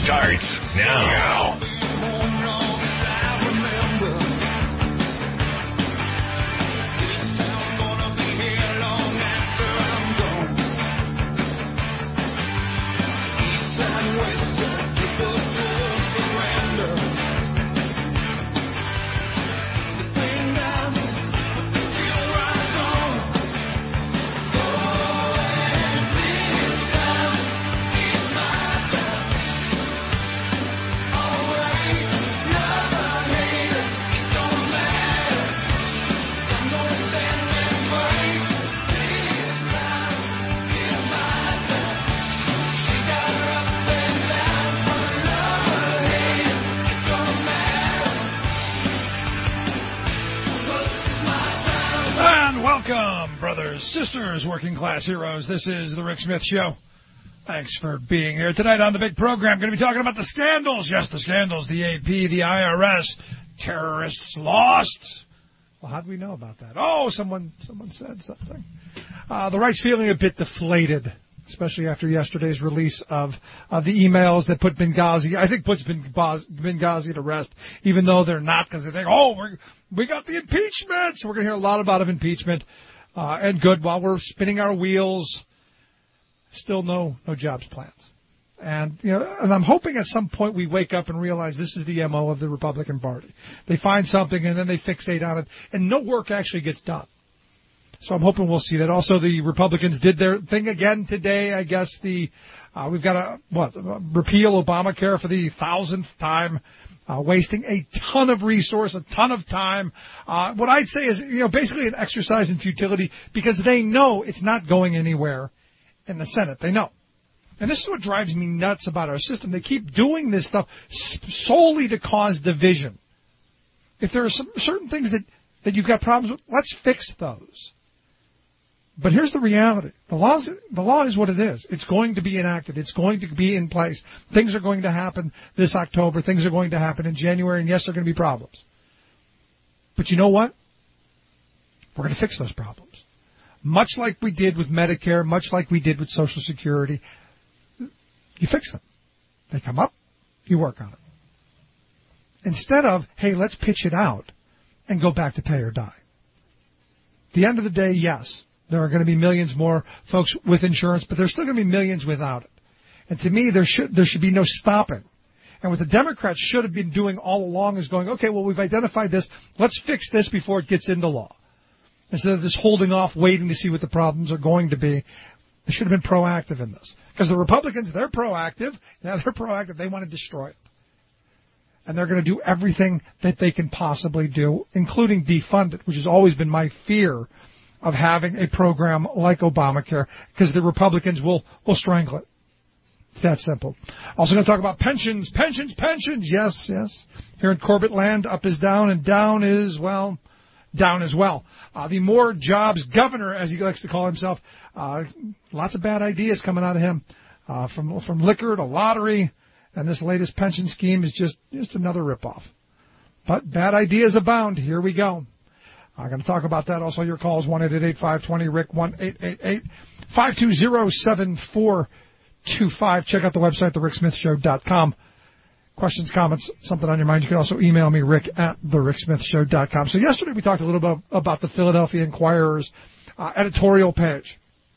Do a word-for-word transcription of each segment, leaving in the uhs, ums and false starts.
starts now. now. Sisters, working class heroes, this is the Rick Smith Show. Thanks for being here tonight on the big program. Going to be talking about the scandals. Yes, the scandals. The A P, the I R S, terrorists lost. Well, how do we know about that? Oh, someone someone said something. Uh, the right's feeling a bit deflated, especially after yesterday's release of uh, the emails that put Benghazi, I think puts Benghazi to rest, even though they're not, because they think, oh, we're, we got the impeachment. So we're going to hear a lot about of impeachment. Uh, and good, while we're spinning our wheels, still no no jobs plans. And, you know, and I'm hoping at some point we wake up and realize this is the M O of the Republican Party. They find something and then they fixate on it, and no work actually gets done. So I'm hoping we'll see that. Also, the Republicans did their thing again today. I guess the uh, we've got a, what, repeal Obamacare for the thousandth time. Uh, wasting a ton of resource, a ton of time. Uh, what I'd say is, you know, basically an exercise in futility, because they know it's not going anywhere in the Senate. They know. And this is what drives me nuts about our system. They keep doing this stuff solely to cause division. If there are some certain things that, that you've got problems with, let's fix those. But here's the reality. The law is, the law is what it is. It's going to be enacted. It's going to be in place. Things are going to happen this October. Things are going to happen in January. And yes, there are going to be problems. But you know what? We're going to fix those problems. Much like we did with Medicare, much like we did with Social Security, you fix them. They come up, you work on it. Instead of, hey, let's pitch it out and go back to pay or die. At the end of the day, yes, there are going to be millions more folks with insurance, but there's still going to be millions without it. And to me, there should there should be no stopping. And what the Democrats should have been doing all along is going, okay, well, we've identified this. Let's fix this before it gets into law. Instead of just holding off, waiting to see what the problems are going to be. They should have been proactive in this. Because the Republicans, they're proactive. Yeah, they're proactive. They want to destroy it. And they're going to do everything that they can possibly do, including defund it, which has always been my fear of having a program like Obamacare, because the Republicans will, will strangle it. It's that simple. Also going to talk about pensions, pensions, pensions. Yes, yes. Here in Corbett land, up is down, and down is, well, down as well. Uh, the More Jobs governor, as he likes to call himself, uh, lots of bad ideas coming out of him, uh, from from liquor to lottery, and this latest pension scheme is just, just another ripoff. But bad ideas abound. Here we go. I'm going to talk about that. Also, your calls, one eight eight eight, five two zero, R I C K, one eight eight eight, five two zero, seven four two five. Check out the website, the rick smith show dot com. Questions, comments, something on your mind, you can also email me, rick at the rick smith show dot com. So yesterday we talked a little bit about the Philadelphia Inquirer's uh, editorial page.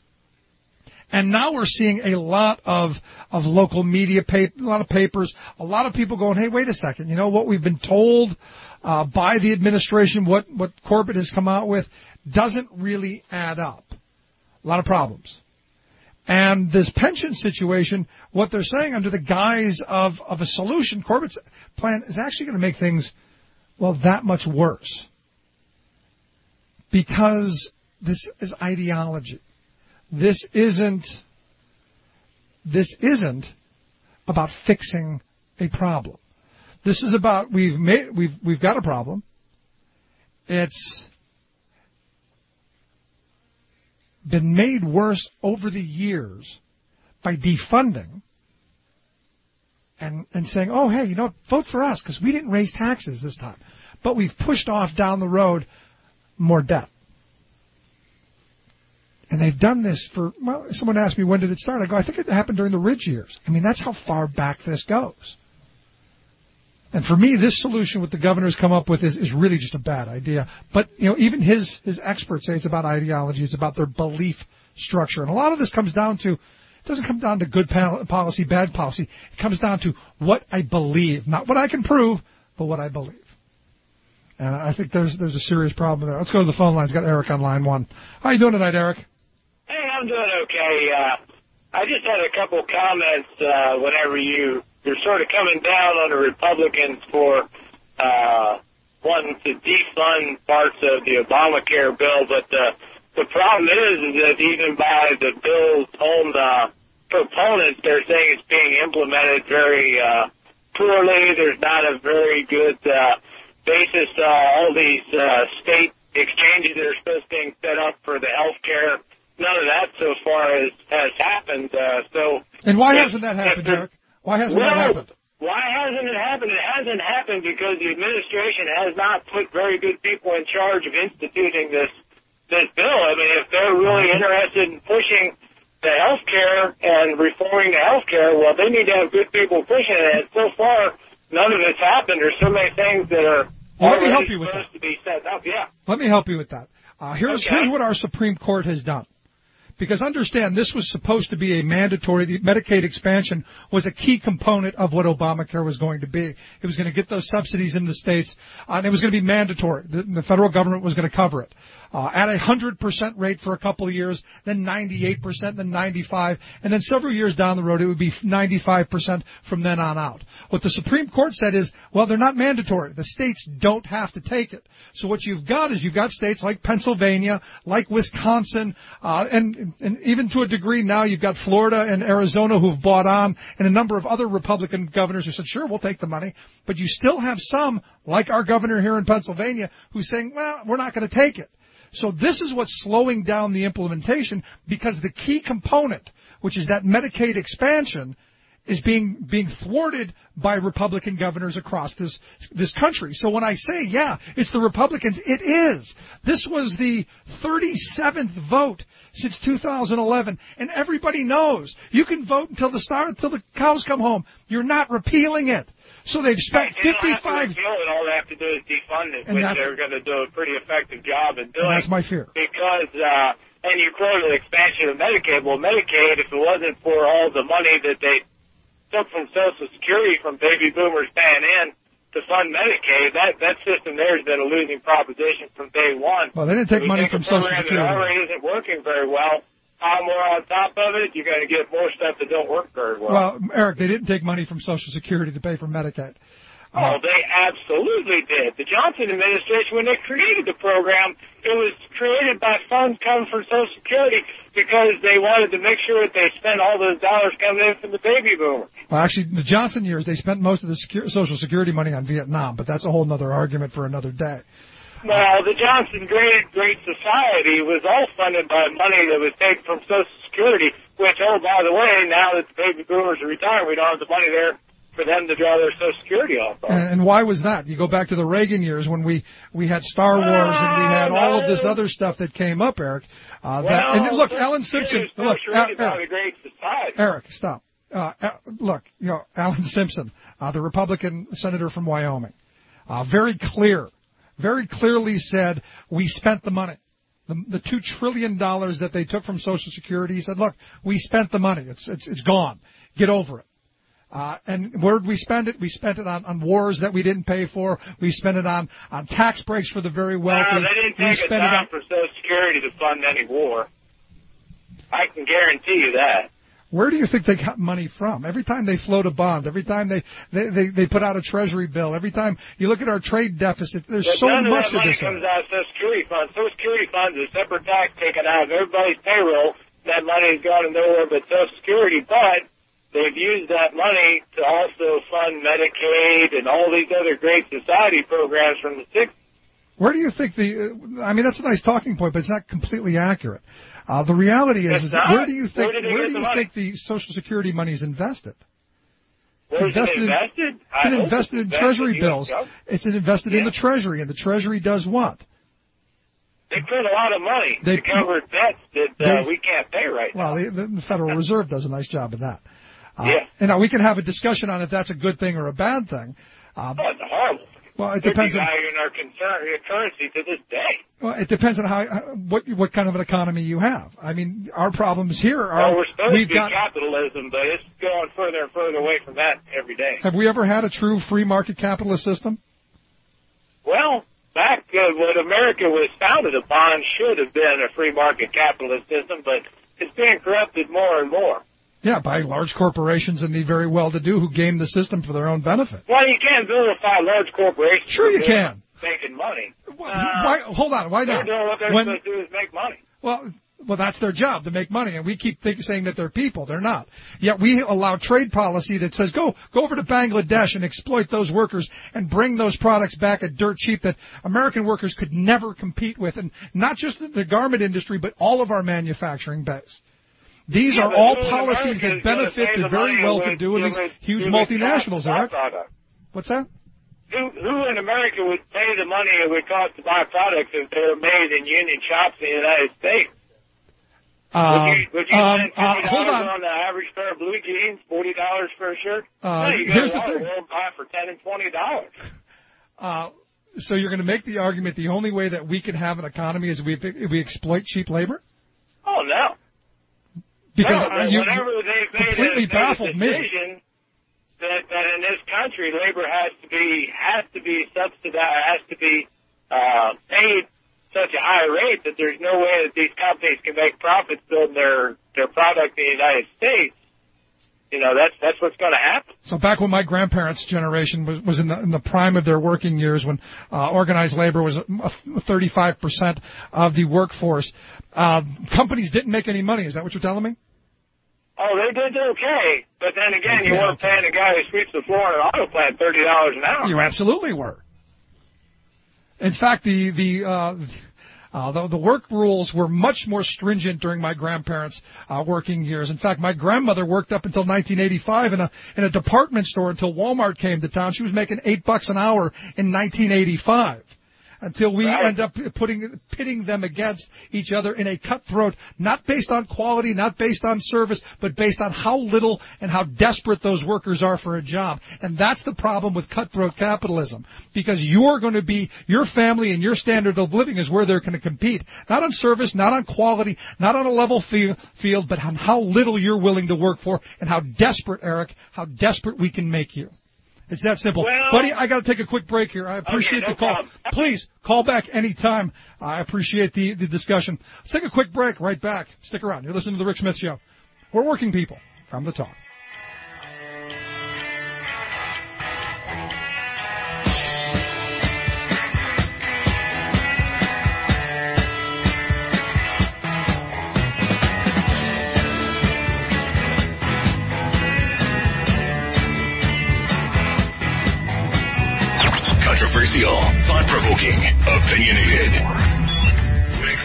And now we're seeing a lot of, of local media, pap- a lot of papers, a lot of people going, hey, wait a second, you know what we've been told uh, by the administration, what, what Corbett has come out with, doesn't really add up. A lot of problems. And this pension situation, what they're saying under the guise of, of a solution, Corbett's plan is actually going to make things, well, that much worse. Because this is ideology. This isn't, this isn't about fixing a problem. This is about, we've made, we've, we've got a problem. It's been made worse over the years by defunding and, and saying, oh, hey, you know, vote for us because we didn't raise taxes this time. But we've pushed off down the road more debt. And they've done this for, well, someone asked me, when did it start? I go, I think it happened during the Ridge years. I mean, that's how far back this goes. And for me, this solution what the governor's come up with is, is really just a bad idea. But, you know, even his, his experts say it's about ideology. It's about their belief structure. And a lot of this comes down to, it doesn't come down to good policy, bad policy. It comes down to what I believe. Not what I can prove, but what I believe. And I think there's there's a serious problem there. Let's go to the phone lines. Got Eric on line one. How you doing tonight, Eric? Hey, I'm doing okay. Uh, I just had a couple comments uh, whenever you, you're sort of coming down on the Republicans for uh, wanting to defund parts of the Obamacare bill, but uh, the problem is, is that even by the bill's own uh, proponents, they're saying it's being implemented very uh, poorly. There's not a very good uh, basis. Uh, all these uh, state exchanges that are supposed to be set up for the health care, none of that so far has, has happened. Uh, so, and why hasn't that happened, Eric? Why hasn't well, that happened? Why hasn't it happened? It hasn't happened because the administration has not put very good people in charge of instituting this this bill. I mean, if they're really interested in pushing the health care and reforming the health care, well, they need to have good people pushing it. And so far, none of it's happened. There's so many things that are well, let me help you with supposed that. to be set up. Yeah. Let me help you with that. Uh, here's okay. here's what our Supreme Court has done. Because understand, this was supposed to be a mandatory, the Medicaid expansion was a key component of what Obamacare was going to be. It was going to get those subsidies in the states, uh, and it was going to be mandatory. The, the federal government was going to cover it. Uh, at a one hundred percent rate for a couple of years, then ninety-eight percent, then ninety-five, and then several years down the road it would be ninety-five percent from then on out. What the Supreme Court said is, well, they're not mandatory. The states don't have to take it. So what you've got is you've got states like Pennsylvania, like Wisconsin, uh, and, and even to a degree now you've got Florida and Arizona who've bought on, and a number of other Republican governors who said, sure, we'll take the money. But you still have some, like our governor here in Pennsylvania, who's saying, well, we're not going to take it. So this is what's slowing down the implementation because the key component, which is that Medicaid expansion, is being being thwarted by Republican governors across this this country. So when I say, yeah, it's the Republicans, it is. This was the thirty-seventh vote since two thousand eleven, and everybody knows you can vote until the start until the cows come home. You're not repealing it. So they've spent fifty-five. They don't have to repeal it. All they have to do is defund it, and which they're going to do a pretty effective job in doing. And that's my fear. Because, uh, and you quoted the expansion of Medicaid. Well, Medicaid, if it wasn't for all the money that they took from Social Security from baby boomers paying in to fund Medicaid, that that system there has been a losing proposition from day one. Well, they didn't take money from Social Security. That already isn't working very well. Pile more on top of it, you're going to get more stuff that don't work very well. Well, Eric, they didn't take money from Social Security to pay for Medicaid. Uh, oh, they absolutely did. The Johnson administration, when they created the program, it was created by funds coming from Social Security because they wanted to make sure that they spent all those dollars coming in from the baby boomers. Well, actually, the Johnson years, they spent most of the secu- Social Security money on Vietnam, but that's a whole other argument for another day. Well, the Johnson Great Great Society was all funded by money that was taken from Social Security, which, oh, by the way, now that the baby boomers are retired, we don't have the money there for them to draw their Social Security off of. And, and why was that? You go back to the Reagan years when we, we had Star Wars and we had all of this other stuff that came up, Eric. Uh, well, that, and look, Alan Simpson. Look, uh, Eric, by the Great Society. Eric, stop. Uh, uh, look, you know, Alan Simpson, uh, the Republican senator from Wyoming, uh, very clear. Very clearly said, we spent the money. The, the two trillion dollars that they took from Social Security, he said, look, we spent the money. It's, it's, it's gone. Get over it. Uh, and where did we spend it? We spent it on, on wars that we didn't pay for. We spent it on, on tax breaks for the very wealthy. No, they didn't take a dime for Social Security to fund any war. I can guarantee you that. Where do you think they got money from? Every time they float a bond, every time they, they, they, they put out a treasury bill, every time you look at our trade deficit, there's but so none much of, that of this. Money comes out of Social Security funds. Social Security funds is a separate tax taken out of everybody's payroll. That money has gone to nowhere but Social Security, but they've used that money to also fund Medicaid and all these other Great Society programs from the sixties. Where do you think the, I mean, that's a nice talking point, but it's not completely accurate. Uh, the reality is, is where do you think, where, where do you think the Social Security money is invested? It's Where invested, it invested? In, it's an invested in Treasury bills. It's invested yeah. in the Treasury, and the Treasury does what? they print a lot of money they, to cover debts that uh, they, we can't pay right well, now. Well, the, the Federal Reserve does a nice job of that. Uh, yeah. And now we can have a discussion on if that's a good thing or a bad thing. Um, oh, it's horrible. Well, it They're depends on devaluing our concern, currency to this day. Well, it depends on how what what kind of an economy you have. I mean, our problems here are well, we're supposed we've to be got capitalism, but it's going further and further away from that every day. Have we ever had a true free market capitalist system? Well, back uh, what America was founded upon should have been a free market capitalist system, but it's being corrupted more and more. Yeah, by large corporations and the very well-to-do who game the system for their own benefit. Well, you can't vilify large corporations. Sure you can. Making money. Why, uh, why, hold on, why not? They're doing what they're when, supposed to do is make money. Well, well, that's their job, to make money, and we keep think, saying that they're people. They're not. Yet we allow trade policy that says, go go over to Bangladesh and exploit those workers and bring those products back at dirt cheap that American workers could never compete with, and not just the garment industry, but all of our manufacturing base. These yeah, are all who policies that benefit the, the very well-to-do and these huge multinationals, Eric. What's that? Who, who in America would pay the money it would cost to buy products if they were made in union shops in the United States? Uh, would you, would you um, spend fifty dollars uh, hold on. on the average pair of blue jeans, forty dollars for a shirt? Uh, no, you here's go to the thing. Walmart and buy for ten and twenty dollars. Uh, so you're going to make the argument the only way that we can have an economy is we if we exploit cheap labor? Oh no. Because no, you, whenever you they've made completely a, baffled made a me. decision that, that in this country labor has to be has to be subsidized, has to be uh, paid such a high rate that there's no way that these companies can make profits building their their product in the United States. You know, that's that's what's going to happen. So back when my grandparents' generation was, was in the in the prime of their working years, when uh, organized labor was thirty-five percent of the workforce, uh, companies didn't make any money. Is that what you're telling me? Oh, they did okay, but then again, okay, you weren't okay. paying a guy who sweeps the floor in an auto plant thirty dollars an hour. You absolutely were. In fact, the the uh, Uh, the, the work rules were much more stringent during my grandparents' uh, working years. In fact, my grandmother worked up until nineteen eighty-five in a in a department store until Walmart came to town. She was making eight bucks an hour in nineteen eighty-five. Until we right. end up putting pitting them against each other in a cutthroat, not based on quality, not based on service, but based on how little and how desperate those workers are for a job. And that's the problem with cutthroat capitalism, because you're going to be, your family and your standard of living is where they're going to compete. Not on service, not on quality, not on a level field, but on how little you're willing to work for and how desperate, Eric, how desperate we can make you. It's that simple. Well, Buddy, I got to take a quick break here. I appreciate okay, no the call. problem. Please, call back anytime. I appreciate the, the discussion. Let's take a quick break. Right back. Stick around. You're listening to The Rick Smith Show. We're working people from the talk. Controversial, thought-provoking, opinionated. Rick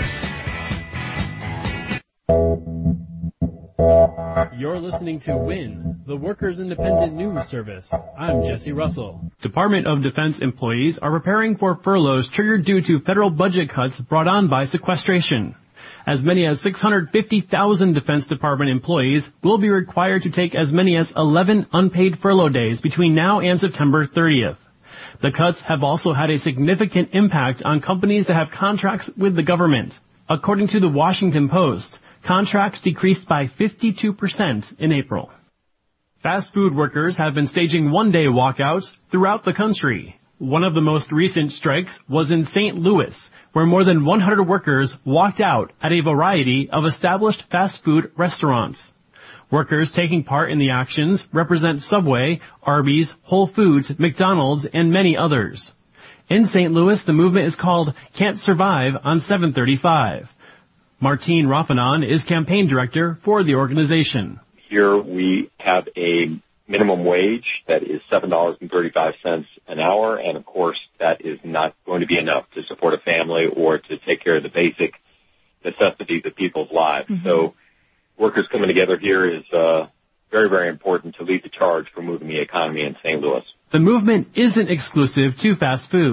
Smith. You're listening to WIN, the Workers' Independent News Service. I'm Jesse Russell. Department of Defense employees are preparing for furloughs triggered due to federal budget cuts brought on by sequestration. As many as six hundred fifty thousand Defense Department employees will be required to take as many as eleven unpaid furlough days between now and September thirtieth. The cuts have also had a significant impact on companies that have contracts with the government. According to the Washington Post, contracts decreased by fifty-two percent in April. Fast food workers have been staging one-day walkouts throughout the country. One of the most recent strikes was in Saint Louis, where more than one hundred workers walked out at a variety of established fast food restaurants. Workers taking part in the actions represent Subway, Arby's, Whole Foods, McDonald's, and many others. In Saint Louis, the movement is called Can't Survive on seven thirty-five. Martine Raffanon is campaign director for the organization. Here we have a minimum wage that is seven dollars and thirty-five cents an hour, and of course that is not going to be enough to support a family or to take care of the basic necessities of people's lives. Mm-hmm. So workers coming together here is uh, very, very important to lead the charge for moving the economy in Saint Louis. The movement isn't exclusive to fast food.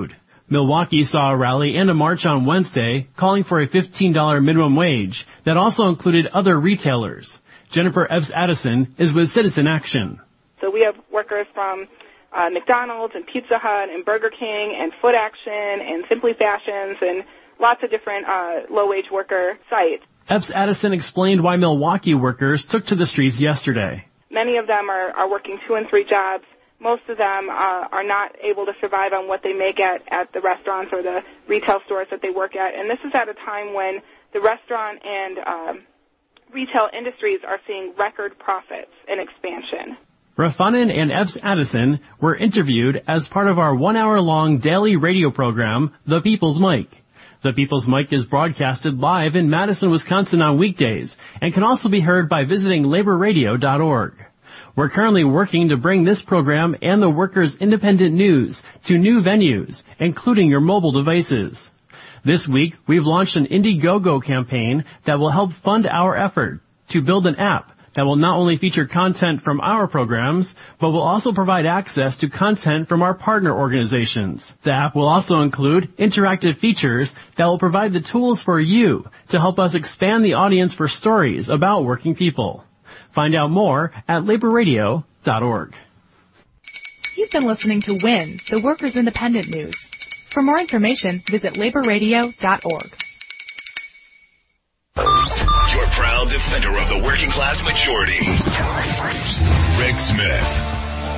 Milwaukee saw a rally and a march on Wednesday calling for a fifteen dollars minimum wage that also included other retailers. Jennifer Epps Addison is with Citizen Action. So we have workers from uh, McDonald's and Pizza Hut and Burger King and Foot Action and Simply Fashions and lots of different uh, low-wage worker sites. Epps Addison explained why Milwaukee workers took to the streets yesterday. Many of them are, are working two and three jobs. Most of them uh, are not able to survive on what they make at, at the restaurants or the retail stores that they work at. And this is at a time when the restaurant and um, retail industries are seeing record profits and expansion. Rafanen and Epps Addison were interviewed as part of our one-hour-long daily radio program, The People's Mic. The People's Mic is broadcasted live in Madison, Wisconsin on weekdays and can also be heard by visiting labor radio dot org. We're currently working to bring this program and the Workers' Independent News to new venues, including your mobile devices. This week, we've launched an Indiegogo campaign that will help fund our effort to build an app that will not only feature content from our programs, but will also provide access to content from our partner organizations. The app will also include interactive features that will provide the tools for you to help us expand the audience for stories about working people. Find out more at labor radio dot org. You've been listening to WIN, the Workers' Independent News. For more information, visit labor radio dot org. Your proud defender of the working class majority, Rick Smith.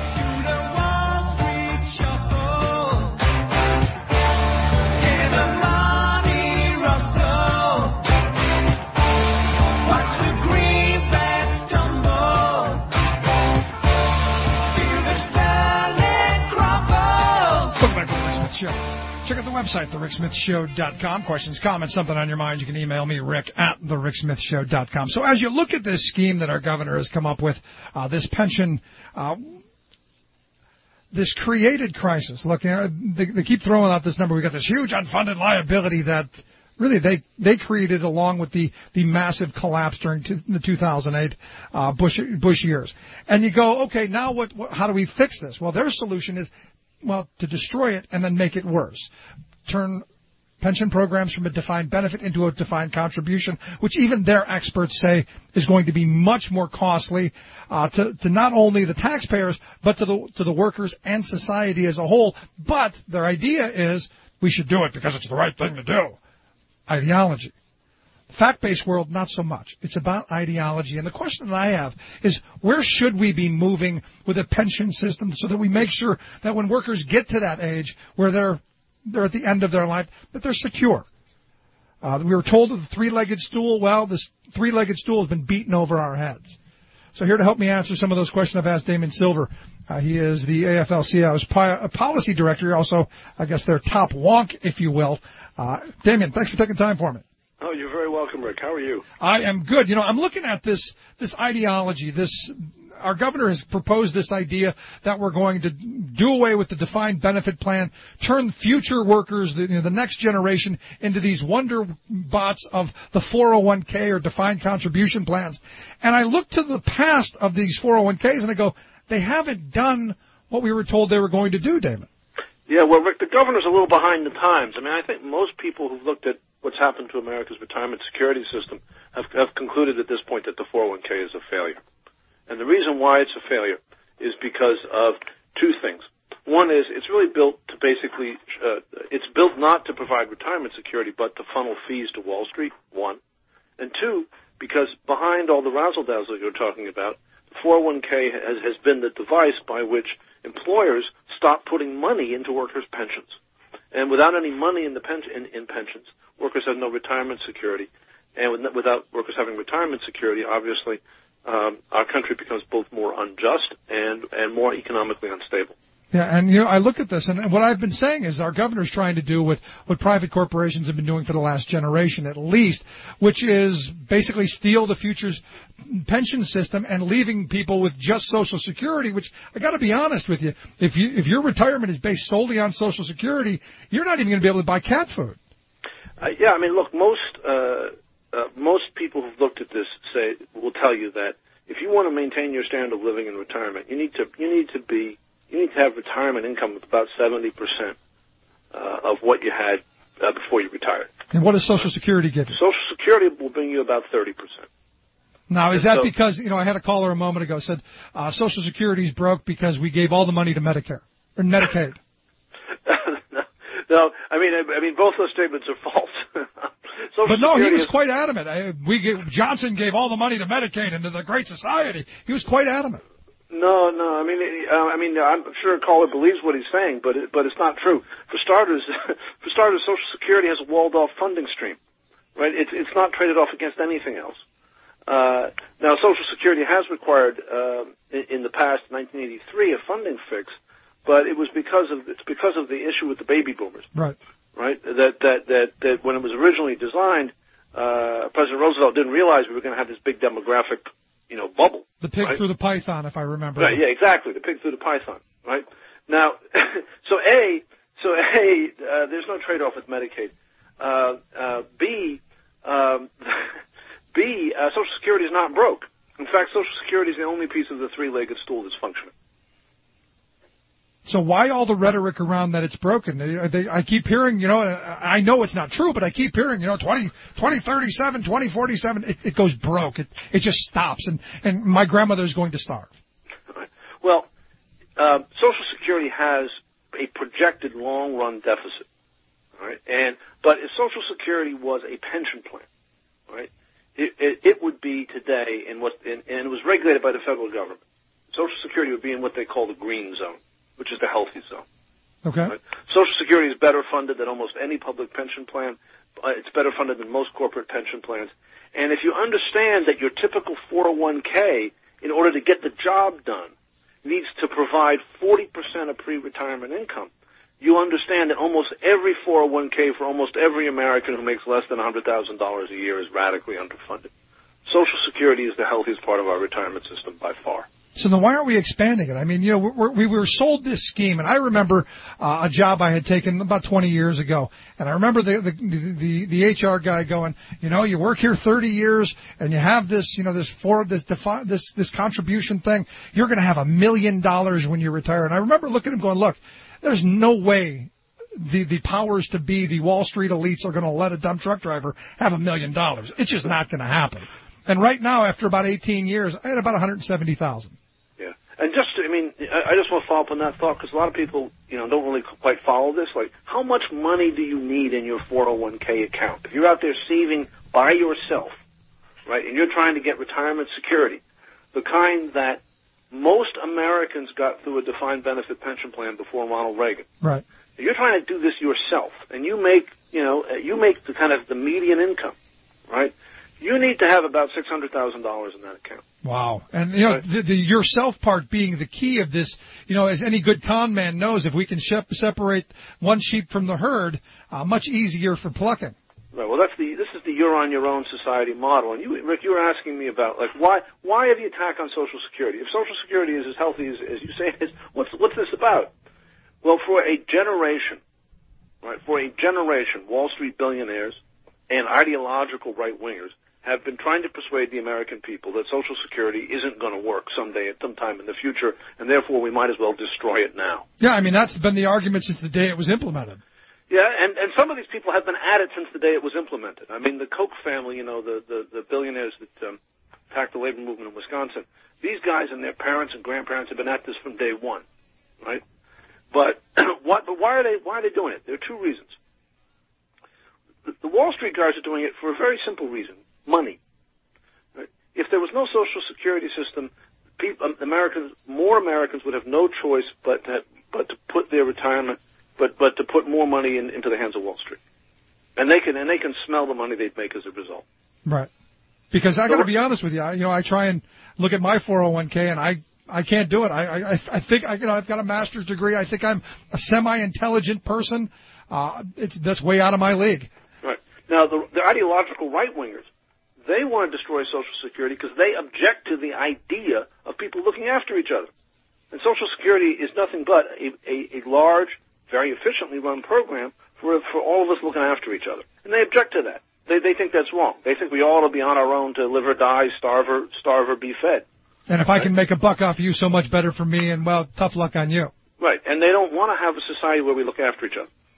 Check out the website, the rick smith show dot com. Questions, comments, something on your mind, you can email me, rick at the rick smith show dot com. So as you look at this scheme that our governor has come up with, uh, this pension, uh, this created crisis. Look, you know, they, they keep throwing out this number. We've got this huge unfunded liability that really they, they created along with the, the massive collapse during two, the two thousand eight uh, Bush, Bush years. And you go, okay, now what, what? How do we fix this? Well, their solution is, well, to destroy it and then make it worse. Turn pension programs from a defined benefit into a defined contribution, which even their experts say is going to be much more costly uh, to, to not only the taxpayers, but to the, to the workers and society as a whole. But their idea is we should do it because it's the right thing to do. Ideology. Fact-based world, not so much. It's about ideology. And the question that I have is, where should we be moving with a pension system so that we make sure that when workers get to that age where they're they're at the end of their life, that they're secure? Uh, we were told of the three-legged stool. Well, this three-legged stool has been beaten over our heads. So here to help me answer some of those questions, I've asked Damon Silver. Uh, he is the A F L C I O's policy director, also, I guess, their top wonk, if you will. Uh, Damon, thanks for taking time for me. Oh, you're very welcome, Rick. How are you? I am good. You know, I'm looking at this this ideology. This our governor has proposed this idea that we're going to do away with the defined benefit plan, turn future workers, the, you know, the next generation, into these wonder bots of the four oh one k or defined contribution plans. And I look to the past of these four oh one k's and I go, they haven't done what we were told they were going to do, Damon. Yeah, well, Rick, the governor's a little behind the times. I mean, I think most people who've looked at what's happened to America's retirement security system have, have concluded at this point that the four oh one k is a failure. And the reason why it's a failure is because of two things. One is it's really built to basically, uh, it's built not to provide retirement security, but to funnel fees to Wall Street, one. And two, because behind all the razzle-dazzle you're talking about, the four oh one k has, has been the device by which employers stop putting money into workers' pensions. And without any money in the pen, in, in pensions, workers have no retirement security. And with, without workers having retirement security, obviously, um, our country becomes both more unjust and, and more economically unstable. Yeah, and, you know, I look at this, and what I've been saying is our governor's trying to do what, what private corporations have been doing for the last generation at least, which is basically steal the future's pension system and leaving people with just Social Security, which, I got to be honest with you, if you, if your retirement is based solely on Social Security, you're not even going to be able to buy cat food. Uh, yeah, I mean, look, most, uh, uh, most people who've looked at this say, will tell you that if you want to maintain your standard of living in retirement, you need to, you need to be, You need to have retirement income of about seventy percent uh, of what you had uh, before you retired. And what does Social Security give you? Social Security will bring you about thirty percent. Now, is that so, because, you know, I had a caller a moment ago said uh, Social Security's broke because we gave all the money to Medicare or Medicaid? no, no, I mean, I, I mean, both those statements are false. But no, Security he was is, quite adamant. I, we gave, Johnson gave all the money to Medicaid and to the Great Society. He was quite adamant. No, no. I mean, uh, I mean, I'm sure a caller believes what he's saying, but it, but it's not true. For starters, for starters, Social Security has a walled-off funding stream, right? It's it's not traded off against anything else. Uh, now, Social Security has required uh, in, in the past, nineteen eighty-three, a funding fix, but it was because of it's because of the issue with the baby boomers, right? Right. That that that that when it was originally designed, uh, President Roosevelt didn't realize we were going to have this big demographic, you know, bubble. The pig right? through the python, if I remember. Right. Yeah. Exactly. The pig through the python. Right. Now, so a so a uh, there's no trade-off with Medicaid. Uh, uh, B. Um, B, uh, Social Security is not broke. In fact, Social Security is the only piece of the three-legged stool that's functioning. So why all the rhetoric around that it's broken? They, they, I keep hearing, you know, I know it's not true, but I keep hearing, you know, twenty, twenty thirty-seven, twenty forty-seven, it, it goes broke. It, it just stops, and, and my grandmother's going to starve. Well, uh, Social Security has a projected long-run deficit, all right? And but if Social Security was a pension plan, all right? It, it, it would be today in what, in, and it was regulated by the federal government. Social Security would be in what they call the green zone, which is the healthy zone. Okay. Right? Social Security is better funded than almost any public pension plan. Uh, it's better funded than most corporate pension plans. And if you understand that your typical four oh one k, in order to get the job done, needs to provide forty percent of pre-retirement income, you understand that almost every four oh one k for almost every American who makes less than one hundred thousand dollars a year is radically underfunded. Social Security is the healthiest part of our retirement system by far. So then why aren't we expanding it? I mean, you know, we're, we were sold this scheme, and I remember uh, a job I had taken about twenty years ago, and I remember the, the the the H R guy going, you know, you work here thirty years, and you have this, you know, this for this defi- this this contribution thing. You're going to have a million dollars when you retire. And I remember looking at him going, look, there's no way the the powers to be, the Wall Street elites, are going to let a dumb truck driver have a million dollars. It's just not going to happen. And right now, after about eighteen years, I had about one hundred seventy thousand. Yeah, and just, I mean, I just want to follow up on that thought, because a lot of people, you know, don't really quite follow this. Like, how much money do you need in your four oh one k account? If you're out there saving by yourself, right, and you're trying to get retirement security, the kind that most Americans got through a defined benefit pension plan before Ronald Reagan. Right. If you're trying to do this yourself, and you make, you know, you make the kind of the median income, right? You need to have about six hundred thousand dollars in that account. Wow. And, you know, right. the, the yourself part being the key of this, you know, as any good con man knows, if we can shep- separate one sheep from the herd, uh, much easier for plucking. Right. Well, that's the, this is the you're on your own society model. And you, Rick, you were asking me about, like, why, why the attack on Social Security? If Social Security is as healthy as, as you say it is, what's, what's this about? Well, for a generation, right, for a generation, Wall Street billionaires and ideological right-wingers have been trying to persuade the American people that Social Security isn't going to work someday at some time in the future, and therefore we might as well destroy it now. Yeah, I mean, that's been the argument since the day it was implemented. Yeah, and, and some of these people have been at it since the day it was implemented. I mean, the Koch family, you know, the, the, the billionaires that um, attacked the labor movement in Wisconsin, these guys and their parents and grandparents have been at this from day one, right? But what? But why are they? Why are they doing it? There are two reasons. The, the Wall Street guys are doing it for a very simple reason: money. Right? If there was no Social Security system, people, Americans, more Americans would have no choice but to, but to put their retirement, but but to put more money in, into the hands of Wall Street, and they can and they can smell the money they'd make as a result. Right. Because I got to be honest with you, I, you know, I try and look at my four oh one k, and I. I can't do it. I, I, I think I, you know, I've got a master's degree. I think I'm a semi-intelligent person. Uh, it's that's way out of my league. Right. Now, the, the ideological right-wingers, they want to destroy Social Security because they object to the idea of people looking after each other. And Social Security is nothing but a, a, a large, very efficiently run program for for all of us looking after each other. And they object to that. They they think that's wrong. They think we all ought to be on our own to live or die, starve or, starve or be fed. And if I can make a buck off you, so much better for me, and, well, tough luck on you. Right, and they don't want to have a society where we look after each other.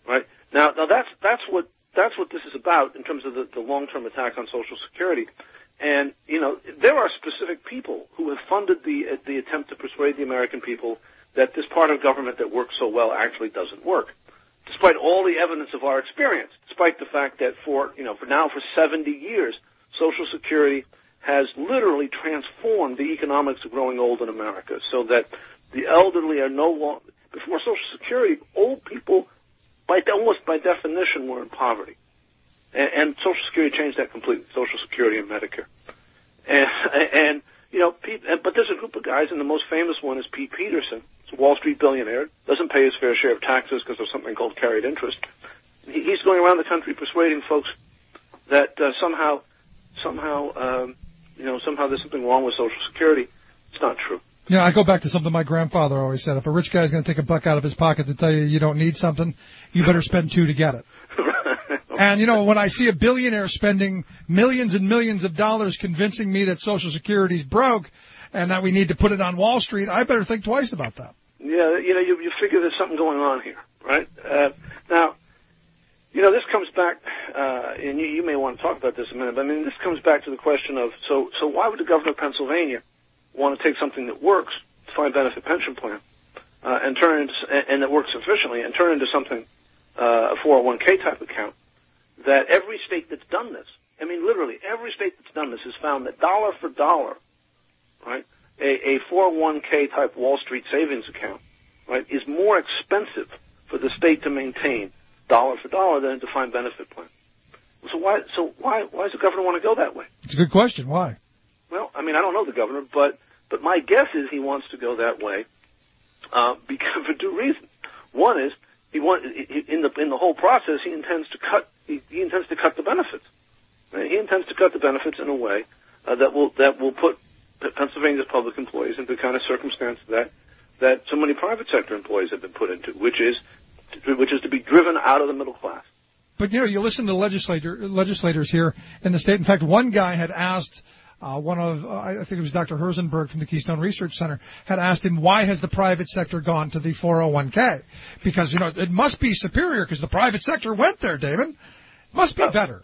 right? Now, now that's that's what that's what this is about in terms of the, the long-term attack on Social Security. And you know, there are specific people who have funded the the attempt to persuade the American people that this part of government that works so well actually doesn't work, despite all the evidence of our experience, despite the fact that for you know for now for seventy years, Social Security has literally transformed the economics of growing old in America, so that the elderly are no longer. Before Social Security, old people, by almost by definition, were in poverty, and, and Social Security changed that completely. Social Security and Medicare, and and you know, Pete, but there's a group of guys, and the most famous one is Pete Peterson. He's a Wall Street billionaire, doesn't pay his fair share of taxes because of something called carried interest. He, he's going around the country persuading folks that uh, somehow, somehow, um, you know, somehow there's something wrong with Social Security. It's not true. Yeah, I go back to something my grandfather always said. If a rich guy's going to take a buck out of his pocket to tell you you don't need something, you better spend two to get it. And, you know, when I see a billionaire spending millions and millions of dollars convincing me that Social Security's broke and that we need to put it on Wall Street, I better think twice about that. Yeah, you know, you, you figure there's something going on here, right? Uh, now, you know, this comes back, uh, and you, you may want to talk about this in a minute, but I mean, this comes back to the question of, so, so why would the governor of Pennsylvania want to take something that works, defined benefit pension plan, uh, and turn it into, and that works efficiently, and turn it into something, uh, a four oh one k type account, that every state that's done this, I mean, literally, every state that's done this has found that dollar for dollar, right, a, a four oh one k type Wall Street savings account, right, is more expensive for the state to maintain dollar for dollar than a defined benefit plan. So why, so why, why does the governor want to go that way? It's a good question. Why? Well, I mean, I don't know the governor, but, but my guess is he wants to go that way, uh, because for two reasons. One is, he want, in the, in the whole process, he intends to cut, he, he intends to cut the benefits. Right? He intends to cut the benefits in a way, uh, that will, that will put Pennsylvania's public employees into the kind of circumstance that, that so many private sector employees have been put into, which is, which is to be driven out of the middle class. But, you know, you listen to legislator, legislators here in the state. In fact, one guy had asked, uh, one of, uh, I think it was Doctor Herzenberg from the Keystone Research Center, had asked him, why has the private sector gone to the four oh one k? Because, you know, it must be superior because the private sector went there, David. It must be uh, better.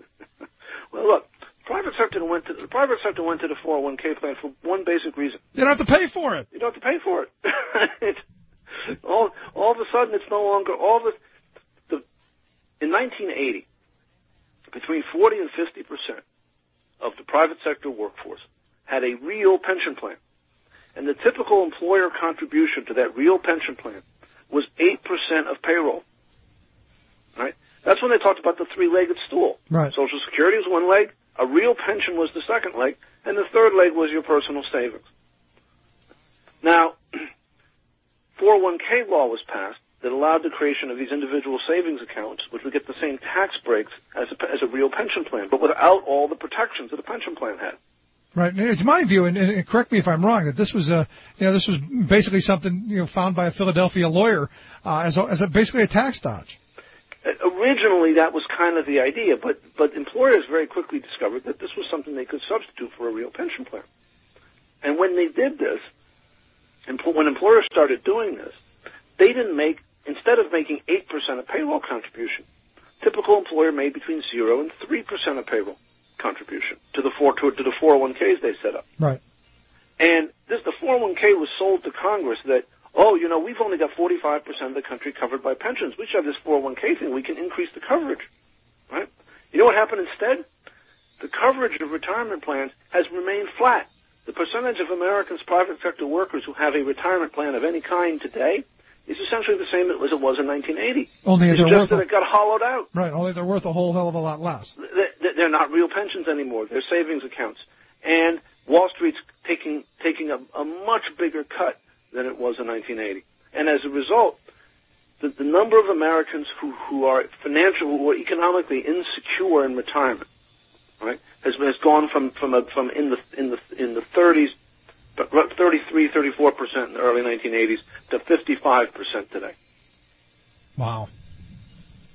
Well, look, private sector went to, the private sector went to the four oh one k plan for one basic reason. You don't have to pay for it. You don't have to pay for it. it's, all, all of a sudden, it's no longer, all the, the, in nineteen eighty, between forty and fifty percent of the private sector workforce had a real pension plan. And the typical employer contribution to that real pension plan was eight percent of payroll. Right? That's when they talked about the three-legged stool. Right. Social Security was one leg, a real pension was the second leg, and the third leg was your personal savings. Now, four oh one k law was passed that allowed the creation of these individual savings accounts, which would get the same tax breaks as a, as a real pension plan, but without all the protections that a pension plan had. Right. It's my view, and, and correct me if I'm wrong, that this was a, you know, this was basically something, you know, found by a Philadelphia lawyer uh, as a, as a basically a tax dodge. Originally, that was kind of the idea, but but employers very quickly discovered that this was something they could substitute for a real pension plan. And when they did this, when employers started doing this, they didn't make, instead of making eight percent of payroll contribution, typical employer made between zero and three percent of payroll contribution to the four to, to the four oh one k's they set up. Right. And this the four oh one k was sold to Congress that, oh, you know, we've only got forty-five percent of the country covered by pensions. We should have this four oh one k thing. We can increase the coverage, right? You know what happened instead? The coverage of retirement plans has remained flat. The percentage of Americans' private sector workers who have a retirement plan of any kind today is essentially the same as it was in nineteen eighty. Only it's they're just worth that a, it got hollowed out. Right, only they're worth a whole hell of a lot less. They're not real pensions anymore. They're savings accounts. And Wall Street's taking taking a, a much bigger cut than it was in nineteen eighty. And as a result, the, the number of Americans who, who are financial, who are economically insecure in retirement, right, has, has gone from from a, from in the in the in the thirties, thirty-three, thirty-four percent in the early nineteen eighties to fifty-five percent today. Wow.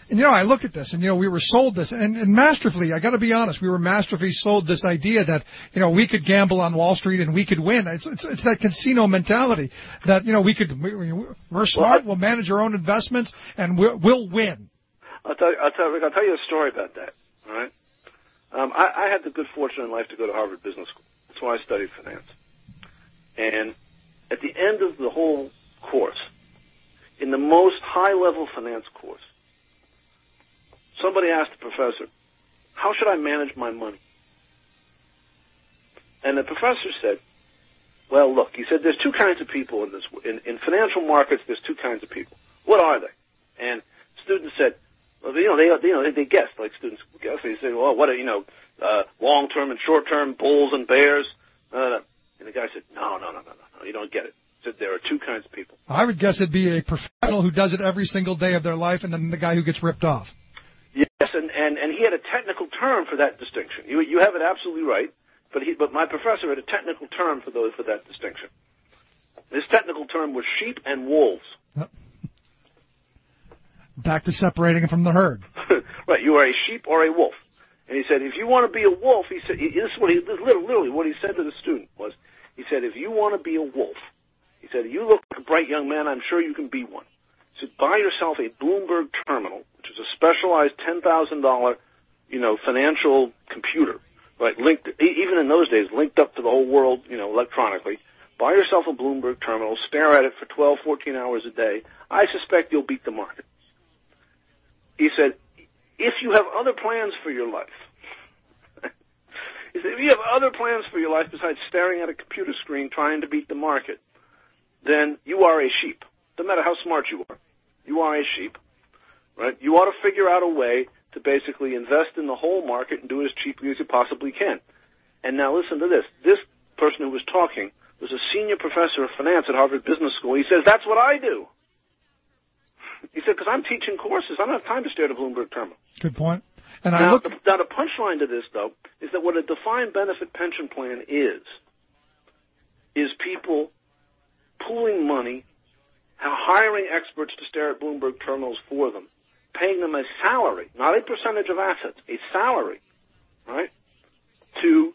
And, you know, I look at this, and, you know, we were sold this, and, and masterfully, I got to be honest, we were masterfully sold this idea that, you know, we could gamble on Wall Street and we could win. It's it's, it's that casino mentality that, you know, we could, we, we're smart, we'll manage our own investments, and we'll, we'll win. I'll tell you, I'll tell, Rick, I'll tell you a story about that, all right? Um, I, I had the good fortune in life to go to Harvard Business School. That's why I studied finance. And at the end of the whole course, in the most high-level finance course, somebody asked the professor, how should I manage my money? And the professor said, well, look, he said, there's two kinds of people in this. In, in financial markets, there's two kinds of people. What are they? And students said, well, you know, they, you know, they, they guessed, like students guess. They say, well, what are, you know, uh, long-term and short-term, bulls and bears? Uh, and the guy said, no, no, no, no, no, you don't get it. He said, there are two kinds of people. I would guess it'd be a professional who does it every single day of their life, and then the guy who gets ripped off. Yes, and, and, and he had a technical term for that distinction. You, you have it absolutely right, but he, but my professor had a technical term for those, for that distinction. His technical term was sheep and wolves. Yep. Back to separating them from the herd. Right, you are a sheep or a wolf. And he said, if you want to be a wolf, he said, this is what he, this literally what he said to the student was, he said, if you want to be a wolf, he said, you look like a bright young man, I'm sure you can be one. He said, buy yourself a Bloomberg terminal, which is a specialized ten thousand dollars, you know, financial computer, right, linked, even in those days, linked up to the whole world, you know, electronically. Buy yourself a Bloomberg terminal, stare at it for twelve, fourteen hours a day. I suspect you'll beat the market. He said, if you have other plans for your life, he said, if you have other plans for your life besides staring at a computer screen trying to beat the market, then you are a sheep. No matter how smart you are, you are a sheep, right? You ought to figure out a way to basically invest in the whole market and do it as cheaply as you possibly can. And now listen to this. This person who was talking was a senior professor of finance at Harvard Business School. He says, that's what I do. He said, because I'm teaching courses. I don't have time to stare at a Bloomberg terminal. Good point. And now, I look... the, now, the punchline to this, though, is that what a defined benefit pension plan is, is people pooling money, hiring experts to stare at Bloomberg terminals for them, paying them a salary, not a percentage of assets, a salary, right, to,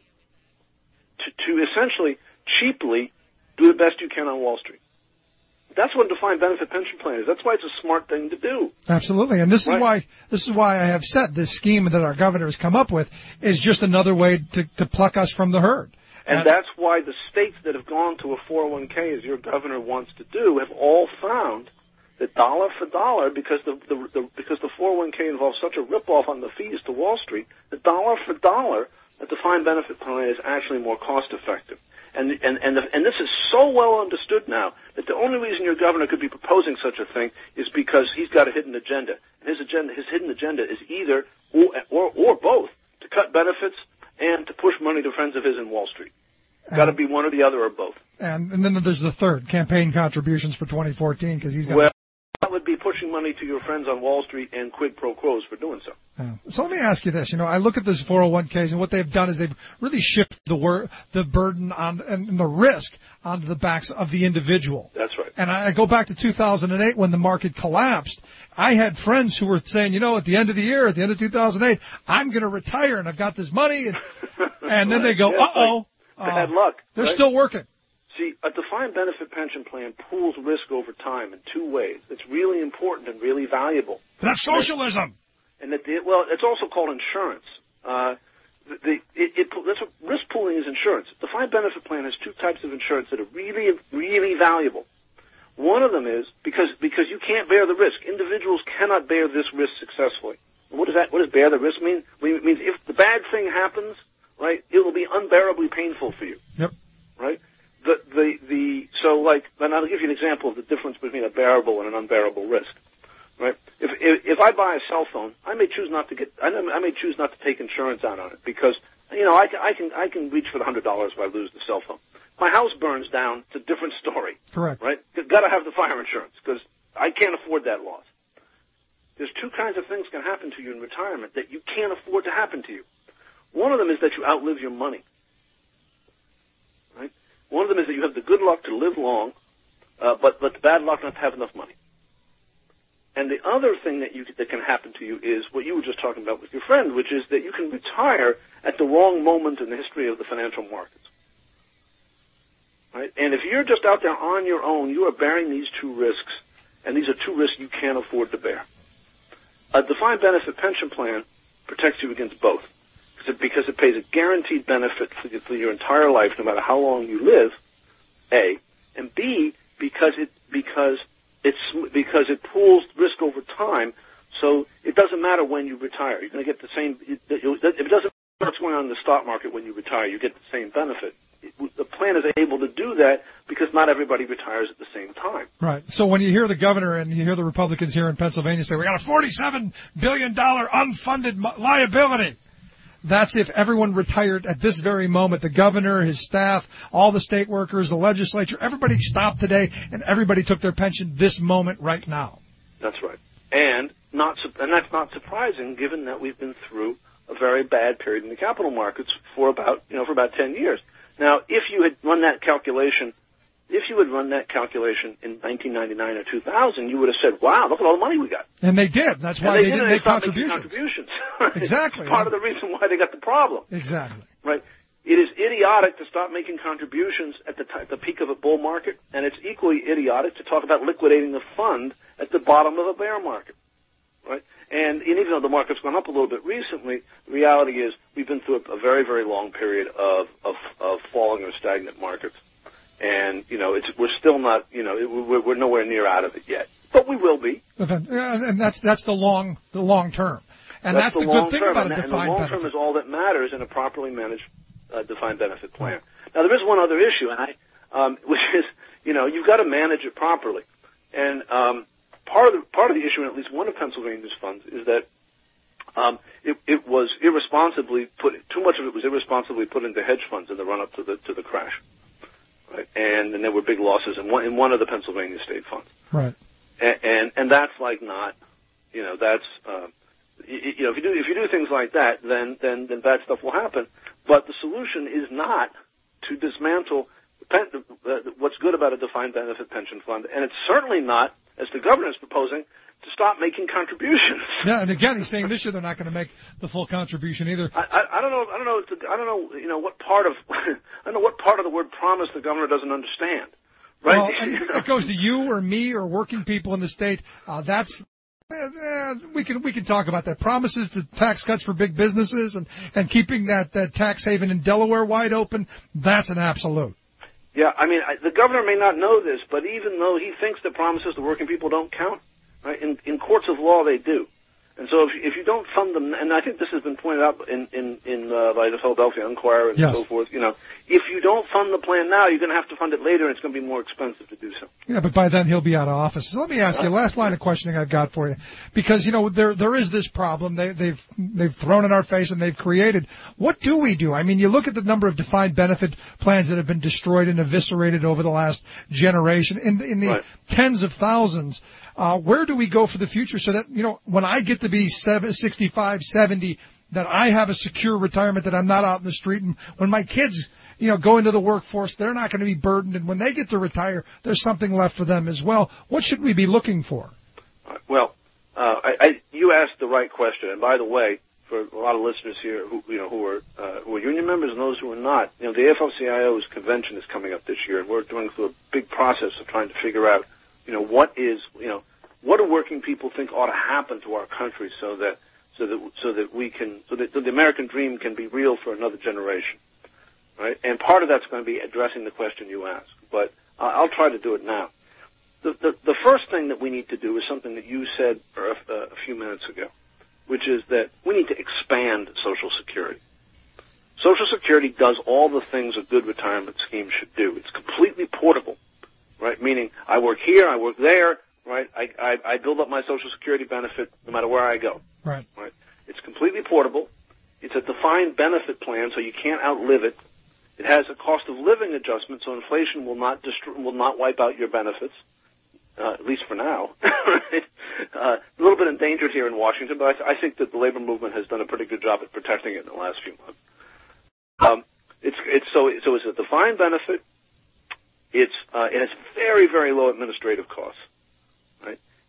to, to essentially cheaply do the best you can on Wall Street. That's what a defined benefit pension plan is. That's why it's a smart thing to do. Absolutely, and this right? is why this is why I have said this scheme that our governor has come up with is just another way to, to pluck us from the herd. And, and that's why the states that have gone to a four oh one k, as your governor wants to do, have all found that dollar for dollar, because the, the, the because the four oh one k involves such a ripoff on the fees to Wall Street, the dollar for dollar, a defined benefit plan is actually more cost effective. And and and, the, and this is so well understood now that the only reason your governor could be proposing such a thing is because he's got a hidden agenda. And his agenda, his hidden agenda, is either or or, or both to cut benefits and to push money to friends of his in Wall Street. Got to be one or the other or both. And and then there's the third, campaign contributions for twenty fourteen, because he's got. Well, that would be pushing money to your friends on Wall Street and quid pro quos for doing so. Yeah. So let me ask you this. You know, I look at this four oh one k's, and what they've done is they've really shifted the wor- the burden on and the risk onto the backs of the individual. That's right. And I go back to two thousand eight when the market collapsed. I had friends who were saying, you know, at the end of the year, at the end of two thousand eight, I'm going to retire, and I've got this money. And, and then they go, yeah, uh-oh. Bad uh, luck. They're right? still working. See, a defined benefit pension plan pools risk over time in two ways. It's really important and really valuable. That's socialism. And that, the, well, it's also called insurance. Uh, the, the, it, it, that's what, risk pooling is insurance. Defined benefit plan has two types of insurance that are really, really valuable. One of them is because because you can't bear the risk. Individuals cannot bear this risk successfully. And what does that? What does bear the risk mean? It means if the bad thing happens, right, it will be unbearably painful for you. Yep. Right. The, the, the, so like, and I'll give you an example of the difference between a bearable and an unbearable risk, right? If, if, if I buy a cell phone, I may choose not to get, I may, I may choose not to take insurance out on it because, you know, I can, I can, I can reach for the hundred dollars if I lose the cell phone. My house burns down, it's a different story. Correct. Right? Gotta have the fire insurance because I can't afford that loss. There's two kinds of things can happen to you in retirement that you can't afford to happen to you. One of them is that you outlive your money. Right? One of them is that you have the good luck to live long, uh, but, but the bad luck not to have enough money. And the other thing that you that can happen to you is what you were just talking about with your friend, which is that you can retire at the wrong moment in the history of the financial markets. Right? And if you're just out there on your own, you are bearing these two risks, and these are two risks you can't afford to bear. A defined benefit pension plan protects you against both, because it, because it pays a guaranteed benefit for, for your entire life, no matter how long you live. A, and B, because it because it's because it pools risk over time, so it doesn't matter when you retire. You're going to get the same. It, it doesn't matter what's going on in the stock market when you retire. You get the same benefit. It, the plan is able to do that because not everybody retires at the same time. Right. So when you hear the governor and you hear the Republicans here in Pennsylvania say we got a forty-seven billion dollars unfunded liability. That's if everyone retired at this very moment. The governor, his staff, all the state workers, the legislature, everybody stopped today, and everybody took their pension this moment right now. That's right. And not and that's not surprising, given that we've been through a very bad period in the capital markets for about, you know, for about ten years. Now, if you had run that calculation, if you had run that calculation in nineteen ninety-nine or two thousand, you would have said, wow, look at all the money we got. And they did. That's why they, they did, didn't make contributions. contributions. Right? Exactly. It's part of the reason why they got the problem. Exactly. Right. It is idiotic to stop making contributions at the, t- the peak of a bull market, and it's equally idiotic to talk about liquidating the fund at the bottom of a bear market. Right? And, and even though the market's gone up a little bit recently, the reality is we've been through a, a very, very long period of, of, of falling or stagnant markets. And, you know, it's, we're still not, you know, it, we're, we're nowhere near out of it yet. But we will be. And that's, that's the long, the long term. And that's, that's the, the good thing term. about a defined benefit. And the long term is all that matters in a properly managed uh, defined benefit plan. Right. Now, there is one other issue, and I, um, which is, you know, you've got to manage it properly. And, um, part of the, part of the issue in at least one of Pennsylvania's funds is that, um, it, it was irresponsibly put, too much of it was irresponsibly put into hedge funds in the run-up to the, to the crash. Right. And, and there were big losses in one, in one of the Pennsylvania state funds. Right. And, and, and that's like not, you know, that's, uh, you, you know, if you do, if you do things like that, then, then, then bad stuff will happen. But the solution is not to dismantle pen, uh, what's good about a defined benefit pension fund. And it's certainly not, as the governor is proposing, to stop making contributions. Yeah, and again, he's saying this year they're not going to make the full contribution either. I, I, I don't know. I don't know. I don't know. You know what part of I don't know what part of the word promise the governor doesn't understand. Right? Well, and it goes to you or me or working people in the state. Uh, that's uh, we can we can talk about that. Promises to tax cuts for big businesses and and keeping that that tax haven in Delaware wide open. That's an absolute. Yeah, I mean, I, the governor may not know this, but even though he thinks that promises to working people don't count, right, in, in courts of law they do. And so if, if you don't fund them, and I think this has been pointed out in, in, in uh, by the Philadelphia Inquirer and yes. so forth, you know, if you don't fund the plan now, you're going to have to fund it later, and it's going to be more expensive to do so. Yeah, but by then he'll be out of office. So let me ask you, last line of questioning I've got for you, because, you know, there there is this problem they, they've they've thrown in our face and they've created. What do we do? I mean, you look at the number of defined benefit plans that have been destroyed and eviscerated over the last generation in, in the right. tens of thousands. Uh, where do we go for the future so that, you know, when I get to be seven, sixty-five, seventy, that I have a secure retirement, that I'm not out in the street, and when my kids, you know, go into the workforce, they're not going to be burdened, and when they get to retire, there's something left for them as well. What should we be looking for? Well, uh, I, I, you asked the right question, and by the way, for a lot of listeners here who, you know, who are uh, who are union members and those who are not, you know, the A F L C I O's convention is coming up this year, and we're going through a big process of trying to figure out, you know, what is, you know, what do working people think ought to happen to our country so that so that so that we can so that, so the American dream can be real for another generation, right? And part of that's going to be addressing the question you asked, but uh, I'll try to do it now. The, the the first thing that we need to do is something that you said a, a few minutes ago, which is that we need to expand Social Security. Social Security does all the things a good retirement scheme should do. It's completely portable, right? Meaning I work here, I work there. Right, I, I, I build up my Social Security benefit no matter where I go. Right. Right. It's completely portable. It's a defined benefit plan, so you can't outlive it. It has a cost of living adjustment, so inflation will not distri- will not wipe out your benefits, uh, at least for now. Right? Uh, a little bit endangered here in Washington, but I, th- I think that the labor movement has done a pretty good job at protecting it in the last few months. Um, it's it's so so it's a defined benefit. It's uh, it has very very low administrative costs. Right?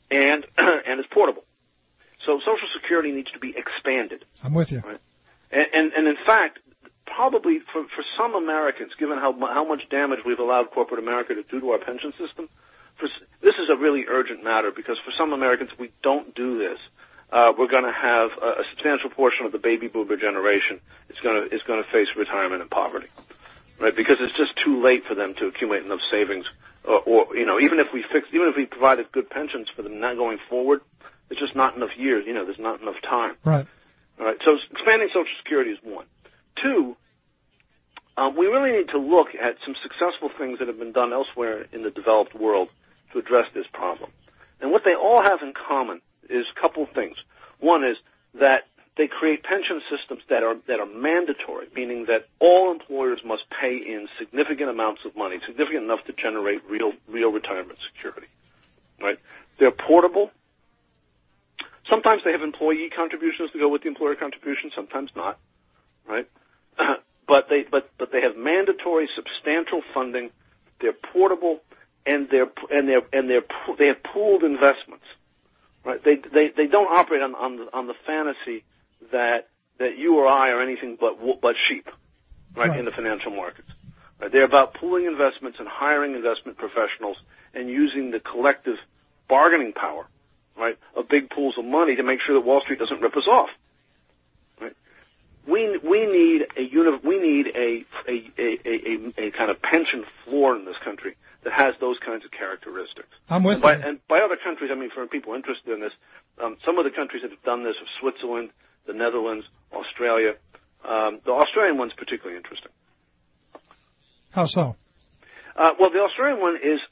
and and it's portable. So Social Security needs to be expanded. I'm with you. Right? And, and, and in fact, probably for, for some Americans, given how how much damage we've allowed corporate America to do to our pension system, for, this is a really urgent matter because for some Americans, if we don't do this, uh, we're going to have a, a substantial portion of the baby boomer generation is going to is going to face retirement and poverty, right? Because it's just too late for them to accumulate enough savings, or, or you know, even if we fix, even if we provided good pensions for them now going forward. There's just not enough years. You know, there's not enough time. Right. All right. So expanding Social Security is one. Two, um, we really need to look at some successful things that have been done elsewhere in the developed world to address this problem. And what they all have in common is a couple of things. One is that they create pension systems that are that are mandatory, meaning that all employers must pay in significant amounts of money, significant enough to generate real real retirement security. Right. They're portable. Sometimes they have employee contributions to go with the employer contribution, sometimes not, right? but they but but they have mandatory, substantial funding. They're portable, and they're and they're and they're they have pooled investments, right? They they they don't operate on on the, on the fantasy that that you or I are anything but but sheep, right, right. in the financial markets. Right? They're about pooling investments and hiring investment professionals and using the collective bargaining power. Right, of big pools of money to make sure that Wall Street doesn't rip us off. Right, we we need a uni- we need a a, a a a kind of pension floor in this country that has those kinds of characteristics. I'm with and by, you. And by other countries, I mean for people interested in this, um, some of the countries that have done this are Switzerland, the Netherlands, Australia. Um, the Australian one's particularly interesting. How so? Uh, well, the Australian one is.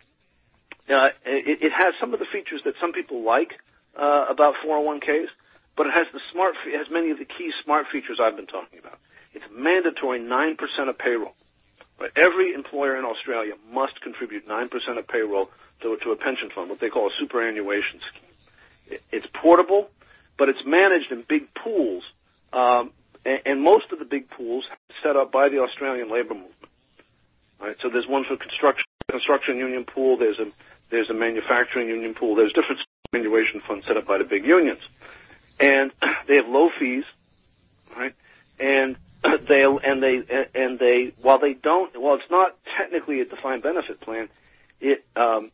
Uh, it, it has some of the features that some people like uh, about four oh one Ks, but it has the smart, it has many of the key smart features I've been talking about. It's mandatory nine percent of payroll. Right? Every employer in Australia must contribute nine percent of payroll to, to a pension fund, what they call a superannuation scheme. It, it's portable, but it's managed in big pools, um, and, and most of the big pools are set up by the Australian labour movement. Right? So there's one for construction, construction union pool. There's a There's a manufacturing union pool. There's different superannuation funds set up by the big unions. And they have low fees, right? And they, and they, and they, while they don't, while it's not technically a defined benefit plan, it, um,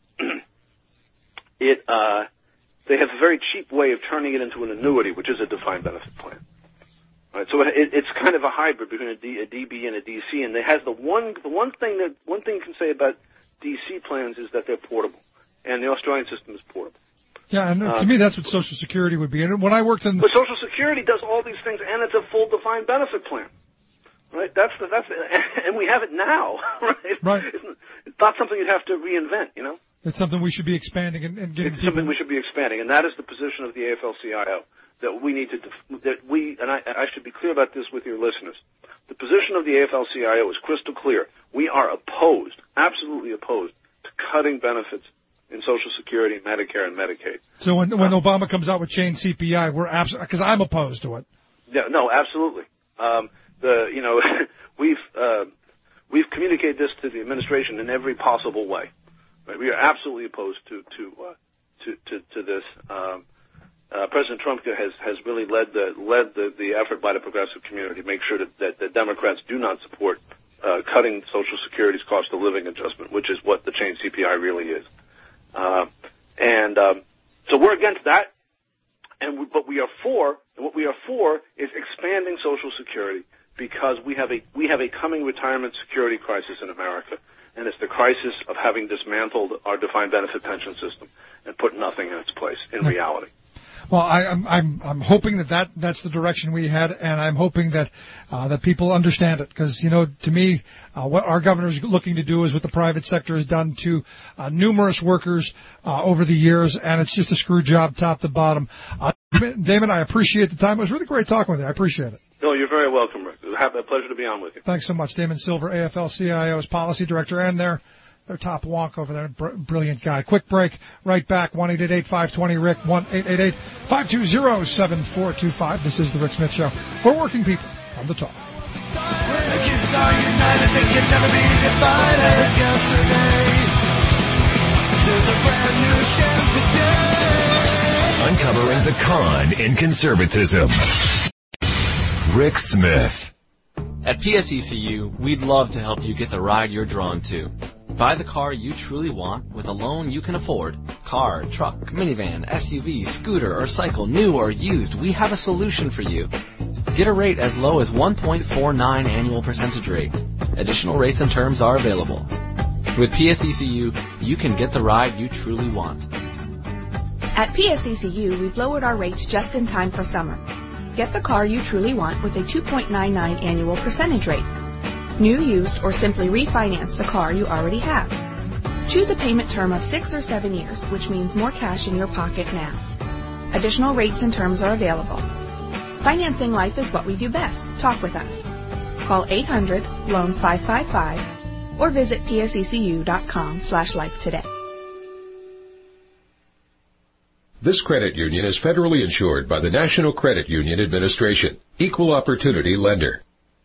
it, uh, they have a very cheap way of turning it into an annuity, which is a defined benefit plan. Right? So it, it's kind of a hybrid between a, D, a D B and a D C. And it has the one, the one thing that, one thing you can say about D C plans is that they're portable. And the Australian system is portable. Yeah, and uh, to me, that's what Social Security would be. And when I worked in, but Social Security does all these things, and it's a full defined benefit plan, right? That's the that's the, and we have it now, right? Right. It's not something you'd have to reinvent, you know. It's something we should be expanding and, and getting it's people. Something we should be expanding, and that is the position of the A F L C I O that we need to that we and I, I should be clear about this with your listeners. The position of the A F L C I O is crystal clear. We are opposed, absolutely opposed, to cutting benefits in Social Security, Medicare, and Medicaid. So when when um, Obama comes out with chain C P I, we're absolutely, because I'm opposed to it. Yeah, no, absolutely. Um, the you know we've uh, we've communicated this to the administration in every possible way. Right? We are absolutely opposed to to uh, to, to to this. Um, uh, President Trump has has really led the led the, the effort by the progressive community to make sure that, that the Democrats do not support uh, cutting Social Security's cost of living adjustment, which is what the chain C P I really is. Uh, and um, so we're against that, and we, but we are for, and what we are for is expanding Social Security because we have a we have a coming retirement security crisis in America, and it's the crisis of having dismantled our defined benefit pension system and put nothing in its place in reality. Well, I, I'm I'm I'm hoping that, that that's the direction we head, and I'm hoping that uh, that people understand it, because you know, to me, uh, what our governor's looking to do is what the private sector has done to uh, numerous workers uh, over the years, and it's just a screw job, top to bottom. Uh, Damon, I appreciate the time. It was really great talking with you. I appreciate it. No, you're very welcome, Rick. It was a pleasure to be on with you. Thanks so much, Damon Silver, A F L C I O's policy director, and their their top wonk over there. Br- brilliant guy. Quick break. Right back. one eight eight eight, five two zero, R I C. one eight eight eight, five two zero, seven four two five. This is the Rick Smith Show. For working people on the talk. Kids are united. They can never be defined as yesterday. There's a brand new show today. the con in conservatism. Rick Smith. At P S E C U, we'd love to help you get the ride you're drawn to. Buy the car you truly want with a loan you can afford. Car, truck, minivan, S U V, scooter, or cycle, new or used, we have a solution for you. Get a rate as low as one point four nine annual percentage rate. Additional rates and terms are available. With P S E C U, you can get the ride you truly want. At P S E C U, we've lowered our rates just in time for summer. Get the car you truly want with a two point nine nine annual percentage rate. New, used, or simply refinance the car you already have. Choose a payment term of six or seven years, which means more cash in your pocket now. Additional rates and terms are available. Financing life is what we do best. Talk with us. Call eight hundred loan five five five or visit P S E C U dot com slash life today. This credit union is federally insured by the National Credit Union Administration. Equal opportunity lender.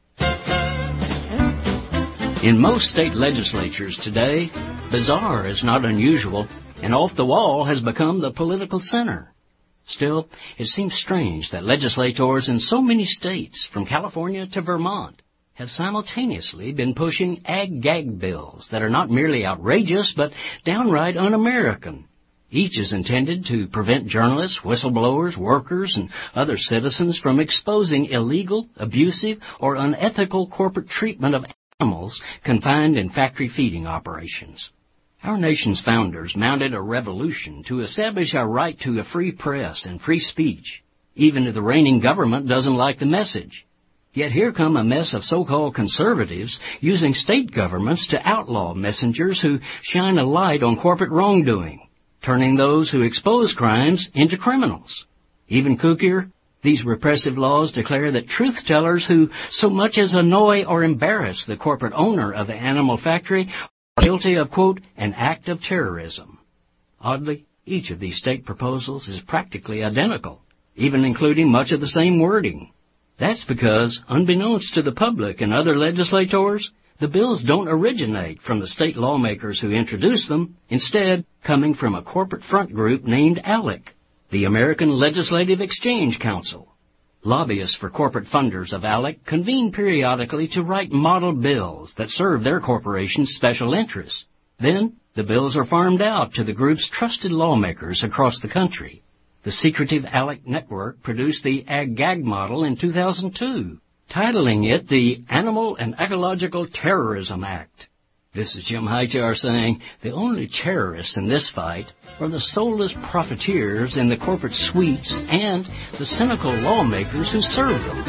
In most state legislatures today, bizarre is not unusual, and off the wall has become the political center. Still, it seems strange that legislators in so many states, from California to Vermont, have simultaneously been pushing ag-gag bills that are not merely outrageous, but downright un-American. Each is intended to prevent journalists, whistleblowers, workers, and other citizens from exposing illegal, abusive, or unethical corporate treatment of animals confined in factory feeding operations. Our nation's founders mounted a revolution to establish our right to a free press and free speech, even if the reigning government doesn't like the message. Yet here come a mess of so-called conservatives using state governments to outlaw messengers who shine a light on corporate wrongdoing, turning those who expose crimes into criminals. Even kookier, these repressive laws declare that truth-tellers who so much as annoy or embarrass the corporate owner of the animal factory are guilty of, quote, an act of terrorism. Oddly, each of these state proposals is practically identical, even including much of the same wording. That's because, unbeknownst to the public and other legislators, the bills don't originate from the state lawmakers who introduced them, instead coming from a corporate front group named ALEC, the American Legislative Exchange Council. Lobbyists for corporate funders of ALEC convene periodically to write model bills that serve their corporation's special interests. Then, the bills are farmed out to the group's trusted lawmakers across the country. The secretive ALEC network produced the Ag-Gag model in two thousand two, titling it the Animal and Ecological Terrorism Act. This is Jim Hightower saying the only terrorists in this fight are the soulless profiteers in the corporate suites and the cynical lawmakers who serve them.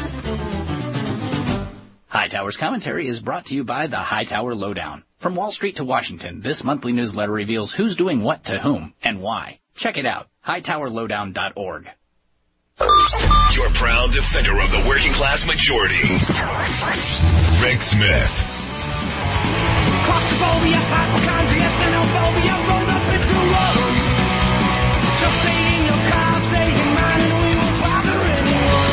Hightower's commentary is brought to you by the Hightower Lowdown. From Wall Street to Washington, this monthly newsletter reveals who's doing what to whom and why. Check it out, hightower lowdown dot org. Your proud defender of the working class majority, Rick Smith. Claustrophobia, hypochondria, xenophobia, rolled up into one. Just stay in your car, stay in mine, and we won't bother anyone.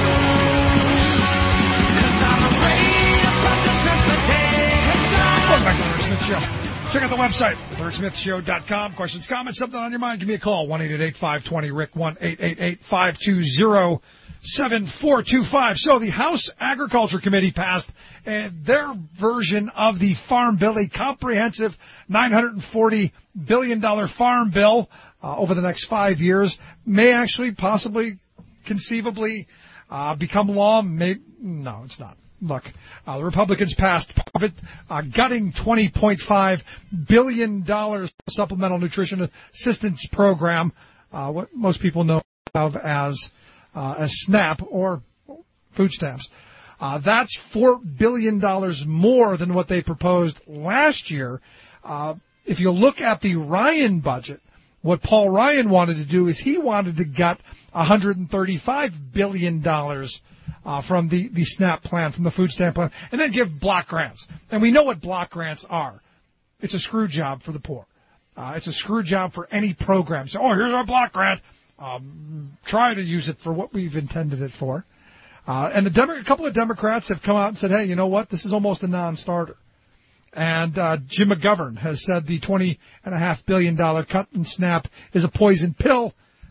'Cause I'm afraid of public transportation. Welcome back to the Rick Smith Show. Check out the website, the rick smith show dot com. Questions, comments, something on your mind, give me a call, one eight eight eight, five two zero, Rick, one eight eight eight, five two zero, seven four two five. So the House Agriculture Committee passed uh, their version of the Farm Bill, a comprehensive nine hundred forty billion dollars farm bill uh, over the next five years, may actually possibly, conceivably uh, become law. May, no, it's not. Look, uh, the Republicans passed part of it, uh, gutting twenty point five billion dollars supplemental nutrition assistance program, uh, what most people know of as uh, as SNAP or food stamps. Uh, that's four billion dollars more than what they proposed last year. Uh, if you look at the Ryan budget, what Paul Ryan wanted to do is he wanted to gut one hundred thirty-five billion dollars Uh, from the, the SNAP plan, from the food stamp plan, and then give block grants. And we know what block grants are. It's a screw job for the poor. Uh, it's a screw job for any program. So, oh, here's our block grant. Um, try to use it for what we've intended it for. Uh, and the Demo- a couple of Democrats have come out and said, hey, you know what? This is almost a non-starter. And uh, Jim McGovern has said the twenty point five billion dollars cut in SNAP is a poison pill.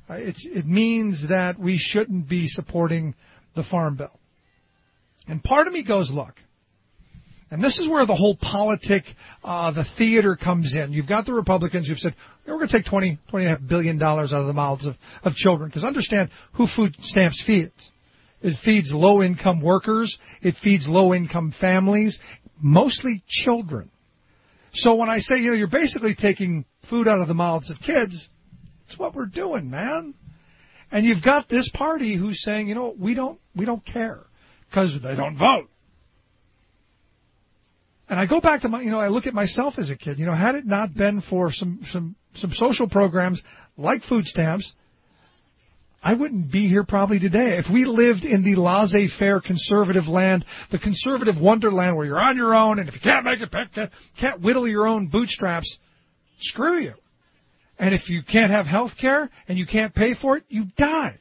Uh, it's, it means that we shouldn't be supporting the Farm Bill. And part of me goes, look, and this is where the whole politic, uh, the theater comes in. You've got the Republicans who've said, we're going to take twenty, twenty and a half billion dollars out of the mouths of, of children. Because understand who food stamps feeds. It feeds low-income workers. It feeds low-income families, mostly children. So when I say, you know, you're basically taking food out of the mouths of kids, it's what we're doing, man. And you've got this party who's saying, you know, we don't, we don't care because they don't vote. And I go back to my, you know, I look at myself as a kid. You know, had it not been for some, some, some social programs like food stamps, I wouldn't be here probably today. If we lived in the laissez-faire conservative land, the conservative wonderland where you're on your own, and if you can't make it, can't, can't whittle your own bootstraps, screw you. And if you can't have health care and you can't pay for it, you die.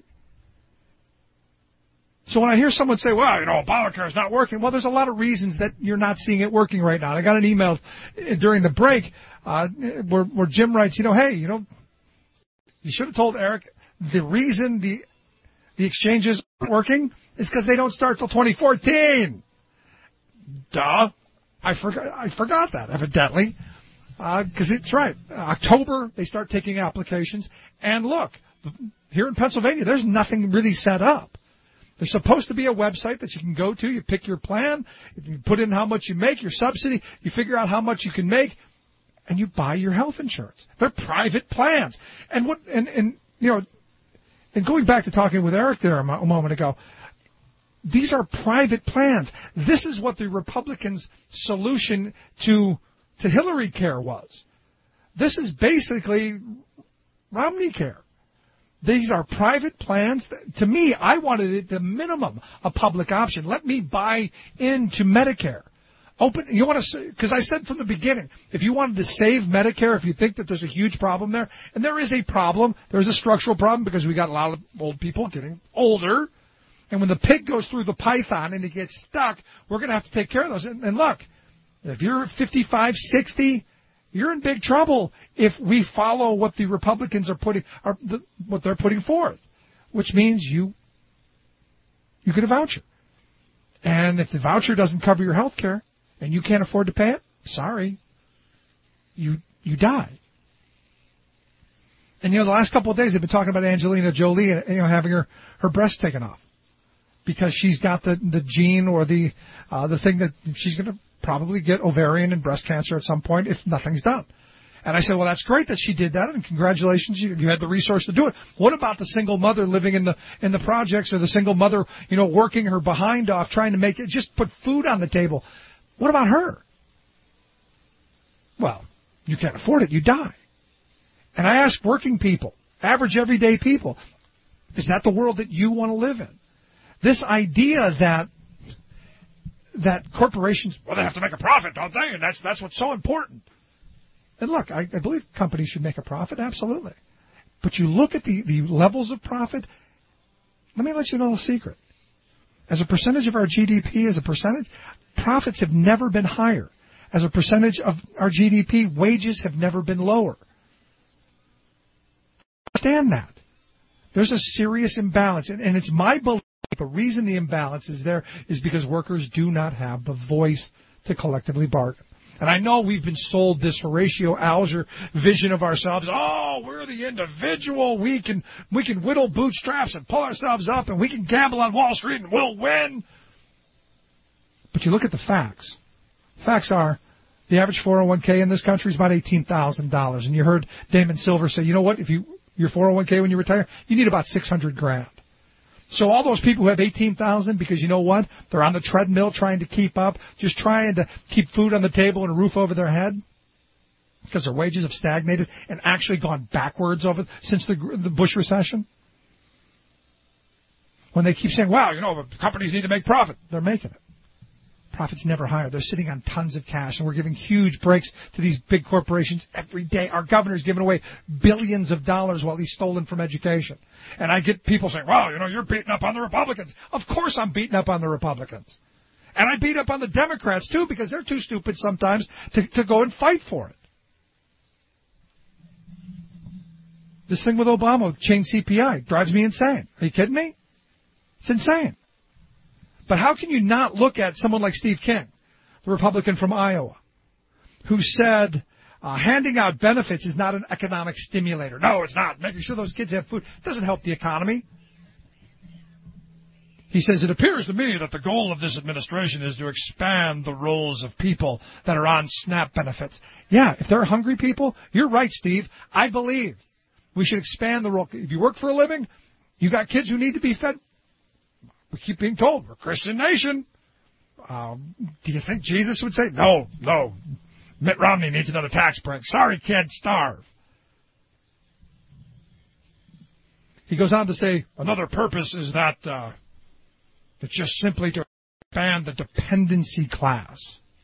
So when I hear someone say, well, you know, Obamacare is not working, well, there's a lot of reasons that you're not seeing it working right now. And I got an email during the break uh, where, where Jim writes, you know, hey, you know, you should have told Eric the reason the the exchanges aren't working is because they don't start till twenty fourteen. Duh. I forgot, I forgot that, evidently, because uh, it's right. October, they start taking applications. And look, here in Pennsylvania, there's nothing really set up. There's supposed to be a website that you can go to. You pick your plan. You put in how much you make, your subsidy. You figure out how much you can make, and you buy your health insurance. They're private plans. And what? And, and you know, and going back to talking with Eric there a moment ago, these are private plans. This is what the Republicans' solution to to Hillary Care was. This is basically Romney Care. These are private plans. To me, I wanted it the minimum a public option. Let me buy into Medicare. Open. You want to, because I said from the beginning, if you wanted to save Medicare, if you think that there's a huge problem there, and there is a problem, there's a structural problem because we got a lot of old people getting older, and when the pig goes through the python and it gets stuck, we're going to have to take care of those. And, and look, if you're fifty-five, sixty, you're in big trouble if we follow what the Republicans are putting, are the, what they're putting forth, which means you you get a voucher. And if the voucher doesn't cover your health care and you can't afford to pay it, sorry, you you die. And, you know, the last couple of days they've been talking about Angelina Jolie, you know, having her, her breast taken off because she's got the, the gene or the uh, the thing that she's going to probably get ovarian and breast cancer at some point if nothing's done. And I said, well, that's great that she did that, and congratulations, you, you had the resource to do it. What about the single mother living in the in the projects, or the single mother, you know, working her behind off, trying to make it, just put food on the table? What about her? Well, you can't afford it, you die. And I ask working people, average everyday people, is that the world that you want to live in? This idea that that corporations, well, they have to make a profit, don't they? And that's that's what's so important. And look, I, I believe companies should make a profit, absolutely. But you look at the, the levels of profit, let me let you know a secret. As a percentage of our G D P, as a percentage, profits have never been higher. As a percentage of our G D P, wages have never been lower. Understand that. There's a serious imbalance, and, and it's my belief the reason the imbalance is there is because workers do not have the voice to collectively bargain. And I know we've been sold this Horatio Alger vision of ourselves. Oh, we're the individual. We can we can whittle bootstraps and pull ourselves up, and we can gamble on Wall Street and we'll win. But you look at the facts. Facts are the average four oh one k in this country is about eighteen thousand dollars. And you heard Damon Silver say, you know what, if you your four oh one k when you retire, you need about six hundred grand. So all those people who have eighteen thousand because you know what? They're on the treadmill trying to keep up, just trying to keep food on the table and a roof over their head because their wages have stagnated and actually gone backwards over since the, the Bush recession. When they keep saying, wow, you know, companies need to make profit, they're making it. Profits never higher. They're sitting on tons of cash, and we're giving huge breaks to these big corporations every day. Our governor's giving away billions of dollars while he's stolen from education. And I get people saying, well, you know, you're beating up on the Republicans. Of course I'm beating up on the Republicans. And I beat up on the Democrats, too, because they're too stupid sometimes to, to go and fight for it. This thing with Obama, with change C P I, drives me insane. Are you kidding me? It's insane. But how can you not look at someone like Steve King, the Republican from Iowa, who said uh, handing out benefits is not an economic stimulator? No, it's not. Making sure those kids have food doesn't help the economy. He says, it appears to me that the goal of this administration is to expand the roles of people that are on SNAP benefits. Yeah, if they're hungry people, you're right, Steve. I believe we should expand the role. If you work for a living, you got kids who need to be fed. We keep being told we're a Christian nation. Um, do you think Jesus would say, no, no, Mitt Romney needs another tax break. Sorry, kids, starve. He goes on to say, another purpose is that uh, it's just simply to expand the dependency class.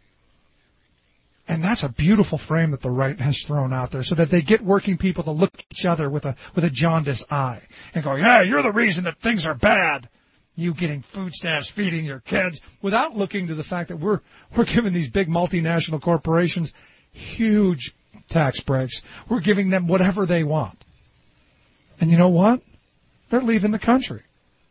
And that's a beautiful frame that the right has thrown out there so that they get working people to look at each other with a with a jaundiced eye and go, yeah, you're the reason that things are bad. You getting food stamps, feeding your kids, without looking to the fact that we're we're giving these big multinational corporations huge tax breaks. We're giving them whatever they want. And you know what? They're leaving the country.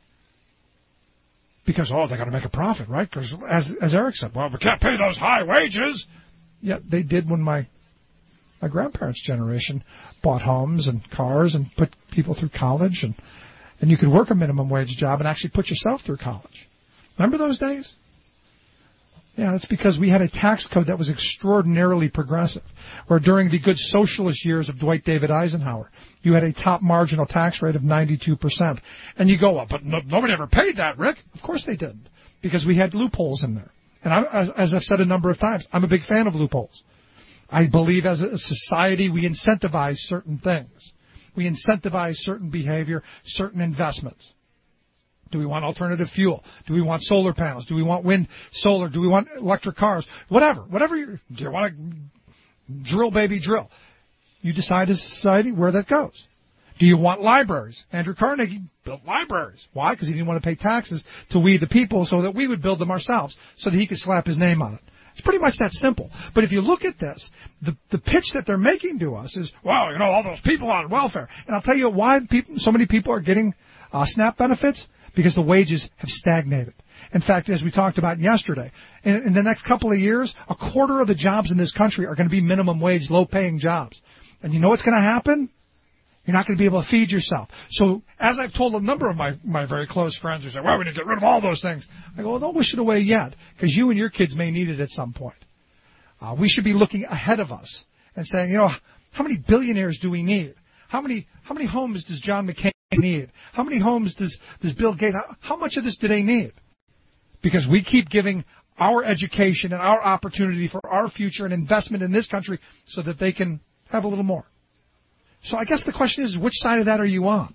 Because, oh, they got to make a profit, right? Because, as as Eric said, well, we can't pay those high wages. Yeah, they did when my my grandparents' generation bought homes and cars and put people through college, and and you could work a minimum wage job and actually put yourself through college. Remember those days? Yeah, that's because we had a tax code that was extraordinarily progressive, where during the good socialist years of Dwight David Eisenhower, you had a top marginal tax rate of ninety-two percent. And you go, well, but no, nobody ever paid that, Rick. Of course they didn't, because we had loopholes in there. And I, as, as I've said a number of times, I'm a big fan of loopholes. I believe as a society we incentivize certain things. We incentivize certain behavior, certain investments. Do we want alternative fuel? Do we want solar panels? Do we want wind, solar? Do we want electric cars? Whatever. Whatever you do, you want to drill, baby, drill. You decide as a society where that goes. Do you want libraries? Andrew Carnegie built libraries. Why? Because he didn't want to pay taxes to we the people so that we would build them ourselves so that he could slap his name on it. It's pretty much that simple. But if you look at this, the, the pitch that they're making to us is, well, you know, all those people on welfare. And I'll tell you why people, so many people are getting uh, SNAP benefits. Because the wages have stagnated. In fact, as we talked about yesterday, in, in the next couple of years, a quarter of the jobs in this country are going to be minimum wage, low-paying jobs. And you know what's going to happen? You're not going to be able to feed yourself. So, as I've told a number of my, my very close friends who say, well, we need to get rid of all those things. I go, well, don't wish it away yet, because you and your kids may need it at some point. Uh, we should be looking ahead of us and saying, you know, how many billionaires do we need? How many how many homes does John McCain need? How many homes does, does Bill Gates, how, how much of this do they need? Because we keep giving our education and our opportunity for our future and investment in this country so that they can have a little more. So I guess the question is, which side of that are you on?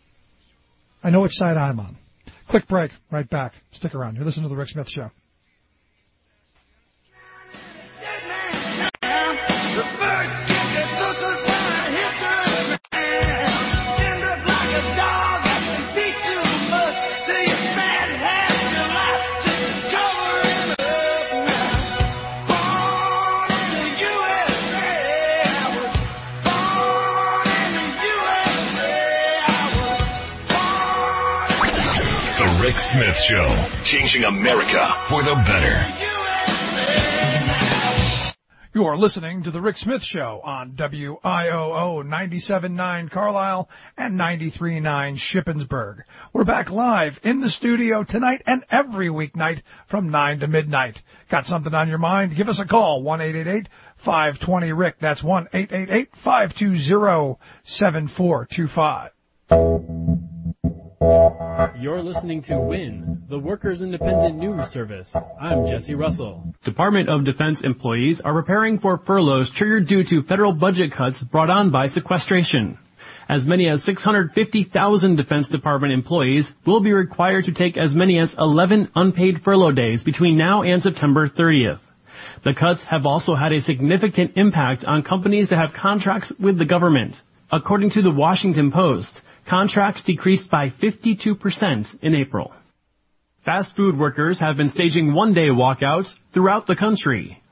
I know which side I'm on. Quick break, right back. Stick around. You're listening to The Rick Smith Show. Rick Smith Show, changing America for the better. You are listening to The Rick Smith Show on W I O O ninety-seven point nine Carlisle and ninety-three point nine Shippensburg. We're back live in the studio tonight and every weeknight from nine to midnight. Got something on your mind? Give us a call, one eight eight eight, five two zero, Rick. That's one eight eight eight, five two zero, seven four two five. You're listening to W I N, the Workers' Independent News Service. I'm Jesse Russell. Department of Defense employees are preparing for furloughs triggered due to federal budget cuts brought on by sequestration. As many as six hundred fifty thousand Defense Department employees will be required to take as many as eleven unpaid furlough days between now and September thirtieth. The cuts have also had a significant impact on companies that have contracts with the government. According to the Washington Post, contracts decreased by fifty-two percent in April. Fast food workers have been staging one-day walkouts throughout the country.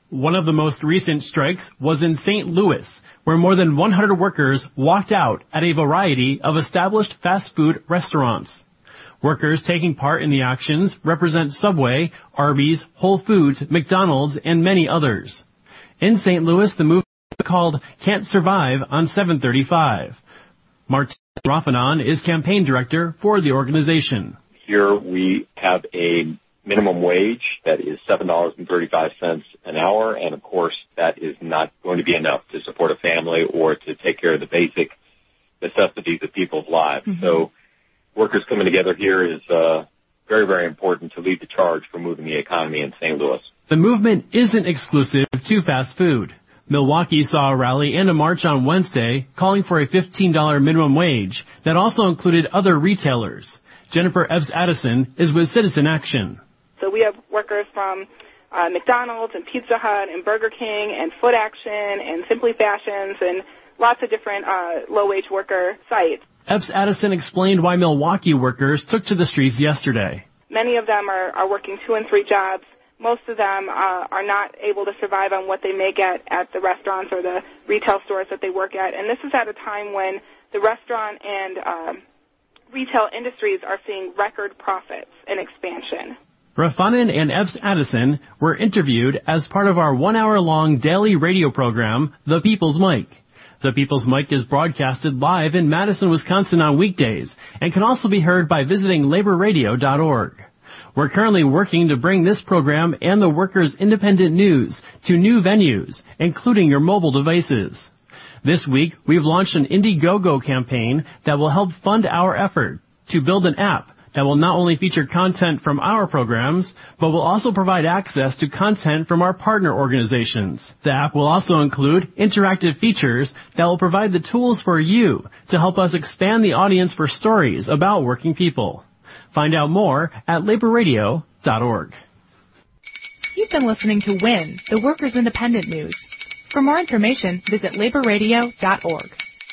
One of the most recent strikes was in Saint Louis, where more than one hundred workers walked out at a variety of established fast food restaurants. Workers taking part in the actions represent Subway, Arby's, Whole Foods, McDonald's, and many others. In Saint Louis, the movement is called Can't Survive on seven thirty-five. Martin Rafanon is campaign director for the organization. Here we have a minimum wage that is seven dollars and thirty-five cents an hour, and of course that is not going to be enough to support a family or to take care of the basic necessities of people's lives. Mm-hmm. So workers coming together here is uh, very, very important to lead the charge for moving the economy in Saint Louis. The movement isn't exclusive to fast food. Milwaukee saw a rally and a march on Wednesday calling for a fifteen dollars minimum wage that also included other retailers. Jennifer Ebbs Addison is with Citizen Action. So we have workers from uh, McDonald's and Pizza Hut and Burger King and Foot Action and Simply Fashions and lots of different uh, low-wage worker sites. Ebbs Addison explained why Milwaukee workers took to the streets yesterday. Many of them are, are working two and three jobs. Most of them uh, are not able to survive on what they make at, at the restaurants or the retail stores that they work at. And this is at a time when the restaurant and uh, retail industries are seeing record profits and expansion. Rafanen and Ebbs Addison were interviewed as part of our one-hour-long daily radio program, The People's Mic. The People's Mic is broadcasted live in Madison, Wisconsin on weekdays and can also be heard by visiting labor radio dot org. We're currently working to bring this program and the Workers' Independent News to new venues, including your mobile devices. This week, we've launched an Indiegogo campaign that will help fund our effort to build an app that will not only feature content from our programs, but will also provide access to content from our partner organizations. The app will also include interactive features that will provide the tools for you to help us expand the audience for stories about working people. Find out more at labor radio dot org. You've been listening to WIN, the Workers' Independent News. For more information, visit labor radio dot org.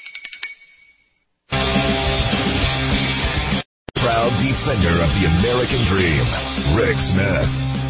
Proud defender of the American dream, Rick Smith.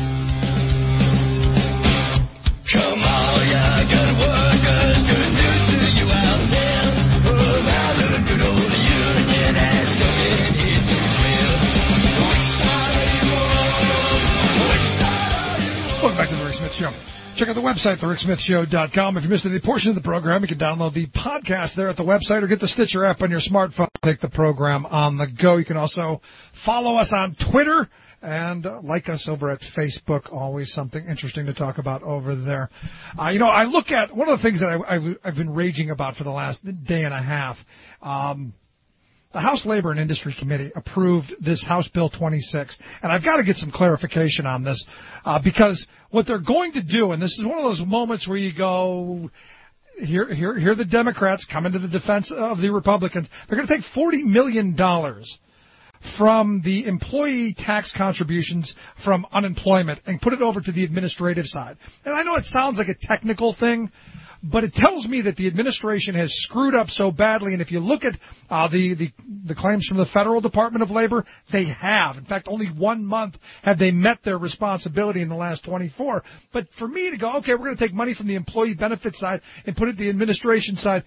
Come on, yeah, good workers, good news to you out there. Oh, now the good old union has come in here to drill. Which side are you on? Which side are you on? Welcome back to the Rick Smith Show. Check out the website, the rick smith show dot com. If you missed any portion of the program, you can download the podcast there at the website or get the Stitcher app on your smartphone. Take the program on the go. You can also follow us on Twitter and uh, like us over at Facebook. Always something interesting to talk about over there. Uh, you know, I look at one of the things that I, I, I've been raging about for the last day and a half. Um, The House Labor and Industry Committee approved this House Bill twenty-six, and I've got to get some clarification on this uh, because what they're going to do, and this is one of those moments where you go, here, here, here are the Democrats coming to the defense of the Republicans. They're going to take forty million dollars from the employee tax contributions from unemployment and put it over to the administrative side. And I know it sounds like a technical thing, but it tells me that the administration has screwed up so badly. And if you look at uh, the, the the claims from the Federal Department of Labor, they have. In fact, only one month have they met their responsibility in the last twenty-four. But for me to go, okay, we're going to take money from the employee benefit side and put it to the administration side,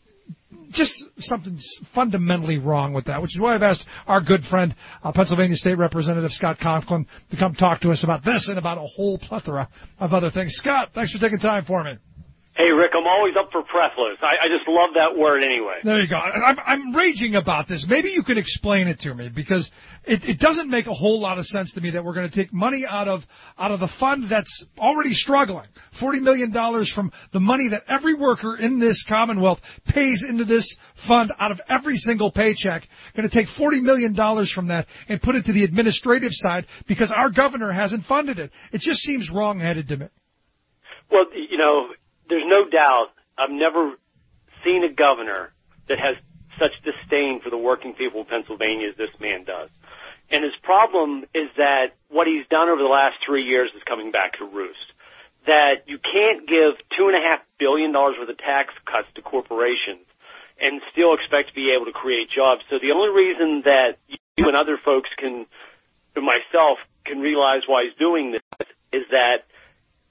just something fundamentally wrong with that, which is why I've asked our good friend, uh, Pennsylvania State Representative Scott Conklin, to come talk to us about this and about a whole plethora of other things. Scott, thanks for taking time for me. Hey, Rick, I'm always up for breathless. I, I just love that word anyway. There you go. I'm, I'm raging about this. Maybe you can explain it to me, because it, it doesn't make a whole lot of sense to me that we're going to take money out of out of the fund that's already struggling, forty million dollars from the money that every worker in this Commonwealth pays into this fund out of every single paycheck, going to take forty million dollars from that and put it to the administrative side because our governor hasn't funded it. It just seems wrong-headed to me. Well, you know, there's no doubt I've never seen a governor that has such disdain for the working people of Pennsylvania as this man does. And his problem is that what he's done over the last three years is coming back to roost. That you can't give two and a half billion dollars worth of tax cuts to corporations and still expect to be able to create jobs. So the only reason that you and other folks can, and myself, can realize why he's doing this is that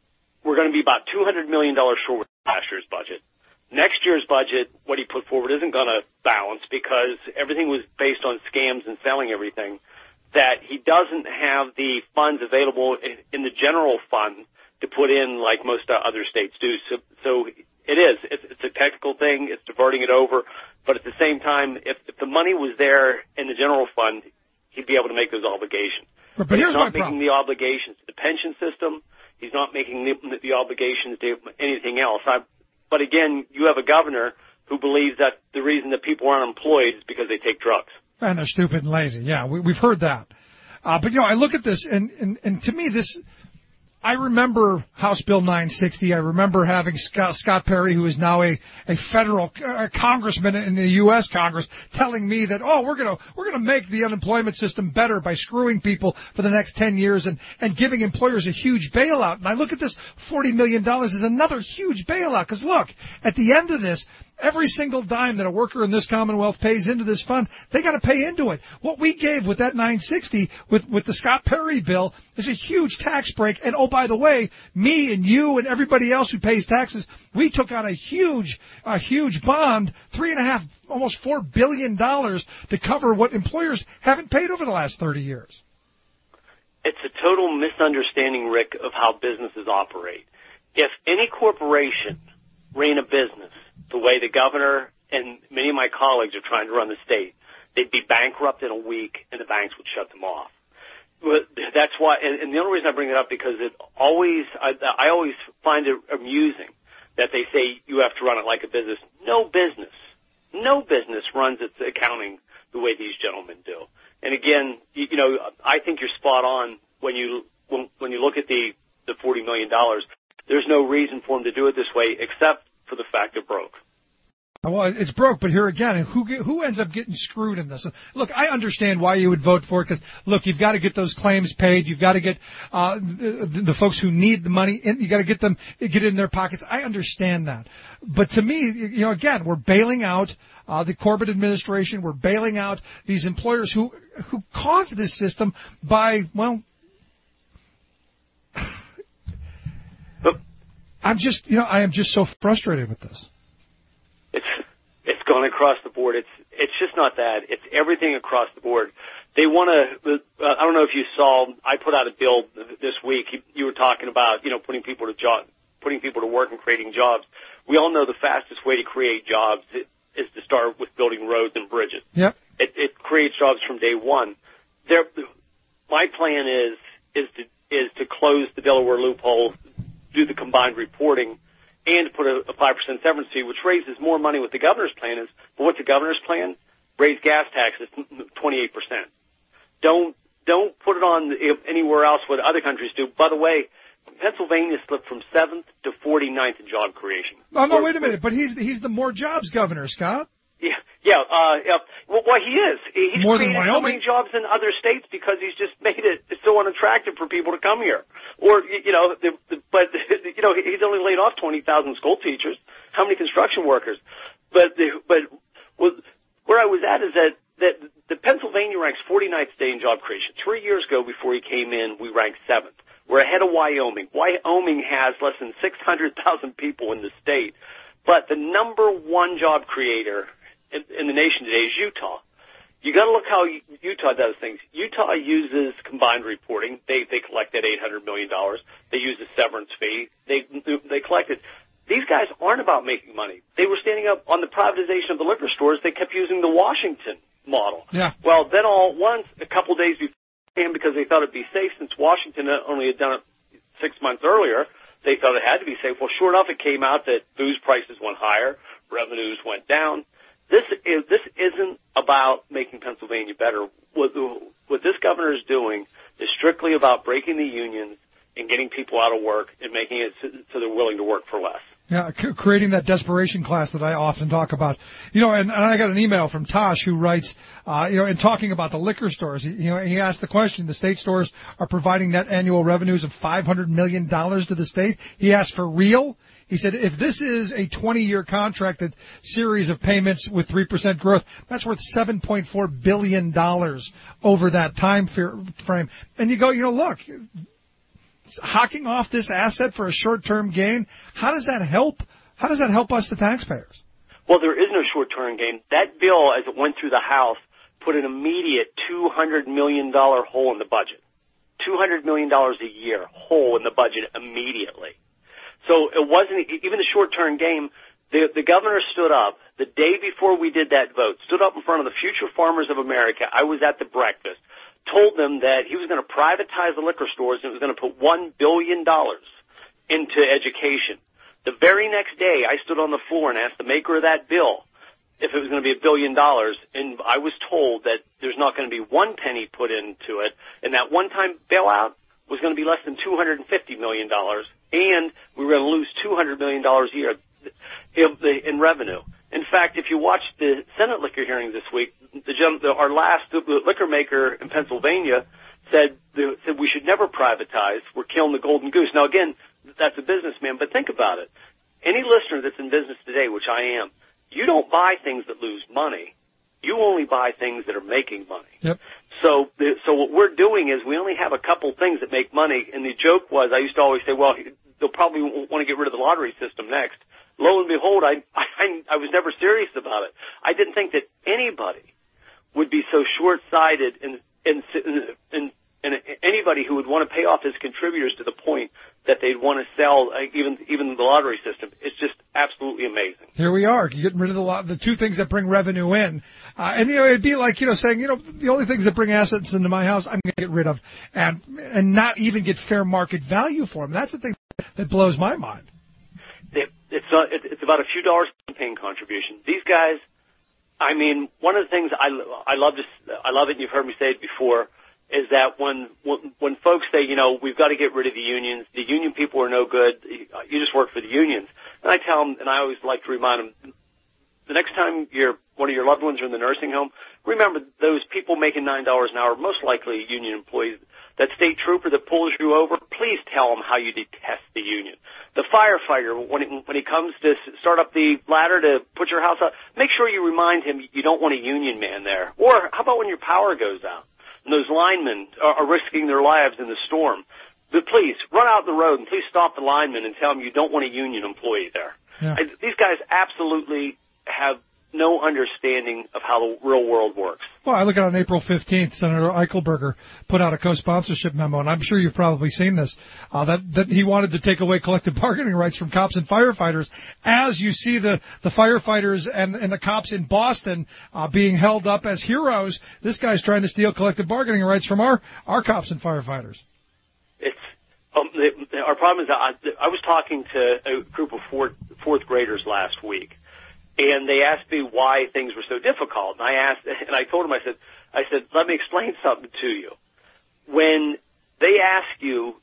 we're going to be about two hundred million dollars short with last year's budget. Next year's budget, what he put forward isn't going to balance because everything was based on scams and selling everything, that he doesn't have the funds available in the general fund to put in like most other states do. So, so it is. It's, it's a technical thing. It's diverting it over. But at the same time, if, if the money was there in the general fund, he'd be able to make those obligations. But, but, but here's he's not my making problem. the obligations to the pension system. He's not making the, the obligations to anything else. I, but again, you have a governor who believes that the reason that people are unemployed is because they take drugs. And they're stupid and lazy. Yeah, we, we've heard that. Uh, but, you know, I look at this, and, and, and to me, this, I remember House Bill nine sixty. I remember having Scott, Scott Perry, who is now a, a federal uh, congressman in the U S Congress, telling me that, oh, we're going to we're going to make the unemployment system better by screwing people for the next ten years and, and giving employers a huge bailout. And I look at this forty million dollars as another huge bailout because, look, at the end of this, every single dime that a worker in this Commonwealth pays into this fund, they got to pay into it. What we gave with that nine sixty, with, with the Scott Perry bill, is a huge tax break. And, oh, by the way, me and you and everybody else who pays taxes, we took out a huge, a huge bond, three and a half, almost four billion dollars to cover what employers haven't paid over the last thirty years. It's a total misunderstanding, Rick, of how businesses operate. If any corporation ran a business the way the governor and many of my colleagues are trying to run the state, they'd be bankrupt in a week and the banks would shut them off. That's why, and the only reason I bring it up because it always, I, I always find it amusing that they say you have to run it like a business. No business, no business runs its accounting the way these gentlemen do. And again, you, you know, I think you're spot on when you when, when you look at the the forty million dollars. There's no reason for them to do it this way except for the fact they're broke. Well, it's broke, but here again, who who ends up getting screwed in this? Look, I understand why you would vote for it because, look, you've got to get those claims paid. You've got to get uh, the, the folks who need the money in. You got to get them get it in their pockets. I understand that, but to me, you know, again, we're bailing out uh, the Corbett administration. We're bailing out these employers who who caused this system by well. I'm just, you know, I am just so frustrated with this. It's it's gone across the board. It's it's just not that. It's everything across the board. They want to. Uh, I don't know if you saw. I put out a bill this week. You, you were talking about, you know, putting people to job, putting people to work and creating jobs. We all know the fastest way to create jobs is to start with building roads and bridges. Yep. It, it creates jobs from day one. There, my plan is is to is to close the Delaware loophole, do the combined reporting, and put a, a five percent severance fee, which raises more money what the governor's plan is. But what's the governor's plan? Raise gas taxes twenty-eight percent. Don't, don't put it on anywhere else what other countries do. By the way, Pennsylvania slipped from seventh to forty-ninth in job creation. Oh, no, wait a minute. But he's, he's the more jobs governor, Scott. Yeah, yeah, uh, yeah. Well, well, he is. He's More than created so Wyoming? many jobs in other states because he's just made it so unattractive for people to come here. Or, you know, the, the, but, you know, he's only laid off twenty thousand school teachers. How many construction workers? But, the, but where I was at is that, that the Pennsylvania ranks forty-ninth state in job creation. Three years ago, before he came in, we ranked seventh. We're ahead of Wyoming. Wyoming has less than six hundred thousand people in the state. But the number one job creator in, in the nation today is Utah. You got to look how Utah does things. Utah uses combined reporting. They they collect that eight hundred million dollars. They use a severance fee. They they collect it. These guys aren't about making money. They were standing up on the privatization of the liquor stores. They kept using the Washington model. Yeah. Well, then all at once, a couple days before, because they thought it'd be safe, since Washington only had done it six months earlier, they thought it had to be safe. Well, sure enough, it came out that booze prices went higher, revenues went down. This is this isn't about making Pennsylvania better. What, what this governor is doing is strictly about breaking the unions and getting people out of work and making it so, so they're willing to work for less. Yeah, c- creating that desperation class that I often talk about. You know, and, and I got an email from Tosh who writes, uh, you know, and talking about the liquor stores. He, you know, he asked the question: the state stores are providing net annual revenues of five hundred million dollars to the state. He asked for real. He said, if this is a twenty-year contracted series of payments with three percent growth, that's worth seven point four billion dollars over that time frame. And you go, you know, look, hawking off this asset for a short-term gain, how does that help? How does that help us, the taxpayers? Well, there is no short-term gain. That bill, as it went through the House, put an immediate two hundred million dollars hole in the budget. two hundred million dollars a year hole in the budget immediately. So it wasn't even the short-term game. The, the governor stood up the day before we did that vote, stood up in front of the future farmers of America. I was at the breakfast, told them that he was going to privatize the liquor stores and it was going to put one billion dollars into education. The very next day, I stood on the floor and asked the maker of that bill if it was going to be a billion dollars, and I was told that there's not going to be one penny put into it, and that one-time bailout was going to be less than two hundred fifty million dollars, and we were going to lose two hundred million dollars a year in revenue. In fact, if you watch the Senate liquor hearings this week, the, our last the liquor maker in Pennsylvania said, said we should never privatize. We're killing the golden goose. Now, again, that's a businessman, but think about it. Any listener that's in business today, which I am, you don't buy things that lose money. You only buy things that are making money. Yep. So, so what we're doing is we only have a couple things that make money. And the joke was, I used to always say, well, they'll probably want to get rid of the lottery system next. Lo and behold, I, I, I was never serious about it. I didn't think that anybody would be so short-sighted and, and, and, and anybody who would want to pay off his contributors to the point that they'd want to sell uh, even even the lottery system. It's just absolutely amazing. Here we are, getting rid of the lot, the two things that bring revenue in. Uh, and, you know, it'd be like, you know, saying, you know, the only things that bring assets into my house, I'm going to get rid of and and not even get fair market value for them. That's the thing that blows my mind. It, it's, uh, it, it's about a few dollars campaign contribution. These guys, I mean, one of the things I, I love to, I love it, and you've heard me say it before, is that when, when when folks say, you know, we've got to get rid of the unions, the union people are no good, you just work for the unions. And I tell them, and I always like to remind them, the next time your one of your loved ones are in the nursing home, remember those people making nine dollars an hour, most likely union employees. That state trooper that pulls you over, please tell him how you detest the union. The firefighter, when he, when he comes to start up the ladder to put your house up, make sure you remind him you don't want a union man there. Or how about when your power goes out? And those linemen are, are risking their lives in the storm. But please, run out the road and please stop the linemen and tell them you don't want a union employee there. Yeah. I, these guys absolutely have no understanding of how the real world works. Well, I look at on April fifteenth, Senator Eichelberger put out a co-sponsorship memo, and I'm sure you've probably seen this, uh, that, that he wanted to take away collective bargaining rights from cops and firefighters. As you see the, the firefighters and, and the cops in Boston uh, being held up as heroes, this guy's trying to steal collective bargaining rights from our, our cops and firefighters. It's um, the, our problem is that I, I was talking to a group of fourth, fourth graders last week. And they asked me why things were so difficult. And I asked, and I told them, I said, I said, let me explain something to you. When they ask you,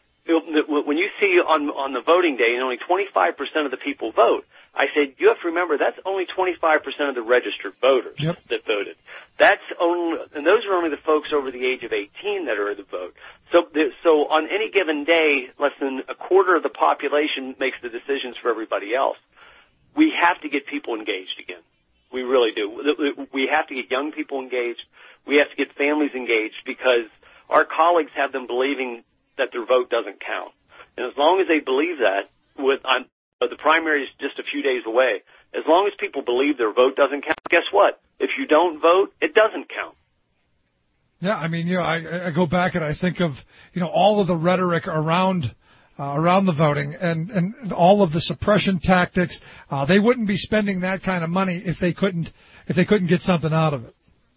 when you see on, on the voting day and only twenty-five percent of the people vote, I said, you have to remember that's only twenty-five percent of the registered voters yep. that voted. That's only, and those are only the folks over the age of eighteen that are the vote. So, so on any given day, less than a quarter of the population makes the decisions for everybody else. We have to get people engaged again. We really do. We have to get young people engaged. We have to get families engaged because our colleagues have them believing that their vote doesn't count. And as long as they believe that, with on, the primary is just a few days away, as long as people believe their vote doesn't count, guess what? If you don't vote, it doesn't count. Yeah, I mean, you know, I, I go back and I think of, you know, all of the rhetoric around Uh, around the voting and, and all of the suppression tactics. Uh, they wouldn't be spending that kind of money if they couldn't if they couldn't get something out of it.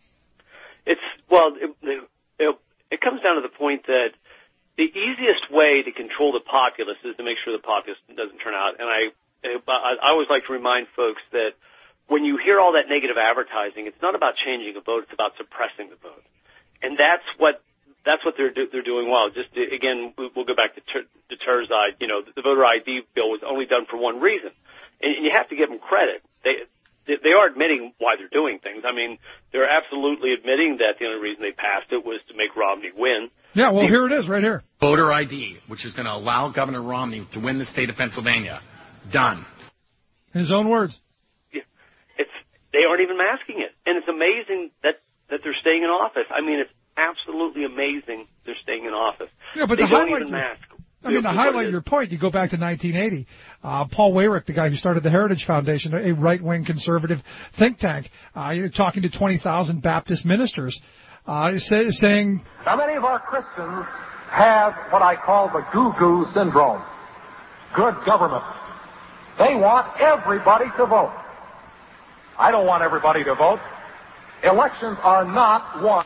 It's well, it, it, it comes down to the point that the easiest way to control the populace is to make sure the populace doesn't turn out. And I, I, I always like to remind folks that when you hear all that negative advertising, it's not about changing a vote; it's about suppressing the vote, and that's what. That's what they're do, they're doing well. Just to, again, we'll go back to, ter, to Terzai. You know, the voter I D bill was only done for one reason, and, and you have to give them credit. They they are admitting why they're doing things. I mean, they're absolutely admitting that the only reason they passed it was to make Romney win. Yeah, well, here it is, right here. Voter I D, which is going to allow Governor Romney to win the state of Pennsylvania. Done. His own words. Yeah, it's they aren't even masking it, and it's amazing that that they're staying in office. I mean, it's absolutely amazing they're staying in office. Yeah, but they the don't highlight, even mask. I mean, to highlight your point, you go back to nineteen eighty. Uh, Paul Weyrich, the guy who started the Heritage Foundation, a right-wing conservative think tank, uh, you're talking to twenty thousand Baptist ministers, uh, say, saying... Now, many of our Christians have what I call the goo-goo syndrome. Good government. They want everybody to vote. I don't want everybody to vote. Elections are not won.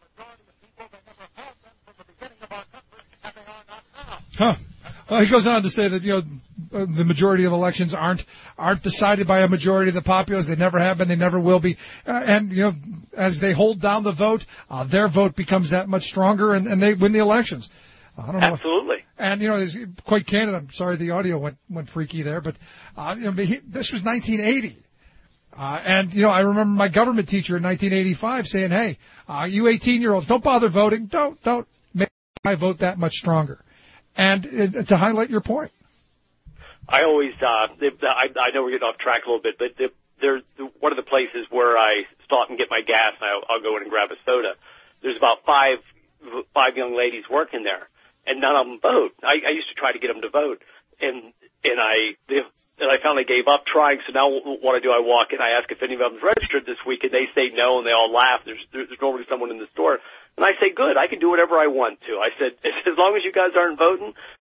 Huh. Well, he goes on to say that, you know, the majority of elections aren't aren't decided by a majority of the populace. They never have been. They never will be. Uh, and, you know, as they hold down the vote, uh, their vote becomes that much stronger, and, and they win the elections. I don't know. Absolutely. And, you know, it's quite candid. I'm sorry the audio went went freaky there, but uh, you know, he, this was nineteen eighty. Uh, and, you know, I remember my government teacher in nineteen eighty-five saying, hey, uh, you eighteen-year-olds, don't bother voting. Don't, don't make my vote that much stronger. And uh, to highlight your point. I always, uh, they, I, I know we're getting off track a little bit, but they, they're one of the places where I stop and get my gas, and I'll, I'll go in and grab a soda. There's about five, five young ladies working there, and none of them vote. I, I used to try to get them to vote, and, and I, they, and I finally gave up trying, so now what I do, I walk in, I ask if any of them's registered this week, and they say no, and they all laugh. There's, there's normally someone in the store. And I say, good, I can do whatever I want to. I said, as long as you guys aren't voting,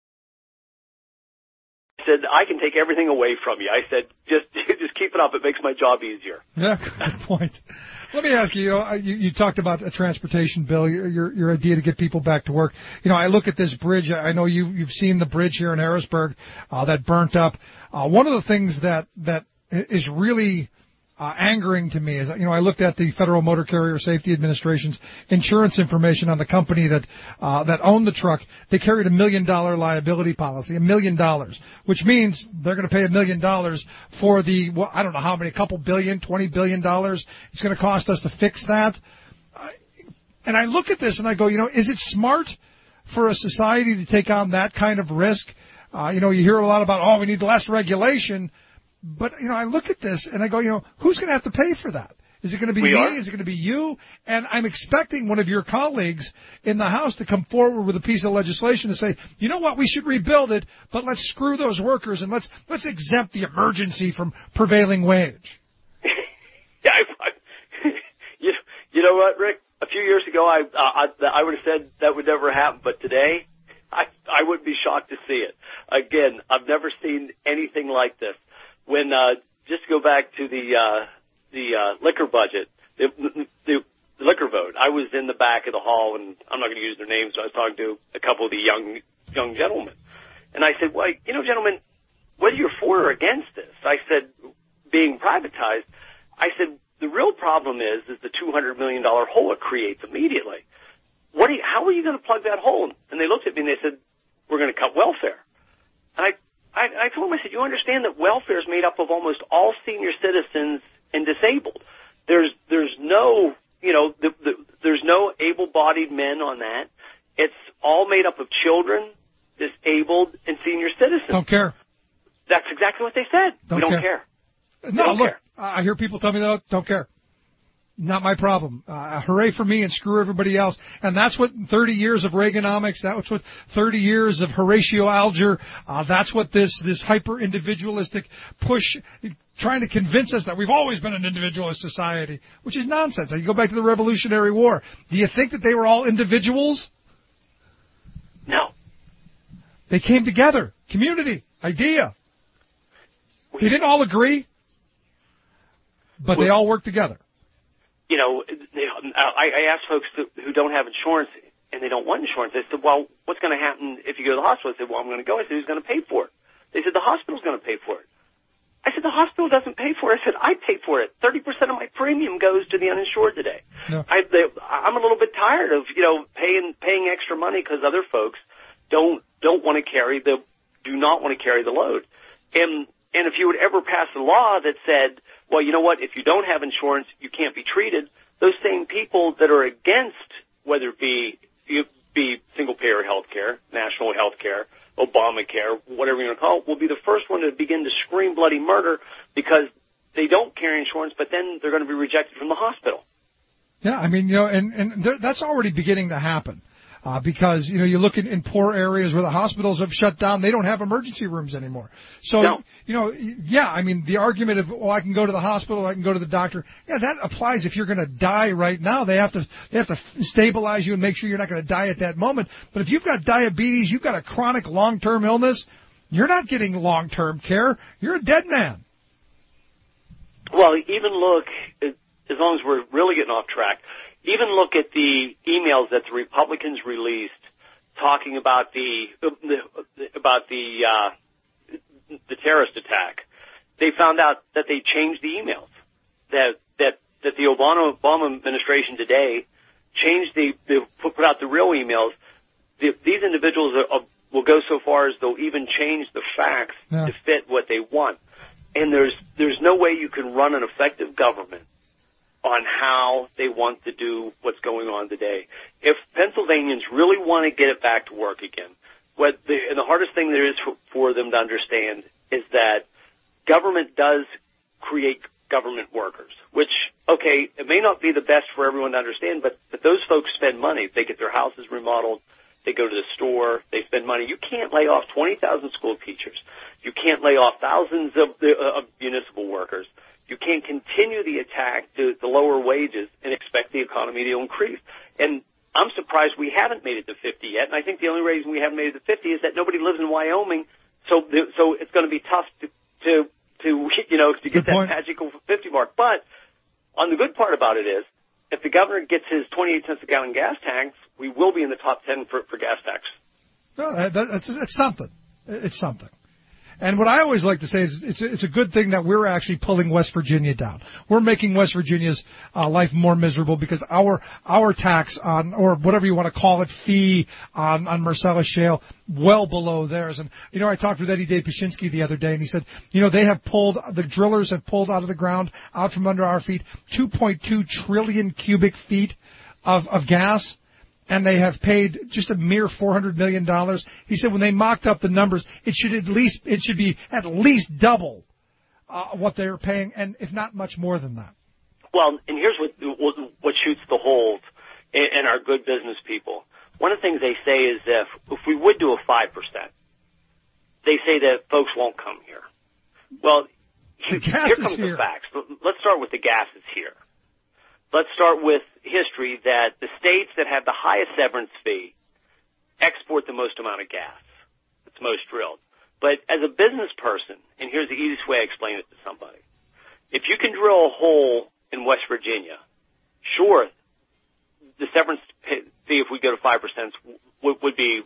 I said, I can take everything away from you. I said, just just keep it up. It makes my job easier. Yeah, good point. Let me ask you, you know, you, you talked about a transportation bill, your, your your idea to get people back to work. You know, I look at this bridge. I know you, you've seen the bridge here in Harrisburg uh, that burnt up. Uh, one of the things that, that is really Uh, angering to me is, you know, I looked at the Federal Motor Carrier Safety Administration's insurance information on the company that uh, that owned the truck. They carried a million dollar liability policy, a million dollars, which means they're going to pay a million dollars for the, well, I don't know how many, a couple billion, twenty billion dollars it's going to cost us to fix that. Uh, and I look at this and I go, you know, is it smart for a society to take on that kind of risk? Uh, you know, you hear a lot about, oh, we need less regulation. But, you know, I look at this and I go, you know, who's going to have to pay for that? Is it going to be we me? Are. Is it going to be you? And I'm expecting one of your colleagues in the House to come forward with a piece of legislation to say, you know what, we should rebuild it, but let's screw those workers and let's let's exempt the emergency from prevailing wage. yeah, I, I, you, you know what, Rick? A few years ago, I, I I would have said that would never happen, but today, I I wouldn't be shocked to see it. Again, I've never seen anything like this. When, uh, just to go back to the, uh, the, uh, liquor budget, the, the, the liquor vote, I was in the back of the hall, and I'm not going to use their names, so I was talking to a couple of the young, young gentlemen. And I said, well, you know, gentlemen, whether you're for or against this, I said, being privatized, I said, the real problem is, is the two hundred million dollars hole it creates immediately. What are you, how are you going to plug that hole? And they looked at me and they said, we're going to cut welfare. And I, I, I told him, I said, you understand that welfare is made up of almost all senior citizens and disabled. There's, there's no, you know, the, the, there's no able-bodied men on that. It's all made up of children, disabled, and senior citizens. Don't care. That's exactly what they said. Don't we don't care. care. No, don't look, care. I hear people tell me that, don't care. Not my problem. Uh, hooray for me and screw everybody else. And that's what thirty years of Reaganomics, that's what thirty years of Horatio Alger, uh, that's what this, this hyper-individualistic push, trying to convince us that we've always been an individualist society, which is nonsense. You go back to the Revolutionary War. Do you think that they were all individuals? No. They came together. Community. Idea. They didn't all agree, but they all worked together. You know, I, I asked folks who don't have insurance and they don't want insurance. They said, well, what's going to happen if you go to the hospital? I said, well, I'm going to go. I said, who's going to pay for it? They said, the hospital's going to pay for it. I said, the hospital doesn't pay for it. I said, I pay for it. thirty percent of my premium goes to the uninsured today. No. I, they, I'm a little bit tired of, you know, paying, paying extra money because other folks don't, don't want to carry the, do not want to carry the load. And, and if you would ever pass a law that said, well, you know what, if you don't have insurance, you can't be treated, those same people that are against, whether it be, be single-payer health care, national health care, Obamacare, whatever you want to call it, will be the first one to begin to scream bloody murder because they don't carry insurance, but then they're going to be rejected from the hospital. Yeah, I mean, you know, and, and there, that's already beginning to happen. Uh, because, you know, you look in, in poor areas where the hospitals have shut down, they don't have emergency rooms anymore. So, No. you know, yeah, I mean, the argument of, oh, I can go to the hospital, I can go to the doctor, yeah, that applies if you're going to die right now. They have to, they have to stabilize you and make sure you're not going to die at that moment. But if you've got diabetes, you've got a chronic long-term illness, you're not getting long-term care. You're a dead man. Well, even look, as long as we're really getting off track, even look at the emails that the Republicans released talking about the about the uh, the terrorist attack. They found out that they changed the emails. That that that the Obama Obama administration today changed the, the put out the real emails. The, these individuals are, are, will go so far as they'll even change the facts yeah. to fit what they want. And there's there's no way you can run an effective government on how they want to do what's going on today. If Pennsylvanians really want to get it back to work again, what the, and the hardest thing there is for, for them to understand is that government does create government workers, which, okay, it may not be the best for everyone to understand, but, but those folks spend money. They get their houses remodeled. They go to the store. They spend money. You can't lay off twenty thousand school teachers. You can't lay off thousands of, uh, of municipal workers. You can't continue the attack to the lower wages and expect the economy to increase. And I'm surprised we haven't made it to fifty yet. And I think the only reason we haven't made it to fifty is that nobody lives in Wyoming. So, so it's going to be tough to, to, to, you know, to get that magical fifty mark. But on the good part about it is, if the governor gets his twenty-eight cents a gallon gas tax, we will be in the top ten for, for gas tax. No, that, that's, it's something. It's something. And what I always like to say is it's a, it's a good thing that we're actually pulling West Virginia down. We're making West Virginia's uh, life more miserable because our our tax on, or whatever you want to call it, fee on, on Marcellus Shale, well below theirs. And, you know, I talked with Eddie Dave Pashinsky the other day, and he said, you know, they have pulled, the drillers have pulled out of the ground, out from under our feet, two point two trillion cubic feet of, of gas. And they have paid just a mere four hundred million dollars. He said when they mocked up the numbers, it should at least it should be at least double uh, what they're paying, and if not much more than that. Well, and here's what what shoots the holes in, in our good business people. One of the things they say is if if we would do a five percent, they say that folks won't come here. Well, the here gas comes is here. the facts. Let's start with the gas is here. Let's start with history that the states that have the highest severance fee export the most amount of gas. It's most drilled. But as a business person, and here's the easiest way I explain it to somebody, if you can drill a hole in West Virginia, sure, the severance fee, if we go to five percent, would, would be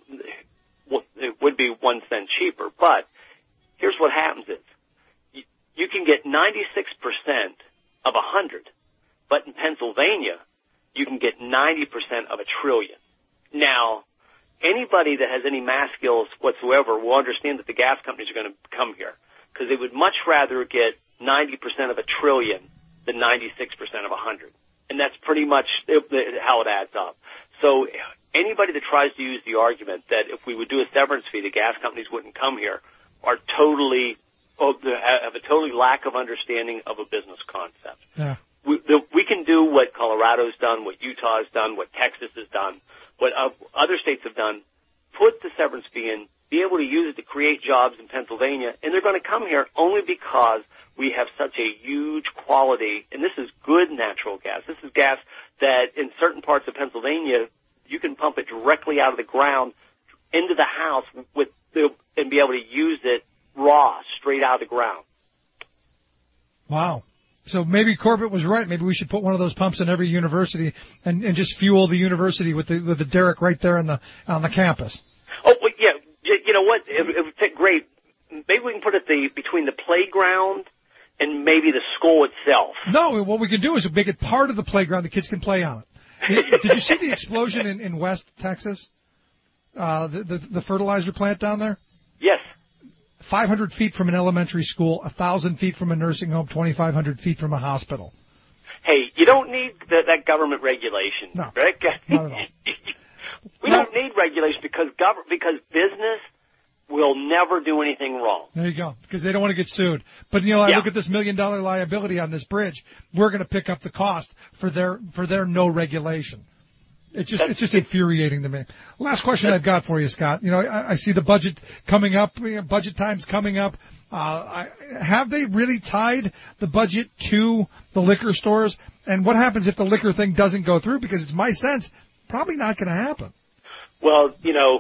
it would be one cent cheaper. But here's what happens is you, you can get ninety-six percent of a hundred. But in Pennsylvania, you can get ninety percent of a trillion. Now, anybody that has any math skills whatsoever will understand that the gas companies are going to come here because they would much rather get ninety percent of a trillion than ninety-six percent of a hundred. And that's pretty much how it adds up. So anybody that tries to use the argument that if we would do a severance fee, the gas companies wouldn't come here are totally, have a totally lack of understanding of a business concept. Yeah. We, the, we can do what Colorado's done, what Utah's done, what Texas has done, what uh, other states have done. Put the severance fee in, be able to use it to create jobs in Pennsylvania, and they're going to come here only because we have such a huge quality, and this is good natural gas. This is gas that in certain parts of Pennsylvania, you can pump it directly out of the ground into the house with the, and be able to use it raw, straight out of the ground. Wow. So maybe Corbett was right. Maybe we should put one of those pumps in every university and, and just fuel the university with the with the derrick right there on the on the campus. Oh, well, yeah. You know what? It, it would fit great. Maybe we can put it the between the playground and maybe the school itself. No, what we can do is make it part of the playground. The kids can play on it. Did you see the explosion in, in West Texas? Uh, the, the the fertilizer plant down there? Yes. five hundred feet from an elementary school, one thousand feet from a nursing home, twenty-five hundred feet from a hospital. Hey, you don't need the, that government regulation, no, right? Not at all. we not, don't need regulation because gov- because business will never do anything wrong. There you go, because they don't want to get sued. But, you know, I yeah. look at this million-dollar liability on this bridge. We're going to pick up the cost for their for their no regulation. It's just it's just infuriating to me. Last question I've got for you, Scott. You know, I, I see the budget coming up. You know, budget time's coming up. Uh, I, have they really tied the budget to the liquor stores? And what happens if the liquor thing doesn't go through? Because it's my sense probably not going to happen. Well, you know,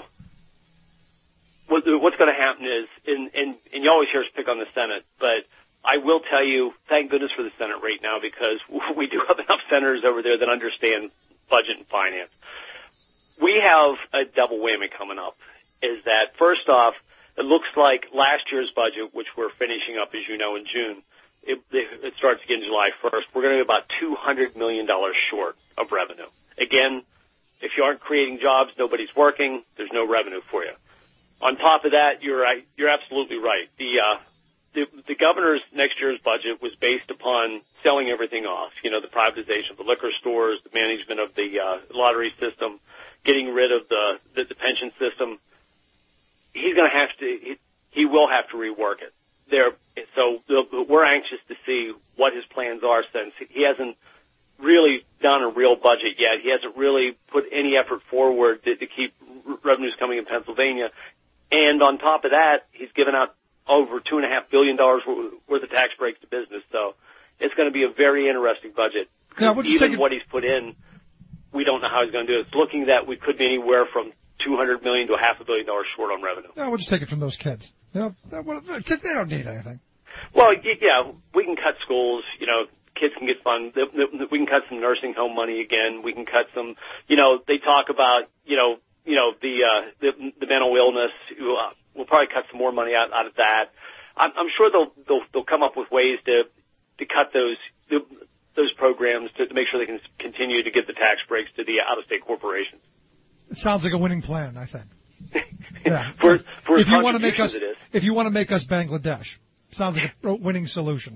what, what's going to happen is, and, and, and you always hear us pick on the Senate, but I will tell you, thank goodness for the Senate right now, because we do have enough senators over there that understand budget and finance. We have a double whammy coming up, is that first off, it looks like last year's budget, which we're finishing up, as you know, in June, it, it starts again July first. We're going to be about two hundred million dollars short of revenue. Again, if you aren't creating jobs, nobody's working, there's no revenue for you. On top of that, you're right, you're absolutely right. The, uh, the, the governor's next year's budget was based upon selling everything off. You know, the privatization of the liquor stores, the management of the, uh, lottery system, getting rid of the, the, the pension system. He's going to have to, he, he will have to rework it. There, so we're anxious to see what his plans are, since he hasn't really done a real budget yet. He hasn't really put any effort forward to, to keep revenues coming in Pennsylvania. And on top of that, he's given out over two and a half billion dollars worth of tax breaks to business. So it's going to be a very interesting budget. Yeah, we'll just Even take it- what he's put in, we don't know how he's going to do it. It's looking that we could be anywhere from two hundred million dollars to a half a billion dollars short on revenue. Yeah, we'll just take it from those kids. You know, they don't need anything. Well, yeah, we can cut schools, you know, kids can get fun. We can cut some nursing home money again. We can cut some, you know, they talk about, you know, you know, the, uh, the, the mental illness. We'll probably cut some more money out, out of that. I'm, I'm sure they'll, they'll, they'll come up with ways to, to cut those, those programs to, to make sure they can continue to give the tax breaks to the out-of-state corporations. It sounds like a winning plan, I think. Yeah. for, for if as you want to make us, it is. if you want to make us Bangladesh, sounds like a winning solution.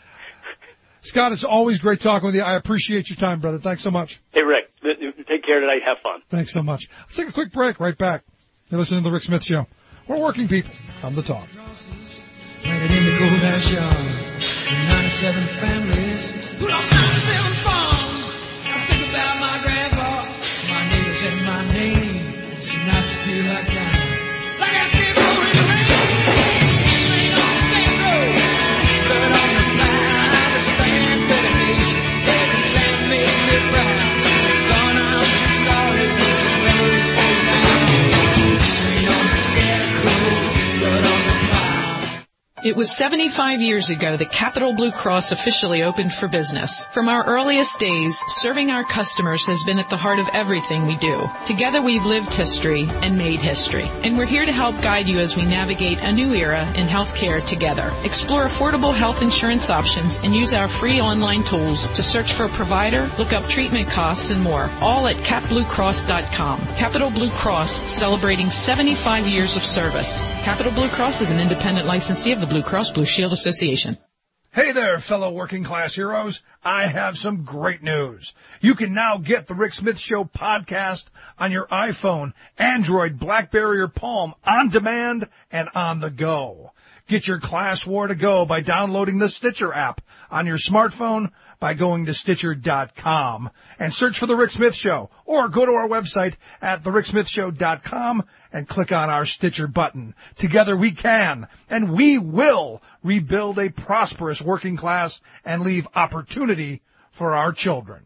Scott, it's always great talking with you. I appreciate your time, brother. Thanks so much. Hey, Rick, take care tonight. Have fun. Thanks so much. Let's take a quick break. Right back. You're listening to The Rick Smith Show. We're working people. Come to talk. Planted in the gold ash yard, ninety-seven families, who lost ninety-seven farms. I think about my grandpa, my neighbors and my name. It's nice to feel like dying, like I did for in the rain. Ain't on the same road, blood on the line. It's a bad dedication. Heaven's land made me proud. Son, I'm sorry, this memory's for now. Ain't on the scarecrow, blood on the pile. It was seventy-five years ago that Capital Blue Cross officially opened for business. From our earliest days, serving our customers has been at the heart of everything we do. Together we've lived history and made history. And we're here to help guide you as we navigate a new era in healthcare together. Explore affordable health insurance options and use our free online tools to search for a provider, look up treatment costs, and more. All at cap blue cross dot com. Capital Blue Cross, celebrating seventy-five years of service. Capital Blue Cross is an independent licensee of the Blue Cross Blue Shield Association. Hey there, fellow working class heroes. I have some great news. You can now get the Rick Smith Show podcast on your iPhone, Android, BlackBerry, or Palm on demand and on the go. Get your class war to go by downloading the Stitcher app on your smartphone by going to Stitcher dot com and search for The Rick Smith Show, or go to our website at the rick smith show dot com and click on our Stitcher button. Together we can, and we will, rebuild a prosperous working class and leave opportunity for our children.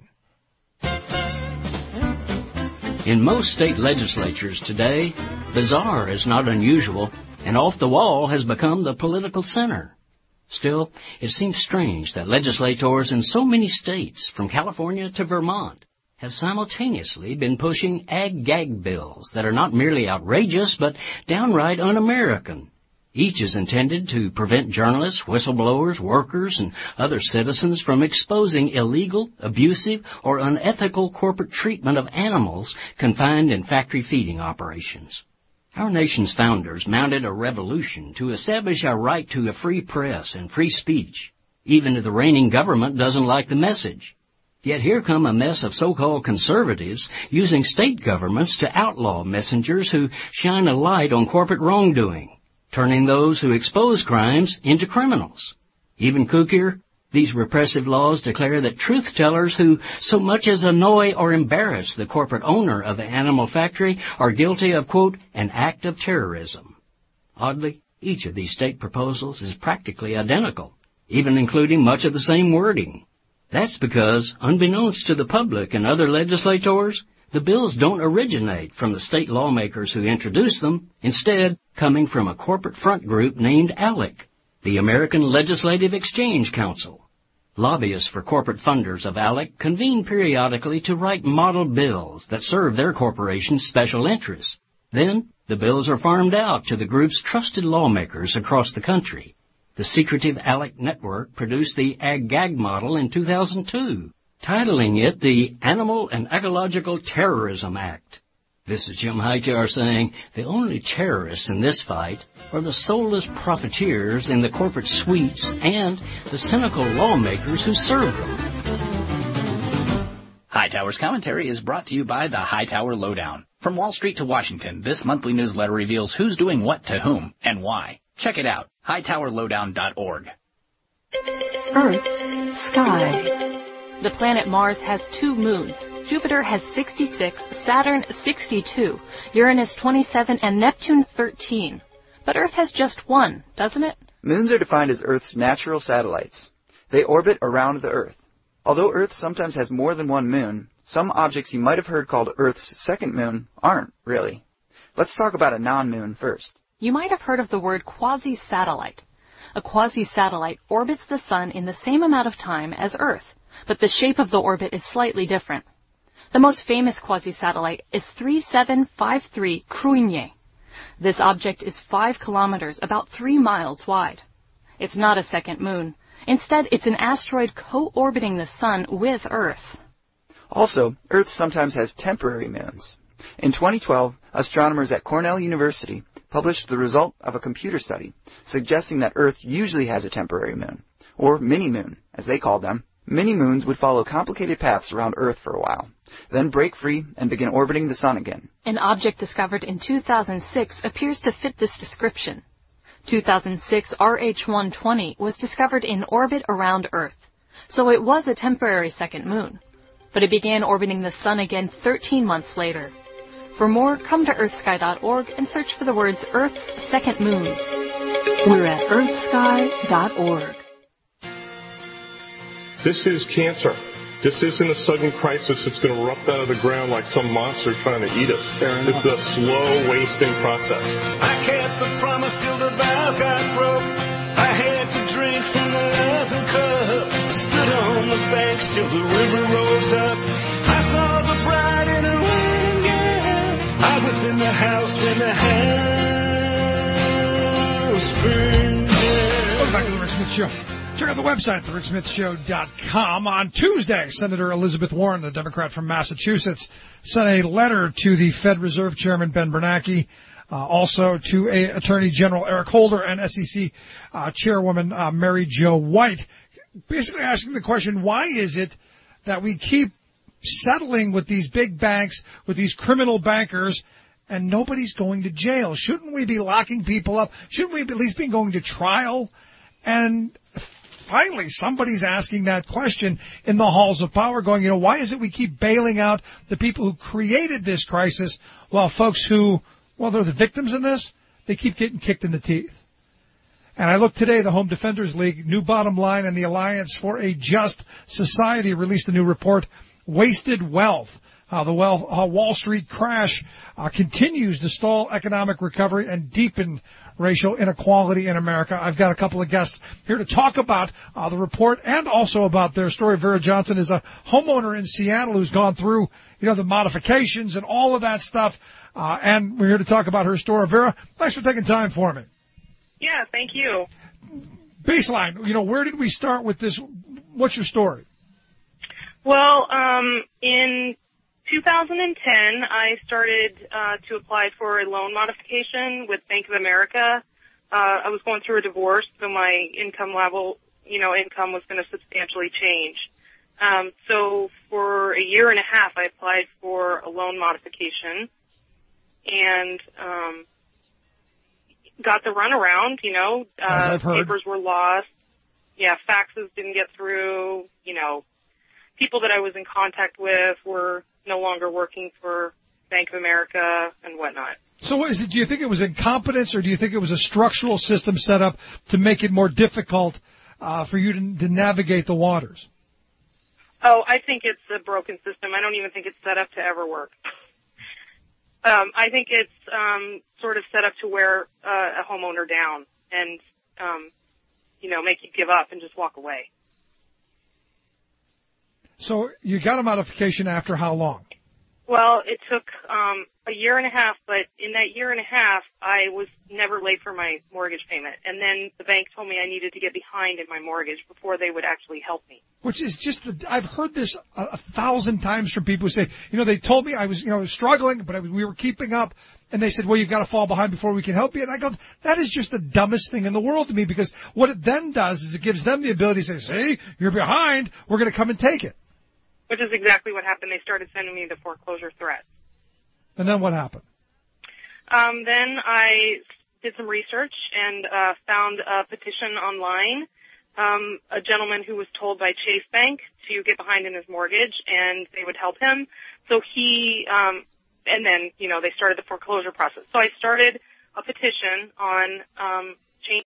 In most state legislatures today, bizarre is not unusual, and off the wall has become the political center. Still, it seems strange that legislators in so many states, from California to Vermont, have simultaneously been pushing ag-gag bills that are not merely outrageous, but downright un-American. Each is intended to prevent journalists, whistleblowers, workers, and other citizens from exposing illegal, abusive, or unethical corporate treatment of animals confined in factory feeding operations. Our nation's founders mounted a revolution to establish our right to a free press and free speech. Even if the reigning government doesn't like the message. Yet here come a mess of so-called conservatives using state governments to outlaw messengers who shine a light on corporate wrongdoing, turning those who expose crimes into criminals. Even kookier, These repressive laws declare that truth-tellers who so much as annoy or embarrass the corporate owner of the animal factory are guilty of, quote, an act of terrorism. Oddly, each of these state proposals is practically identical, even including much of the same wording. That's because, unbeknownst to the public and other legislators, the bills don't originate from the state lawmakers who introduced them, instead coming from a corporate front group named ALEC, the American Legislative Exchange Council. Lobbyists for corporate funders of ALEC convene periodically to write model bills that serve their corporation's special interests. Then, the bills are farmed out to the group's trusted lawmakers across the country. The secretive ALEC network produced the Ag-Gag model in two thousand two, titling it the Animal and Ecological Terrorism Act. This is Jim Hightower saying the only terrorists in this fight are the soulless profiteers in the corporate suites and the cynical lawmakers who serve them. Hightower's commentary is brought to you by the Hightower Lowdown. From Wall Street to Washington, this monthly newsletter reveals who's doing what to whom and why. Check it out, hightower lowdown dot org. Earth, sky. The planet Mars has two moons. Jupiter has sixty-six, Saturn sixty-two, Uranus twenty-seven, and Neptune thirteen. But Earth has just one, doesn't it? Moons are defined as Earth's natural satellites. They orbit around the Earth. Although Earth sometimes has more than one moon, some objects you might have heard called Earth's second moon aren't, really. Let's talk about a non-moon first. You might have heard of the word quasi-satellite. A quasi-satellite orbits the Sun in the same amount of time as Earth, but the shape of the orbit is slightly different. The most famous quasi-satellite is three seven five three Cruigné. This object is five kilometers, about three miles wide. It's not a second moon. Instead, it's an asteroid co-orbiting the Sun with Earth. Also, Earth sometimes has temporary moons. In twenty twelve, astronomers at Cornell University published the result of a computer study suggesting that Earth usually has a temporary moon, or mini-moon, as they called them. Mini-moons would follow complicated paths around Earth for a while, then break free and begin orbiting the Sun again. An object discovered in two thousand six appears to fit this description. two thousand six R H one twenty was discovered in orbit around Earth, so it was a temporary second moon. But it began orbiting the Sun again thirteen months later. For more, come to earth sky dot org and search for the words Earth's second moon. We're at earth sky dot org. This is cancer. This isn't a sudden crisis that's going to erupt out of the ground like some monster trying to eat us. This is a slow wasting process. I kept the promise till the valve got broke. I had to drink from the laughing cup. I stood on the banks till the river rose up. I saw the bride in her wedding gown. I was in the house when the house burned down. Welcome back to the Rick Smith Show. Check out the website, the rick smith show dot com. On Tuesday, Senator Elizabeth Warren, the Democrat from Massachusetts, sent a letter to the Fed Reserve Chairman Ben Bernanke, uh, also to a Attorney General Eric Holder and S E C uh, Chairwoman uh, Mary Jo White, basically asking the question, why is it that we keep settling with these big banks, with these criminal bankers, and nobody's going to jail? Shouldn't we be locking people up? Shouldn't we at least be going to trial? And finally, somebody's asking that question in the halls of power, going, you know, why is it we keep bailing out the people who created this crisis while folks who, well, they're the victims in this, they keep getting kicked in the teeth? And I look today, the Home Defenders League, New Bottom Line, and the Alliance for a Just Society released a new report, Wasted Wealth, how the wealth, how Wall Street crash uh, continues to stall economic recovery and deepen racial inequality in America. I've got a couple of guests here to talk about uh, the report and also about their story. Vera Johnson is a homeowner in Seattle who's gone through, you know, the modifications and all of that stuff. Uh, and we're here to talk about her story. Vera, thanks for taking time for me. Yeah, thank you. Baseline, you know, where did we start with this? What's your story? Well, um, in two thousand ten, I started uh, to apply for a loan modification with Bank of America. Uh, I was going through a divorce, so my income level, you know, income was going to substantially change. Um, so for a year and a half, I applied for a loan modification and um, got the runaround. You know, uh, papers were lost. yeah, faxes didn't get through. You know, people that I was in contact with were no longer working for Bank of America and whatnot. So what is it, do you think it was incompetence, or do you think it was a structural system set up to make it more difficult uh, for you to, to navigate the waters? Oh, I think it's a broken system. I don't even think it's set up to ever work. um, I think it's um, sort of set up to wear uh, a homeowner down and, um, you know, make you give up and just walk away. So you got a modification after how long? Well, it took um, a year and a half, but in that year and a half, I was never late for my mortgage payment. And then the bank told me I needed to get behind in my mortgage before they would actually help me. Which is just, the, I've heard this a, a thousand times from people who say, you know, they told me I was, you know, struggling, but I was, we were keeping up. And they said, well, you've got to fall behind before we can help you. And I go, that is just the dumbest thing in the world to me, because what it then does is it gives them the ability to say, see, you're behind, we're going to come and take it. Which is exactly what happened. They started sending me the foreclosure threats. And then what happened? Um, then I did some research and uh, found a petition online. Um, a gentleman who was told by Chase Bank to get behind in his mortgage, and they would help him. So he, um, and then, you know, they started the foreclosure process. So I started a petition on um, change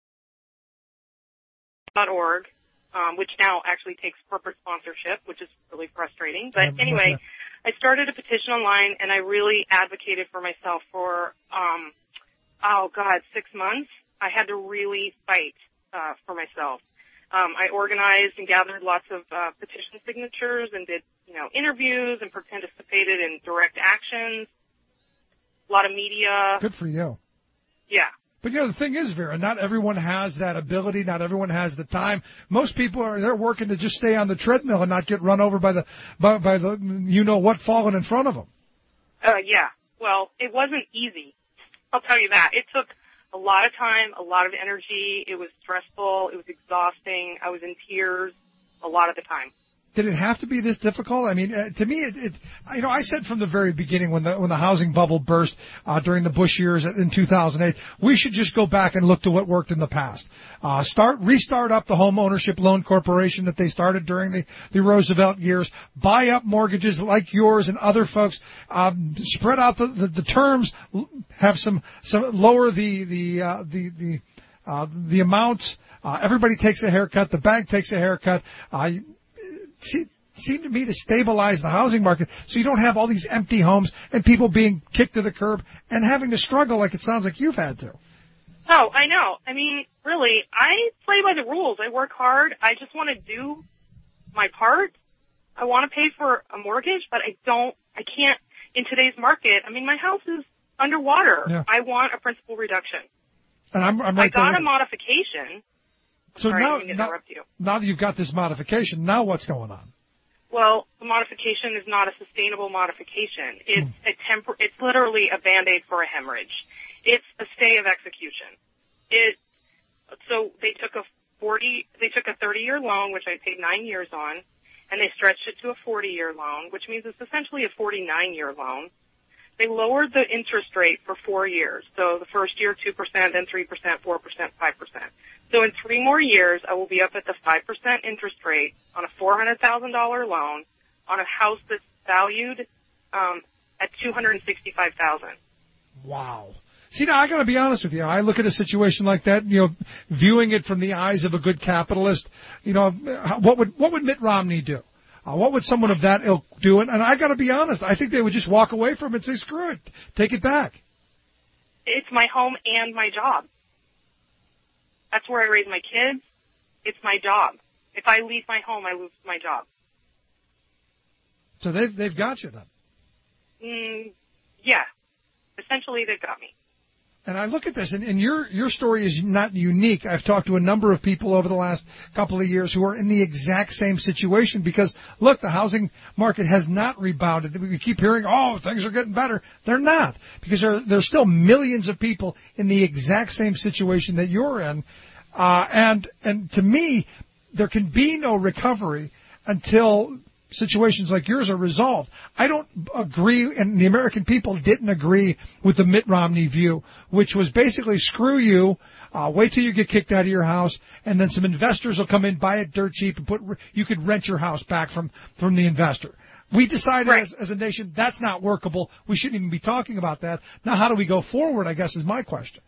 dot org. Um, which now actually takes corporate sponsorship, which is really frustrating. But Yeah, anyway, okay. I started a petition online, and I really advocated for myself for, um, oh, God, six months. I had to really fight uh, for myself. Um, I organized and gathered lots of uh, petition signatures and did, you know, interviews and participated in direct actions, a lot of media. Good for you. Yeah. But, you know, the thing is, Vera, not everyone has that ability. Not everyone has the time. Most people are they're working to just stay on the treadmill and not get run over by the, by, by the you-know-what falling in front of them. Uh, yeah. Well, it wasn't easy. I'll tell you that. It took a lot of time, a lot of energy. It was stressful. It was exhausting. I was in tears a lot of the time. Did it have to be this difficult? I mean, uh, to me, it, it, you know, I said from the very beginning when the when the housing bubble burst uh, during the Bush years in two thousand eight, we should just go back and look to what worked in the past. Uh, start, restart up the home ownership loan corporation that they started during the, the Roosevelt years. Buy up mortgages like yours and other folks. Um, spread out the, the, the terms. Have some some lower the the uh, the the uh, the amounts. Uh, everybody takes a haircut. The bank takes a haircut. Uh, seem to me to stabilize the housing market so you don't have all these empty homes and people being kicked to the curb and having to struggle like it sounds like you've had to. Oh, I know. I mean, really, I play by the rules. I work hard. I just want to do my part. I want to pay for a mortgage, but I don't, I can't, in today's market, I mean, my house is underwater. Yeah. I want a principal reduction. And I'm, I'm right I got there. a modification. So Sorry, now, I didn't mean to now, interrupt you. now that you've got this modification, now what's going on? Well, the modification is not a sustainable modification. It's a tempor- It's literally a Band-Aid for a hemorrhage. It's a stay of execution. It. So they took a forty. They took a thirty-year loan, which I paid nine years on, and they stretched it to a forty-year loan, which means it's essentially a forty-nine-year loan. They lowered the interest rate for four years. So the first year, two percent, then three percent, four percent, five percent. So in three more years, I will be up at the five percent interest rate on a four hundred thousand dollars loan on a house that's valued um, at two hundred sixty-five thousand dollars. Wow. See, now I got to be honest with you. I look at a situation like that, you know, viewing it from the eyes of a good capitalist. You know, what would what would Mitt Romney do? Uh, what would someone of that ilk do? And, and I got to be honest. I think they would just walk away from it and say, "Screw it, take it back." It's my home and my job. That's where I raise my kids. It's my job. If I leave my home, I lose my job. So they've they've got you then. Mm, yeah, essentially they've got me. And I look at this, and, and your your story is not unique. I've talked to a number of people over the last couple of years who are in the exact same situation because, look, the housing market has not rebounded. We keep hearing, oh, things are getting better. They're not, because there, there's still millions of people in the exact same situation that you're in. Uh, and and to me, there can be no recovery until situations like yours are resolved. I don't agree, and the American people didn't agree with the Mitt Romney view, which was basically screw you, uh, wait till you get kicked out of your house, and then some investors will come in, buy it dirt cheap, and put you could rent your house back from, from the investor. We decided right. as, as a nation that's not workable. We shouldn't even be talking about that. Now, how do we go forward, I guess, is my question.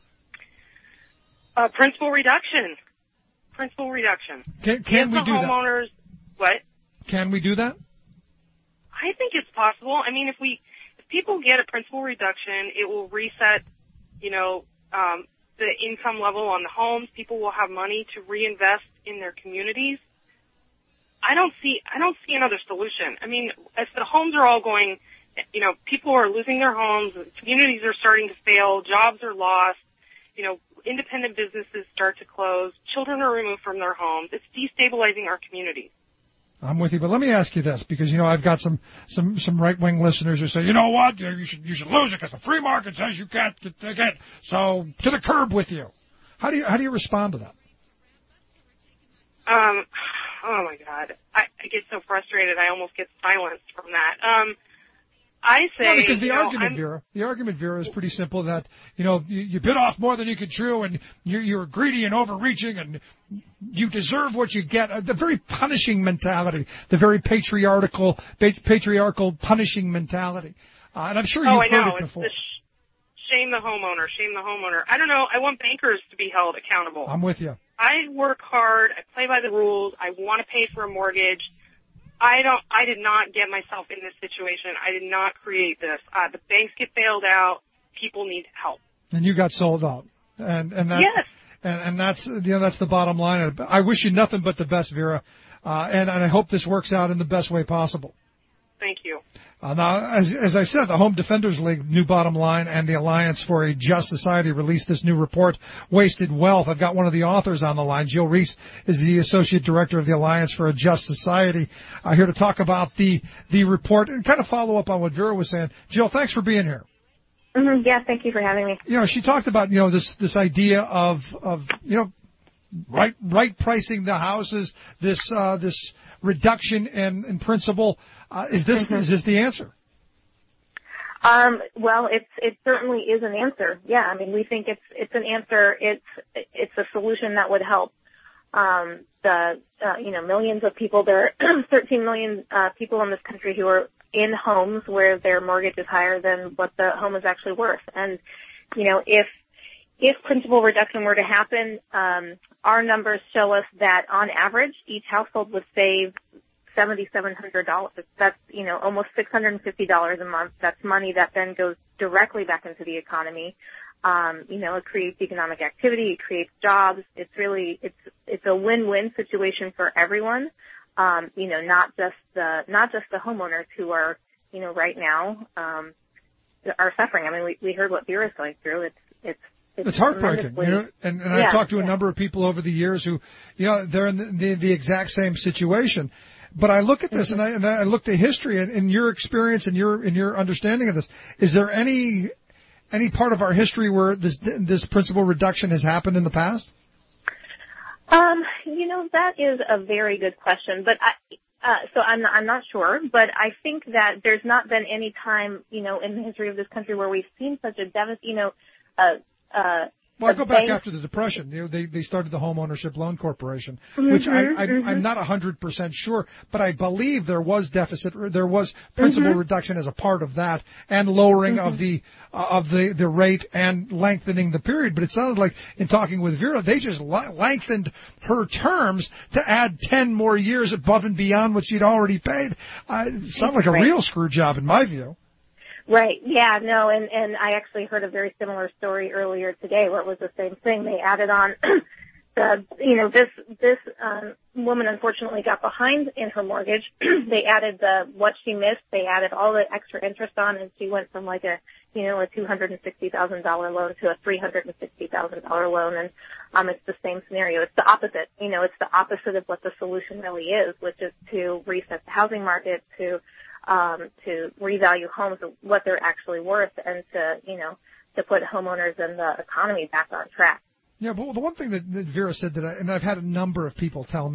Uh, principal reduction. Principal reduction. Can, can we the do homeowners, that? What? Can we do that? I think it's possible. I mean, if we, if people get a principal reduction, it will reset, you know, um, the income level on the homes. People will have money to reinvest in their communities. I don't see, I don't see another solution. I mean, as the homes are all going, you know, people are losing their homes, communities are starting to fail, jobs are lost, you know, independent businesses start to close, children are removed from their homes. It's destabilizing our communities. I'm with you, but let me ask you this, because, you know, I've got some, some, some right-wing listeners who say, you know what, you should, you should lose it because the free market says you can't get, get, so to the curb with you. How do you, how do you respond to that? Um, oh my God. I, I get so frustrated I almost get silenced from that. Um, I say, no, because the you know, argument, I'm, Vera, the argument, Vera, is pretty simple. That you know you, you bit off more than you could chew, and you're, you're greedy and overreaching, and you deserve what you get. The very punishing mentality, the very patriarchal, patriarchal punishing mentality. Uh, and I'm sure you've oh, I heard know. it It's before. the sh- shame the homeowner, shame the homeowner. I don't know. I want bankers to be held accountable. I'm with you. I work hard. I play by the rules. I want to pay for a mortgage. I don't. I did not get myself in this situation. I did not create this. Uh, the banks get bailed out. People need help. And you got sold out. And and that, yes. And, and that's you know that's the bottom line. I wish you nothing but the best, Vera. Uh, and, and I hope this works out in the best way possible. Thank you. Uh, now, as, as I said, the Home Defenders League, New Bottom Line, and the Alliance for a Just Society released this new report, Wasted Wealth. I've got one of the authors on the line. Jill Reese is the Associate Director of the Alliance for a Just Society, uh, here to talk about the, the report and kind of follow up on what Vera was saying. Jill, thanks for being here. Mm-hmm. Yeah, thank you for having me. You know, she talked about, you know, this, this idea of, of, you know, right, right pricing the houses, this, uh, this reduction in, in principal. Uh, is this, mm-hmm. is this the answer? Um, well, it's, it certainly is an answer. Yeah. I mean, we think it's, it's an answer. It's, it's a solution that would help, um, the, uh, you know, millions of people. There are thirteen million, uh, people in this country who are in homes where their mortgage is higher than what the home is actually worth. And, you know, if, if principal reduction were to happen, um, our numbers show us that on average, each household would save seven thousand seven hundred dollars. That's, you know, almost six hundred fifty dollars a month. That's money that then goes directly back into the economy. Um, you know, it creates economic activity, it creates jobs. It's really, it's, it's a win-win situation for everyone. Um, you know, not just the, not just the homeowners who are, you know, right now, um, are suffering. I mean, we, we heard what Vera's going through. It's, it's, It's, it's heartbreaking, you know, and, and yeah, I've talked to yeah. a number of people over the years who, you know, they're in the, the, the exact same situation. But I look at this mm-hmm. and I and I look at history and in your experience and your in your understanding of this, is there any any part of our history where this this principal reduction has happened in the past? Um, you know, that is a very good question, but I. Uh, so I'm not, I'm not sure, but I think that there's not been any time, you know, in the history of this country where we've seen such a devastating, you know, uh, uh, Well, I go back bank. after the Depression. You know, they they started the Home Ownership Loan Corporation, Mm-hmm, which I, I mm-hmm. I'm not a hundred percent sure, but I believe there was deficit, there was principal Mm-hmm. reduction as a part of that, and lowering Mm-hmm. of the uh, of the the rate and lengthening the period. But it sounded like in talking with Vera, they just l- lengthened her terms to add ten more years above and beyond what she'd already paid. Uh, it sounded like a right. real screw job in my view. Right. Yeah. No. And and I actually heard a very similar story earlier today where it was the same thing. They added on the, you know, this this um, woman unfortunately got behind in her mortgage. They added the what she missed. They added all the extra interest on, and she went from like a, you know, a two hundred and sixty thousand dollar loan to a three hundred and sixty thousand dollar loan. And um, it's the same scenario. It's the opposite. You know, it's the opposite of what the solution really is, which is to reset the housing market, to um, to revalue homes at what they're actually worth, and to, you know, to put homeowners and the economy back on track. Yeah, but the one thing that, that Vera said that, I, and I've had a number of people tell me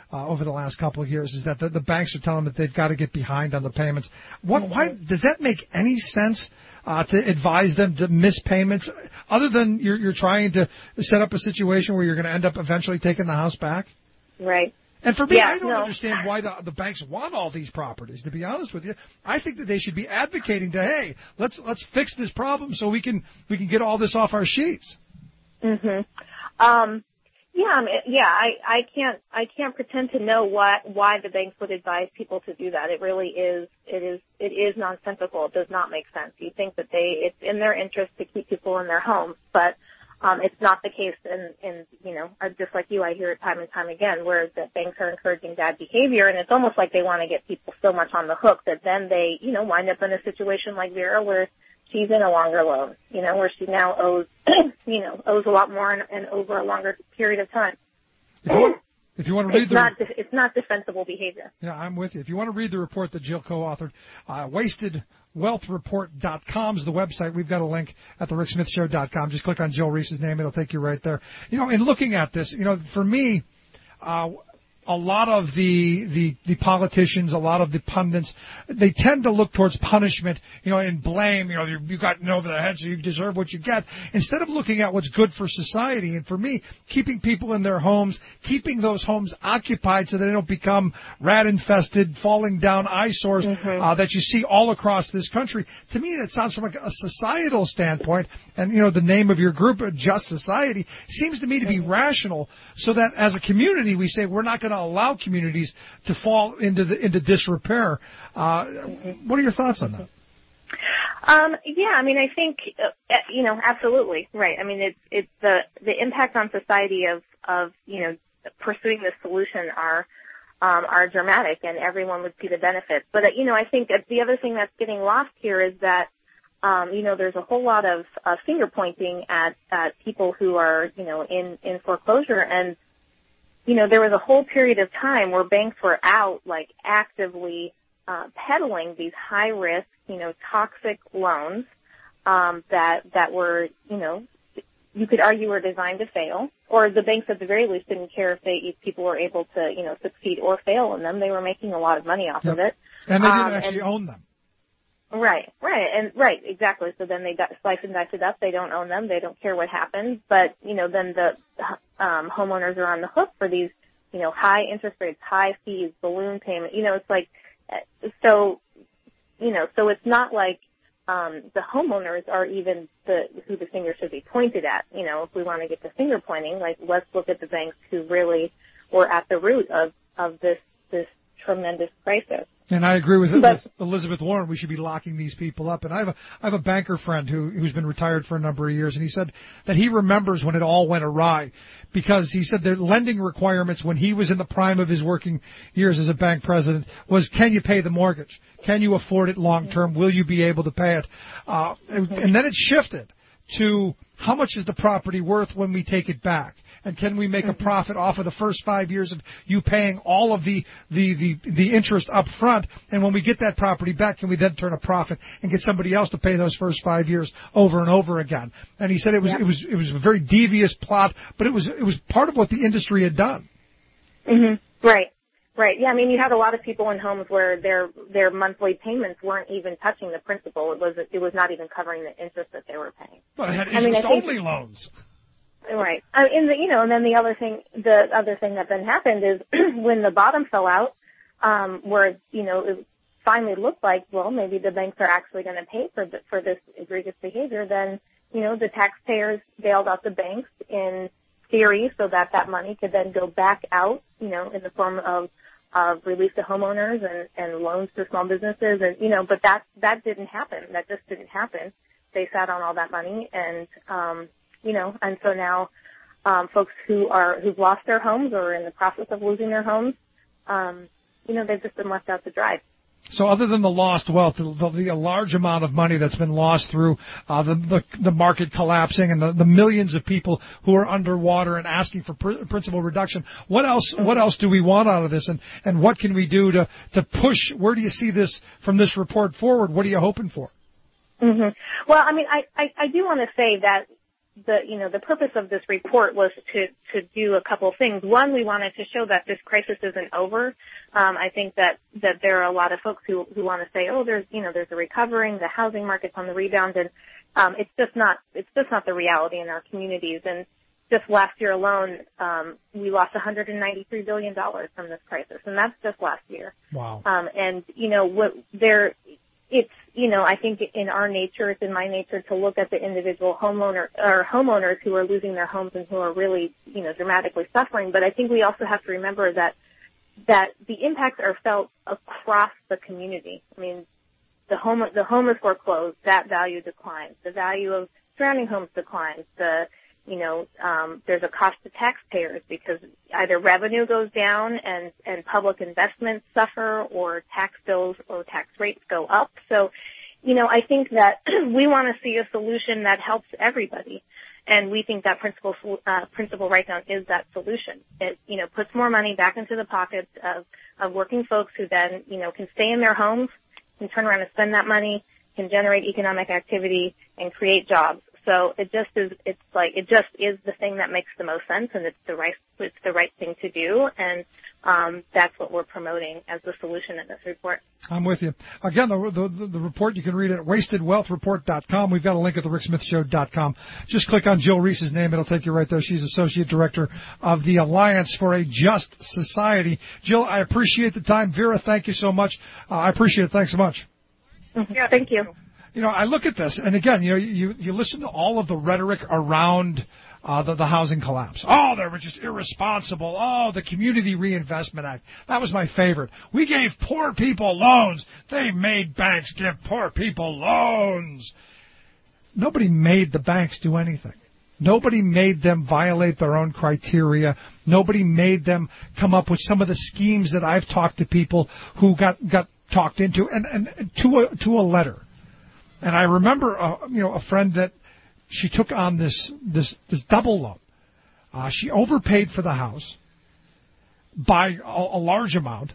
uh, over the last couple of years is that the, the banks are telling them that they've got to get behind on the payments. What, why does that make any sense uh, to advise them to miss payments, other than you're, you're trying to set up a situation where you're going to end up eventually taking the house back? Right. And for me, yeah, I don't no. understand why the, the banks want all these properties, to be honest with you. I think that they should be advocating to, hey, let's let's fix this problem so we can we can get all this off our sheets. Mhm. Um yeah, I mean, yeah, I I can't I can't pretend to know what why the banks would advise people to do that. It really is it is it is nonsensical. It does not make sense. You think that they it's in their interest to keep people in their homes, but Um, it's not the case in, in, you know, just like you, I hear it time and time again, where the banks are encouraging bad behavior, and it's almost like they want to get people so much on the hook that then they, you know, wind up in a situation like Vera where she's in a longer loan, you know, where she now owes, you know, owes a lot more and, and over a longer period of time. If you want, if you want to read it's the... Not, it's not defensible behavior. Yeah, I'm with you. If you want to read the report that Jill co-authored, uh, wasted wealth report dot com is the website. We've got a link at the rick smith show dot com. Just click on Jill Reese's name. It'll take you right there. You know, in looking at this, you know, for me, uh, a lot of the, the, the politicians, a lot of the pundits, they tend to look towards punishment, you know, and blame, you know, you, you got over the head, so you deserve what you get, instead of looking at what's good for society. And for me, keeping people in their homes, keeping those homes occupied so they don't become rat-infested, falling down eyesores mm-hmm. uh, that you see all across this country. To me, that sounds from a, a societal standpoint, and, you know, the name of your group, Just Society, seems to me to be mm-hmm. rational, so that as a community, we say we're not going to allow communities to fall into the into disrepair. Uh, what are your thoughts on that? Um, yeah, I mean, I think uh, you know, absolutely right. I mean, it's it's the the impact on society of of you know pursuing this solution are um, are dramatic, and everyone would see the benefits. But uh, you know, I think that the other thing that's getting lost here is that um, you know there's a whole lot of uh, finger pointing at at people who are you know in in foreclosure. And you know, there was a whole period of time where banks were out, like, actively uh, peddling these high-risk, you know, toxic loans um, that that were, you know, you could argue were designed to fail, or the banks at the very least didn't care if they if people were able to, you know, succeed or fail in them. They were making a lot of money off yep. of it, and they didn't um, actually and, own them. Right, right, and right, exactly. So then they got slice and dice it up. They don't own them. They don't care what happens. But you know, then the um, homeowners are on the hook for these, you know, high interest rates, high fees, balloon payment. You know, it's like so. You know, so it's not like um, the homeowners are even the who the finger should be pointed at. You know, if we want to get to finger pointing, like let's look at the banks who really were at the root of of this this tremendous crisis. And I agree with, but, with Elizabeth Warren. We should be locking these people up. And I have a I have a banker friend who who's been retired for a number of years, and he said that he remembers when it all went awry, because he said their lending requirements when he was in the prime of his working years as a bank president was, can you pay the mortgage? Can you afford it long term? Will you be able to pay it? Uh, and, and then it shifted to how much is the property worth when we take it back? And can we make a profit off of the first five years of you paying all of the, the, the, the interest up front? And when we get that property back, can we then turn a profit and get somebody else to pay those first five years over and over again? And he said it was, yeah. it was, it was a very devious plot, but it was, it was part of what the industry had done. Mm-hmm. Right. Right. Yeah. I mean, you had a lot of people in homes where their, their monthly payments weren't even touching the principal. It was, it was not even covering the interest that they were paying. Well, it had I mean, interest-only loans. Right. Uh, in the, you know, and then the other thing, the other thing that then happened is when the bottom fell out, um, where, you know, it finally looked like, well, maybe the banks are actually going to pay for the, for this egregious behavior, then, you know, the taxpayers bailed out the banks in theory so that that money could then go back out, you know, in the form of, of relief to homeowners and, and loans to small businesses. And, you know, but that, that didn't happen. That just didn't happen. They sat on all that money and, um, you know, and so now, um, folks who are, who've lost their homes or are in the process of losing their homes, um, you know, they've just been left out to dry. So other than the lost wealth, the, the, the large amount of money that's been lost through uh, the, the the market collapsing and the, the millions of people who are underwater and asking for pr- principal reduction, what else what else do we want out of this, and, and what can we do to, to push? Where do you see this from this report forward? What are you hoping for? Mm-hmm. Well, I mean, I, I, I do want to say that the, you know, the purpose of this report was to, to do a couple of things. One, we wanted to show that this crisis isn't over. Um, I think that, that there are a lot of folks who, who want to say, oh, there's, you know, there's a recovering, the housing market's on the rebound, and, um, it's just not, it's just not the reality in our communities. And just last year alone, um, we lost one hundred ninety-three billion dollars from this crisis, and that's just last year. Wow. Um, and, you know, what there, it's, you know, I think in our nature, it's in my nature to look at the individual homeowner or homeowners who are losing their homes and who are really, you know, dramatically suffering. But I think we also have to remember that, that the impacts are felt across the community. I mean, the home, the home is foreclosed, that value declines. The value of surrounding homes declines. The, you know, um, there's a cost to taxpayers because either revenue goes down and, and public investments suffer, or tax bills or tax rates go up. So, you know, I think that we want to see a solution that helps everybody. And we think that principal, uh, principal write-down is that solution. It, you know, puts more money back into the pockets of, of working folks who then, you know, can stay in their homes, can turn around and spend that money, can generate economic activity and create jobs. So it just is, it's like, it just is the thing that makes the most sense, and it's the right, it's the right thing to do. And, um, that's what we're promoting as the solution in this report. I'm with you. Again, the, the, the report, you can read it at wasted wealth report dot com. We've got a link at the rick smith show dot com. Just click on Jill Reese's name. It'll take you right there. She's Associate Director of the Alliance for a Just Society. Jill, I appreciate the time. Vera, thank you so much. Uh, I appreciate it. Thanks so much. Yeah, thank you. You know, I look at this, and again, you know, you, you listen to all of the rhetoric around uh, the, the housing collapse. Oh, they were just irresponsible. Oh, the Community Reinvestment Act. That was my favorite. We gave poor people loans. They made banks give poor people loans. Nobody made the banks do anything. Nobody made them violate their own criteria. Nobody made them come up with some of the schemes that I've talked to people who got, got talked into, and, and to a, to a letter. And I remember, uh, you know, a friend that she took on this this this double loan. Uh, she overpaid for the house by a, a large amount.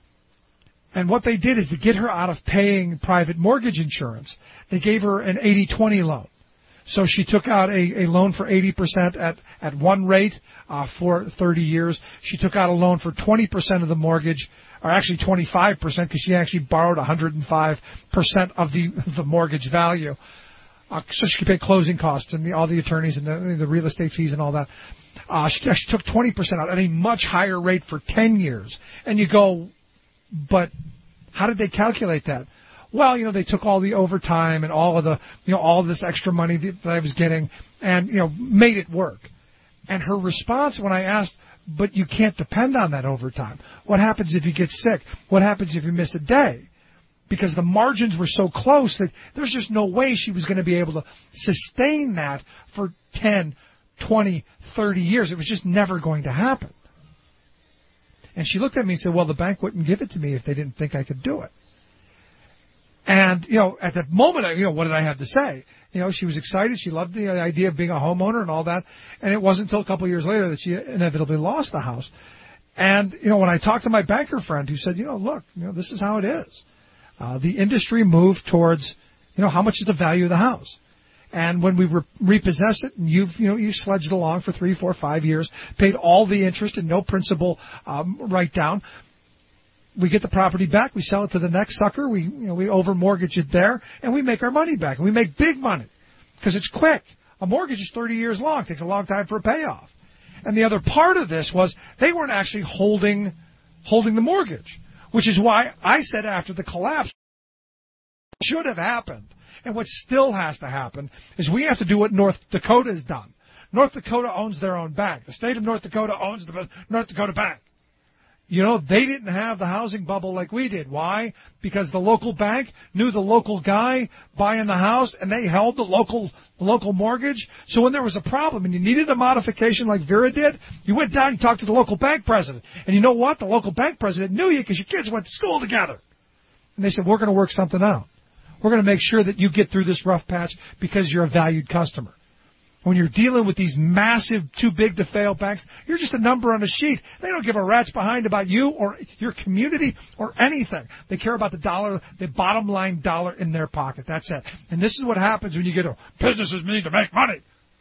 And what they did is to get her out of paying private mortgage insurance, they gave her an eighty twenty loan. So she took out a, a loan for eighty percent at, at one rate uh, for thirty years. She took out a loan for twenty percent of the mortgage, or actually twenty-five percent, because she actually borrowed one hundred five percent of the the mortgage value. Uh, so she could pay closing costs and the, all the attorneys and the, the real estate fees and all that. Uh, she, she took twenty percent out at a much higher rate for ten years. And you go, but how did they calculate that? Well, you know, they took all the overtime and all of the, you know, all of this extra money that I was getting and, you know, made it work. And her response when I asked, but you can't depend on that overtime. What happens if you get sick? What happens if you miss a day? Because the margins were so close that there's just no way she was going to be able to sustain that for ten, twenty, thirty years. It was just never going to happen. And she looked at me and said, well, the bank wouldn't give it to me if they didn't think I could do it. And, you know, at that moment, you know, what did I have to say? You know, she was excited. She loved the idea of being a homeowner and all that. And it wasn't until a couple of years later that she inevitably lost the house. And, you know, when I talked to my banker friend who said, you know, look, you know, this is how it is. Uh, the industry moved towards, you know, how much is the value of the house? And when we re- repossess it, and you've, you know, you sledged along for three, four, five years, paid all the interest and no principal um, write down. We get the property back, we sell it to the next sucker, we, you know, we over mortgage it there, and we make our money back. And we make big money because it's quick. A mortgage is thirty years long. It takes a long time for a payoff. And the other part of this was they weren't actually holding holding the mortgage, which is why I said after the collapse should have happened. And what still has to happen is we have to do what North Dakota has done. North Dakota owns their own bank. The state of North Dakota owns the North Dakota Bank. You know, they didn't have the housing bubble like we did. Why? Because the local bank knew the local guy buying the house, and they held the local the local mortgage. So when there was a problem and you needed a modification like Vera did, you went down and talked to the local bank president. And you know what? The local bank president knew you because your kids went to school together. And they said, we're going to work something out. We're going to make sure that you get through this rough patch because you're a valued customer. When you're dealing with these massive, too big to fail banks, you're just a number on a sheet. They don't give a rat's behind about you or your community or anything. They care about the dollar, the bottom line dollar in their pocket. That's it. And this is what happens when you get a businesses need to make money.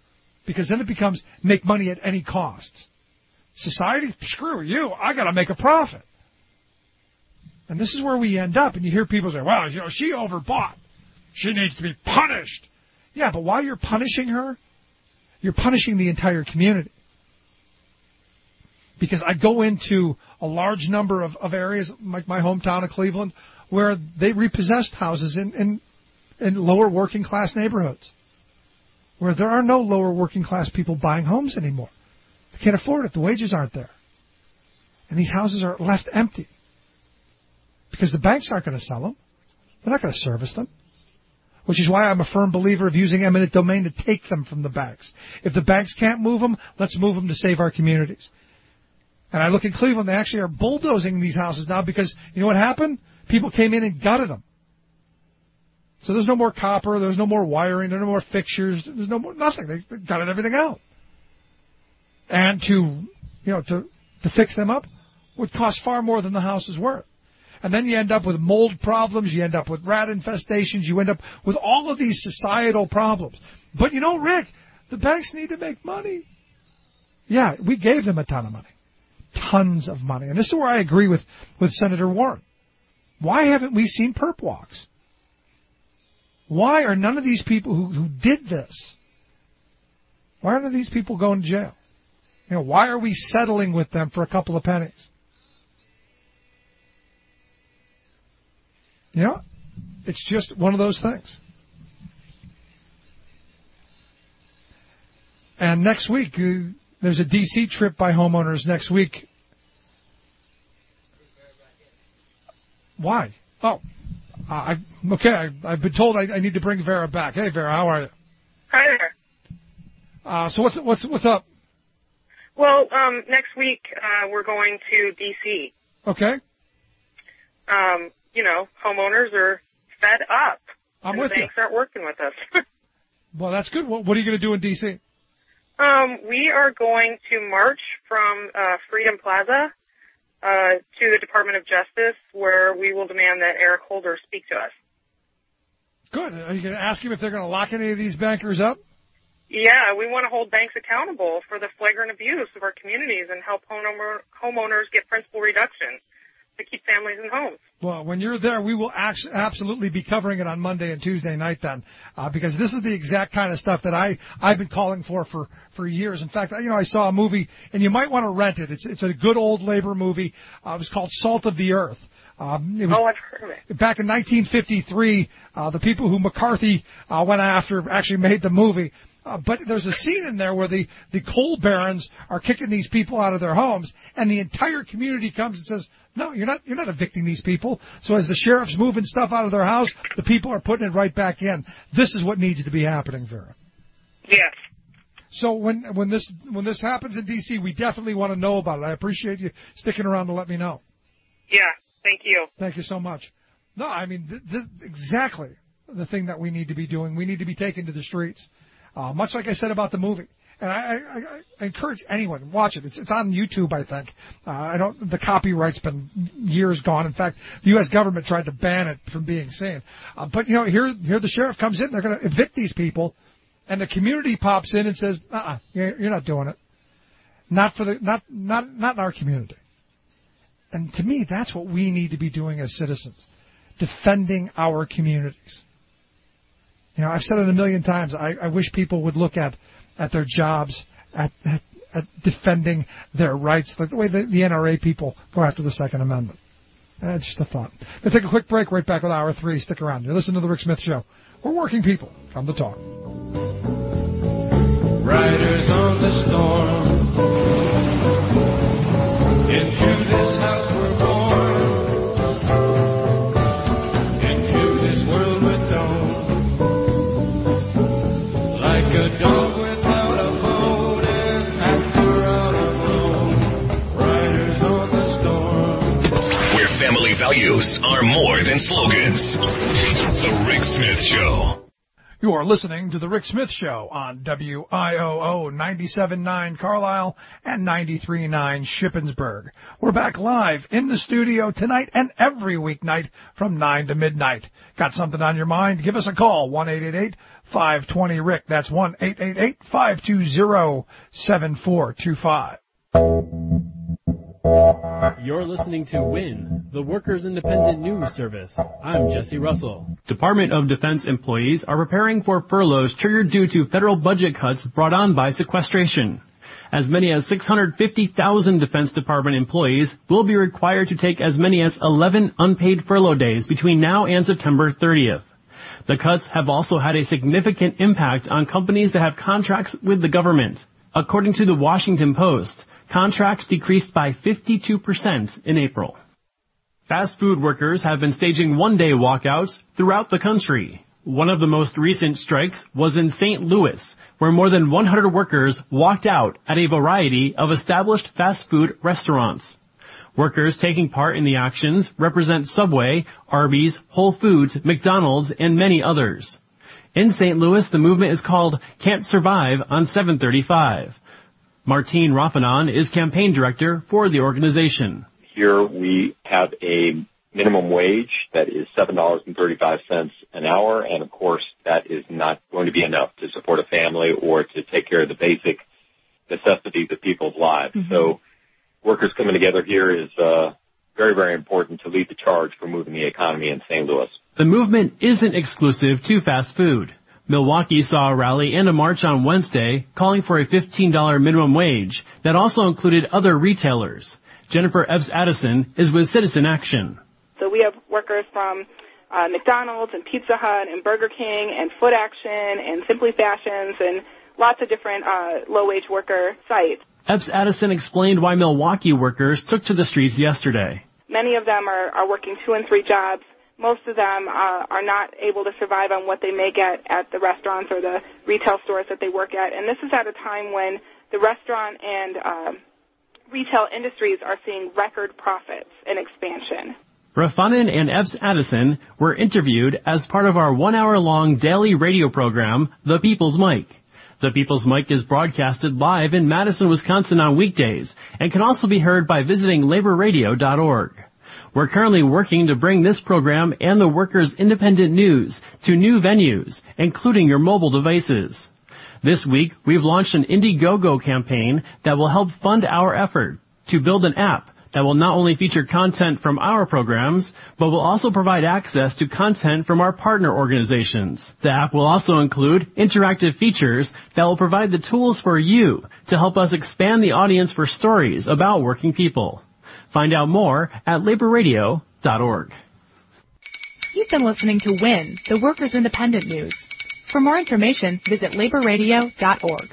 Because then it becomes make money at any cost. Society, screw you. I got to make a profit. And this is where we end up. And you hear people say, well, you know, she overbought. She needs to be punished. Yeah, but while you're punishing her, you're punishing the entire community. Because I go into a large number of, of areas, like my hometown of Cleveland, where they repossessed houses in, in, in lower working class neighborhoods, where there are no lower working class people buying homes anymore. They can't afford it. The wages aren't there. And these houses are left empty because the banks aren't going to sell them. They're not going to service them, which is why I'm a firm believer of using eminent domain to take them from the banks. If the banks can't move them, let's move them to save our communities. And I look in Cleveland, they actually are bulldozing these houses now because, you know what happened? People came in and gutted them. So there's no more copper, there's no more wiring, there's no more fixtures, there's no more, nothing. They gutted everything out. And to, you know, to, to fix them up would cost far more than the house is worth. And then you end up with mold problems, you end up with rat infestations, you end up with all of these societal problems. But you know, Rick, the banks need to make money. Yeah, we gave them a ton of money. Tons of money. And this is where I agree with, with Senator Warren. Why haven't we seen perp walks? Why are none of these people who, who did this, why aren't these people going to jail? You know, why are we settling with them for a couple of pennies? You know, it's just one of those things. And next week, uh, there's a D C trip by homeowners next week. Why? Oh, uh, I, okay, I, I've been told I, I need to bring Vera back. Hey, Vera, how are you? Hi there. Uh, so what's what's what's up? Well, um, next week uh, we're going to D C. Okay. Um, you know, homeowners are fed up. I'm and with the banks you. aren't working with us. Well, that's good. What, what are you going to do in D C? Um, we are going to march from uh, Freedom Plaza uh, to the Department of Justice, where we will demand that Eric Holder speak to us. Good. Are you going to ask him if they're going to lock any of these bankers up? Yeah, we want to hold banks accountable for the flagrant abuse of our communities and help homeowner, homeowners get principal reduction to keep families in homes. Well, when you're there, we will act- absolutely be covering it on Monday and Tuesday night then, uh, because this is the exact kind of stuff that I, I've been calling for, for for years. In fact, you know, I saw a movie, and you might want to rent it. It's, it's a good old labor movie. Uh, it was called Salt of the Earth. Um, it was, oh, I've heard of it. Back in nineteen fifty-three, uh, the people who McCarthy uh, went after actually made the movie. Uh, but there's a scene in there where the, the coal barons are kicking these people out of their homes, and the entire community comes and says, no, you're not you're not evicting these people. So as the sheriff's moving stuff out of their house, the people are putting it right back in. This is what needs to be happening, Vera. Yes. So when when this when this happens in D C, we definitely want to know about it. I appreciate you sticking around to let me know. Yeah, thank you. Thank you so much. No, I mean, th- th- exactly the thing that we need to be doing. We need to be taken to the streets. Uh, much like I said about the movie. And I, I, I encourage anyone, watch it. It's, it's on YouTube, I think. Uh, I don't, the copyright's been years gone. In fact, the U S government tried to ban it from being seen. Uh, but, you know, here, here the sheriff comes in, they're going to evict these people, and the community pops in and says, uh-uh, you're, you're not doing it. Not for the, not, not, not in our community. And to me, that's what we need to be doing as citizens. Defending our communities. You know, I've said it a million times. I, I wish people would look at, at their jobs, at, at, at defending their rights, like the way the, the N R A people go after the Second Amendment. That's just a thought. We'll take a quick break. Right back with Hour three. Stick around. You're listening to The Rick Smith Show. We're working people. Come to talk. Riders on the storm. Into this house we're born. Into this world we're thrown. Like a dog without a bone, and after out alone, riders on the storm. Where family values are more than slogans. The Rick Smith Show. You are listening to The Rick Smith Show on W I O O ninety-seven point nine Carlisle and ninety-three point nine Shippensburg. We're back live in the studio tonight and every weeknight from nine to midnight. Got something on your mind? Give us a call, one eight eight eight, five two zero, Rick. That's one eight eight eight, five two zero, seven four two five. You're listening to WIN, the Workers Independent News Service. I'm Jesse Russell. Department of Defense employees are preparing for furloughs triggered due to federal budget cuts brought on by sequestration. As many as six hundred fifty thousand Defense Department employees will be required to take as many as eleven unpaid furlough days between now and September thirtieth. The cuts have also had a significant impact on companies that have contracts with the government. According to the Washington Post, contracts decreased by fifty-two percent in April. Fast food workers have been staging one-day walkouts throughout the country. One of the most recent strikes was in Saint Louis, where more than one hundred workers walked out at a variety of established fast food restaurants. Workers taking part in the actions represent Subway, Arby's, Whole Foods, McDonald's, and many others. In Saint Louis, the movement is called Can't Survive on seven thirty-five. Martine Raffanon is campaign director for the organization. Here we have a minimum wage that is seven dollars and thirty-five cents an hour, and of course that is not going to be enough to support a family or to take care of the basic necessities of people's lives. Mm-hmm. So workers coming together here is uh, very, very important to lead the charge for moving the economy in Saint Louis. The movement isn't exclusive to fast food. Milwaukee saw a rally and a march on Wednesday calling for a fifteen dollars minimum wage that also included other retailers. Jennifer Epps Addison is with Citizen Action. So we have workers from uh, McDonald's and Pizza Hut and Burger King and Foot Action and Simply Fashions and lots of different uh, low-wage worker sites. Epps Addison explained why Milwaukee workers took to the streets yesterday. Many of them are, are working two and three jobs. Most of them uh, are not able to survive on what they make at, at the restaurants or the retail stores that they work at. And this is at a time when the restaurant and uh, retail industries are seeing record profits and expansion. Raffanon and Epps Addison were interviewed as part of our one-hour-long daily radio program, The People's Mic. The People's Mic is broadcasted live in Madison, Wisconsin on weekdays and can also be heard by visiting labor radio dot org. We're currently working to bring this program and the Workers' Independent News to new venues, including your mobile devices. This week, we've launched an Indiegogo campaign that will help fund our effort to build an app that will not only feature content from our programs, but will also provide access to content from our partner organizations. The app will also include interactive features that will provide the tools for you to help us expand the audience for stories about working people. Find out more at labor radio dot org. You've been listening to WIN, the Workers' Independent News. For more information, visit labor radio dot org.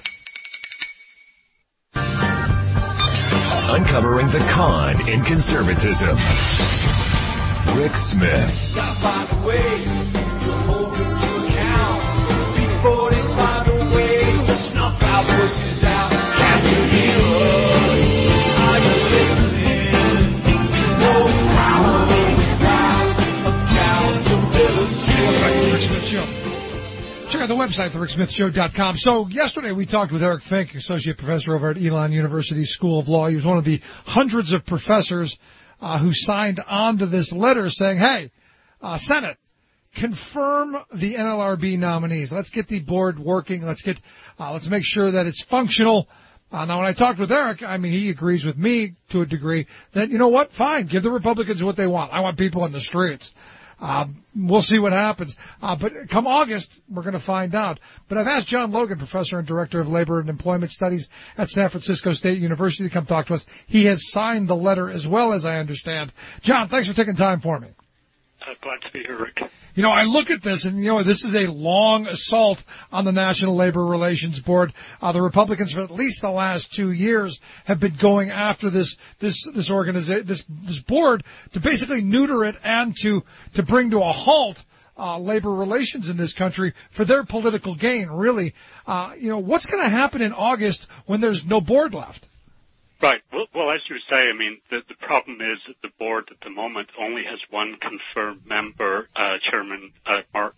Uncovering the con in conservatism. Rick Smith. Gotta find a way to hold it to account. Before they find a way to snuff our voices out. Can you hear us? Are you listening? No power without accountability. Welcome back to the Rick Smith Show. Check out the website, the rick smith show dot com. So yesterday we talked with Eric Fink, Associate Professor over at Elon University School of Law. He was one of the hundreds of professors uh, who signed on to this letter saying, hey, uh, Senate, confirm the N L R B nominees. Let's get the board working. Let's get, uh, let's make sure that it's functional. Uh, now, when I talked with Eric, I mean, he agrees with me to a degree that, you know what, fine, give the Republicans what they want. I want people in the streets. Uh, we'll see what happens. Uh, but come August, we're going to find out. But I've asked John Logan, Professor and Director of Labor and Employment Studies at San Francisco State University, to come talk to us. He has signed the letter as well, as I understand. John, thanks for taking time for me. Uh, glad to be here, Rick. You know, I look at this, and, you know, this is a long assault on the National Labor Relations Board. Uh, the Republicans, for at least the last two years, have been going after this this this organization, this this board, to basically neuter it and to to bring to a halt uh, labor relations in this country for their political gain. Really, uh, you know, what's going to happen in August when there's no board left? Right. Well, well, as you say, I mean, the, the problem is that the board at the moment only has one confirmed member, uh, Chairman uh, Mark, Mark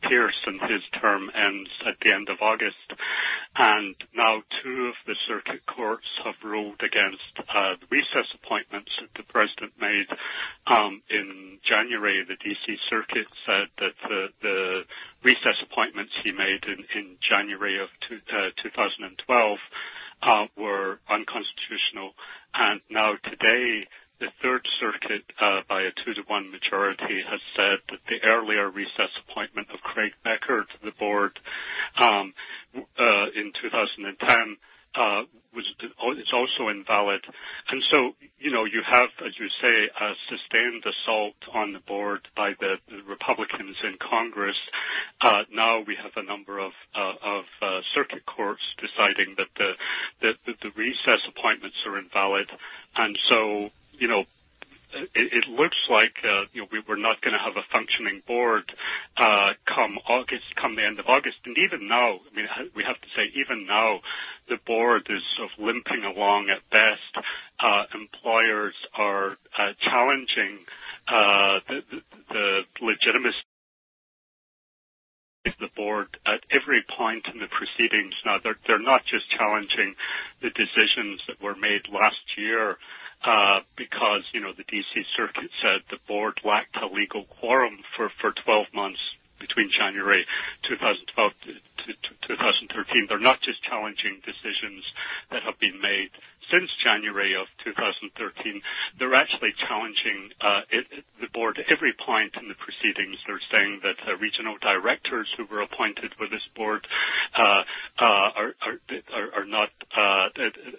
Pierce, and his term ends at the end of August. And now two of the circuit courts have ruled against uh, the recess appointments that the president made um, in January. The D C Circuit said that the, the recess appointments he made in, in January of two, uh, two thousand twelve uh, were unconstitutional. And now today, the Third Circuit, uh, by a two to one majority, has said that the earlier recess appointment of Craig Becker to the board um, uh, in two thousand ten uh, was is also invalid. And so, you know, you have, as you say, a sustained assault on the board by the, the Republicans in Congress. Uh, now we have a number of uh, of uh, circuit courts deciding that the, the the the recess appointments are invalid, and so. You know, it, it looks like uh, you know we, we're not going to have a functioning board uh, come August, come the end of August, and even now, I mean, we have to say, even now, the board is sort of limping along at best. Uh, employers are uh, challenging uh, the, the, the legitimacy of the board at every point in the proceedings. Now, they're, they're not just challenging the decisions that were made last year. Uh, because, you know, the D C Circuit said the board lacked a legal quorum for, for twelve months between January two thousand twelve to, to, to two thousand thirteen. They're not just challenging decisions that have been made since January of two thousand thirteen. They're actually challenging uh, it, it, the board at every point in the proceedings. They're saying that uh, regional directors who were appointed with this board uh, uh, are, are, are, are not uh,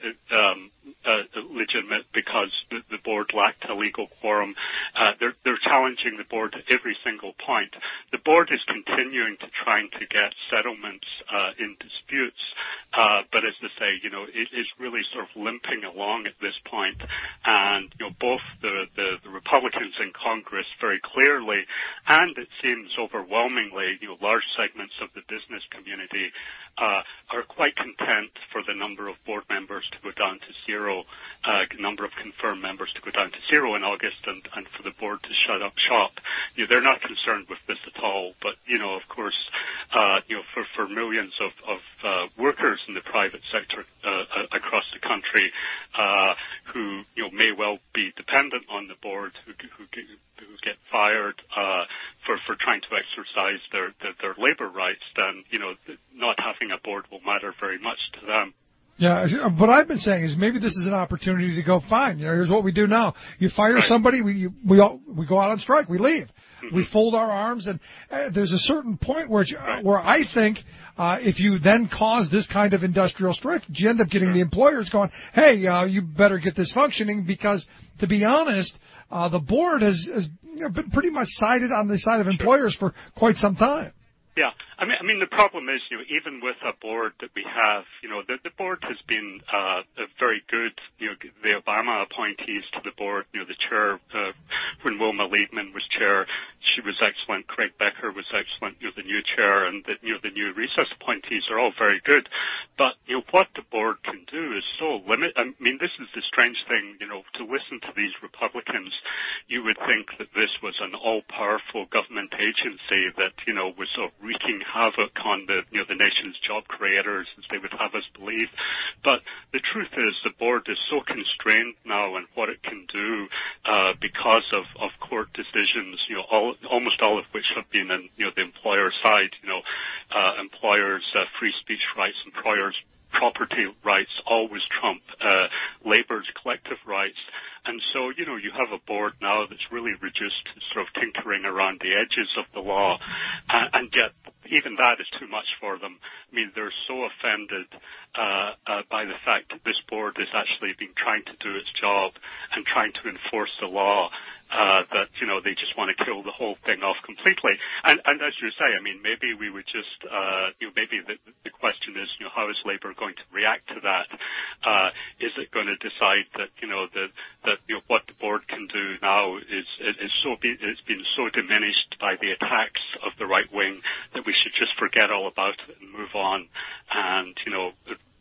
um, uh, legitimate because the, the board lacked a legal quorum. Uh, they're, they're challenging the board at every single point. The board is continuing to trying to get settlements uh, in disputes, uh, but as I say, you know, it is really sort of limping along at this point, and you know, both the, the, the Republicans in Congress very clearly, and it seems overwhelmingly, you know, large segments of the business community uh, are quite content for the number of board members to go down to zero, uh, number of confirmed members to go down to zero in August, and, and for the board to shut up shop. You know, they're not concerned with this at all, but you know, of course, uh, you know, for, for millions of, of uh, workers in the private sector uh, across the country uh, who, you know, may well be dependent on the board, who, who, who get fired uh, for, for trying to exercise their, their, their labor rights, then, you know, not having a board will matter very much to them. Yeah, what I've been saying is maybe this is an opportunity to go, fine, you know, here's what we do now. You fire right. somebody, we you, we all, we go out on strike, we leave. Mm-hmm. We fold our arms, and uh, there's a certain point where right. where I think uh, if you then cause this kind of industrial strife, you end up getting sure. the employers going, hey, uh, you better get this functioning, because, to be honest, uh, the board has, has you know, been pretty much sided on the side of employers for quite some time. Yeah, I mean, I mean, the problem is, you know, even with a board that we have, you know, the, the board has been uh, very good. You know, the Obama appointees to the board, you know, the chair, uh, when Wilma Liebman was chair, she was excellent. Craig Becker was excellent. You know, the new chair and the, you know, the new recess appointees are all very good. But you know, what the board can do is so limit. I mean, this is the strange thing. You know, to listen to these Republicans, you would think that this was an all-powerful government agency that, you know, was sort of wreaking havoc on the, you know, the nation's job creators, as they would have us believe. But the truth is, the board is so constrained now in what it can do uh, because of, of court decisions, you know, all, almost all of which have been on, you know, the employer side. You know, uh, employers' uh, free speech rights, employers' property rights always trump uh, labor's collective rights. And so, you know, you have a board now that's really reduced to sort of tinkering around the edges of the law, uh, and yet even that is too much for them. I mean, they're so offended uh, uh, by the fact that this board is actually been trying to do its job and trying to enforce the law, uh, that, you know, they just want to kill the whole thing off completely. And, and as you say, I mean, maybe we would just, uh, you know, maybe the, the question is, you know, how is Labour going to react to that? Uh, is it going to decide that, you know, that, that, you know, what the board can do now is, is so be, it's been so diminished by the attacks of the right wing that we should just forget all about it and move on and, you know,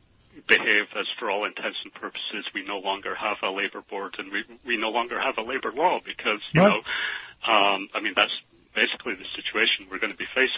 behave as, for all intents and purposes, we no longer have a Labour board and we, we no longer have a Labour law because, you right. know, um, I mean, that's basically the situation we're going to be facing.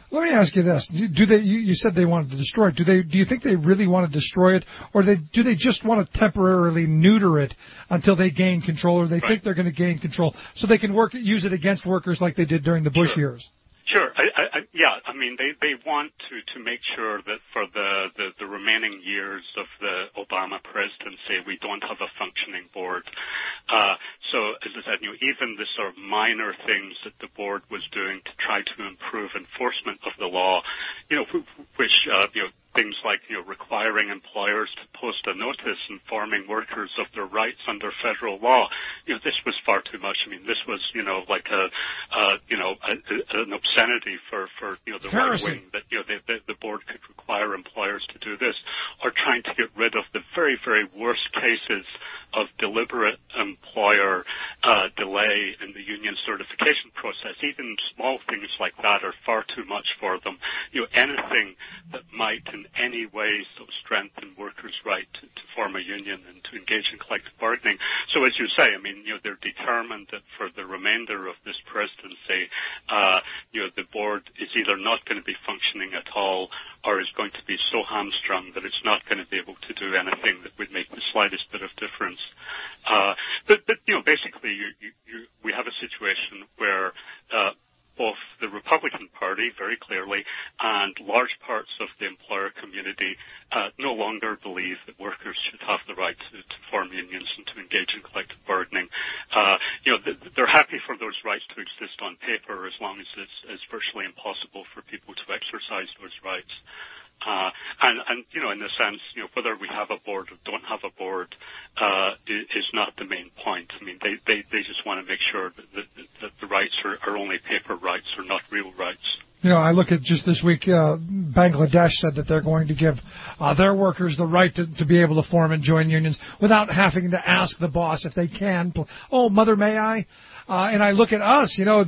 Let me ask you this: Do they? You, you said they wanted to destroy it. Do they? Do you think they really want to destroy it, or they do they just want to temporarily neuter it until they gain control, or they right. think they're going to gain control so they can work use it against workers like they did during the Bush sure. years? Sure. I, I, I, yeah, I mean, they, they want to, to make sure that for the, the, the remaining years of the Obama presidency, we don't have a functioning board. Uh, so, as I said, you know, even the sort of minor things that the board was doing to try to improve enforcement of the law, you know, which, uh, you know, things like, you know, requiring employers to post a notice informing workers of their rights under federal law. You know, this was far too much. I mean, this was, you know, like a, uh, you know, a, a, an obscenity for, for, you know, the right wing that, you know, the, the, the board could require employers to do this, or trying to get rid of the very, very worst cases of deliberate employer, uh, delay in the union certification process. Even small things like that are far too much for them. You know, anything that might in any way so strengthen workers' right to, to form a union and to engage in collective bargaining. So as you say, I mean, you know, they're determined that for the remainder of this presidency, uh, you know, the board is either not going to be functioning at all or is going to be so hamstrung that it's not going to be able to do anything that would make the slightest bit of difference. Uh, but, but, you know, basically you, you, you, we have a situation where, uh, both the Republican Party, very clearly, and large parts of the employer community uh, no longer believe that workers should have the right to, to form unions and to engage in collective bargaining. Uh, you know, they're happy for those rights to exist on paper as long as it's, it's virtually impossible for people to exercise those rights. Uh, and, and, you know, in a sense, you know, whether we have a board or don't have a board, uh, is not the main point. I mean, they, they, they just want to make sure that, that, that the rights are, are only paper rights or not real rights. You know, I look at just this week, uh, Bangladesh said that they're going to give uh, their workers the right to, to be able to form and join unions without having to ask the boss if they can. Oh, mother, may I? Uh, and I look at us, you know,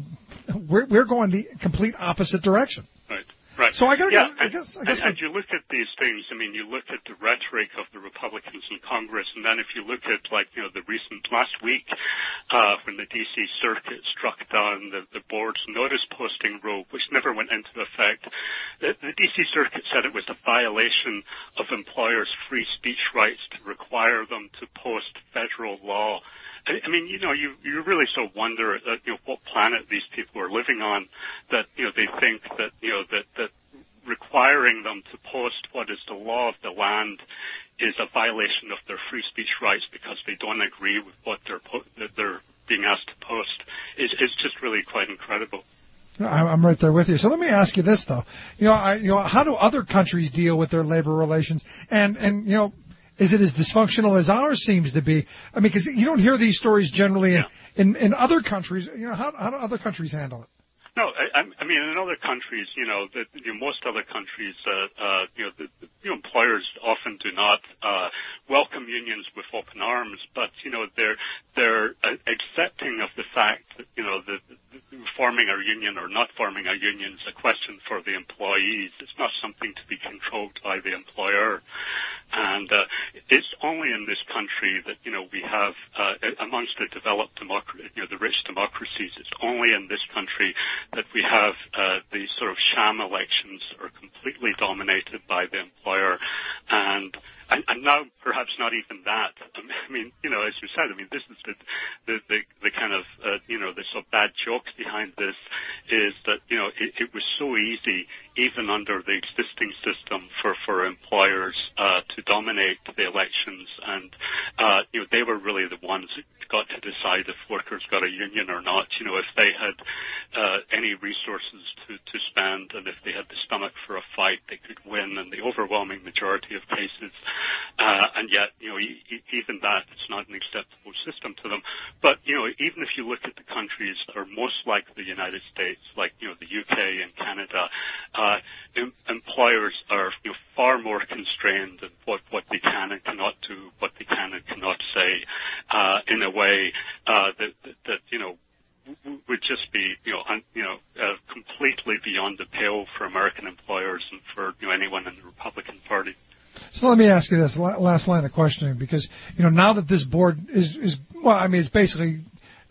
we're, we're going the complete opposite direction. Right. Right. So I, gotta, yeah, I guess, I guess and, and you look at these things. I mean, you look at the rhetoric of the Republicans in Congress, and then if you look at, like, you know, the recent last week uh, when the D C Circuit struck down the, the board's notice posting rule, which never went into effect, the, the D C Circuit said it was a violation of employers' free speech rights to require them to post federal law. I mean, you know, you, you really so wonder, uh, you know, what planet these people are living on that, you know, they think that, you know, that, that requiring them to post what is the law of the land is a violation of their free speech rights because they don't agree with what they're, po- that they're being asked to post is, is just really quite incredible. I'm right there with you. So let me ask you this, though. You know, I, you know, how do other countries deal with their labor relations? And, and, you know, is it as dysfunctional as ours seems to be? I mean, because you don't hear these stories generally yeah. in, in, in other countries. You know, how, how do other countries handle it? No, I, I mean, in other countries, you know, the, you know most other countries, uh, uh, you know, the, the you know, employers often do not uh, welcome unions with open arms, but you know, they're they're uh, accepting of the fact that you know the, the forming a union or not forming a union is a question for the employees. It's not something to be controlled by the employer. And uh, it's only in this country that, you know, we have, uh, amongst the developed democracy, you know, the rich democracies, it's only in this country that we have uh, these sort of sham elections that are completely dominated by the employer. And And, and now, perhaps not even that. I mean, you know, as you said, I mean, this is the the the, the kind of uh, you know the sort of bad jokes behind this is that you know it, it was so easy, even under the existing system, for for employers uh, to dominate the elections, and uh, you know they were really the ones that got to decide if workers got a union or not. You know, if they had uh, any resources to to spend, and if they had the stomach for a fight, they could win in the overwhelming majority of cases. Uh, and yet, you know, e- even that, it's not an acceptable system to them. But, you know, even if you look at the countries that are most like the United States, like, you know, the U K and Canada, uh, em- employers are, you know, far more constrained in what, what they can and cannot do, what they can and cannot say, uh, in a way, uh, that, that, that, you know, would just be, you know, un, you know, uh, completely beyond the pale for American employers and for, you know, anyone in the Republican Party. So let me ask you this last line of questioning, because, you know, now that this board is, is well, I mean, it's basically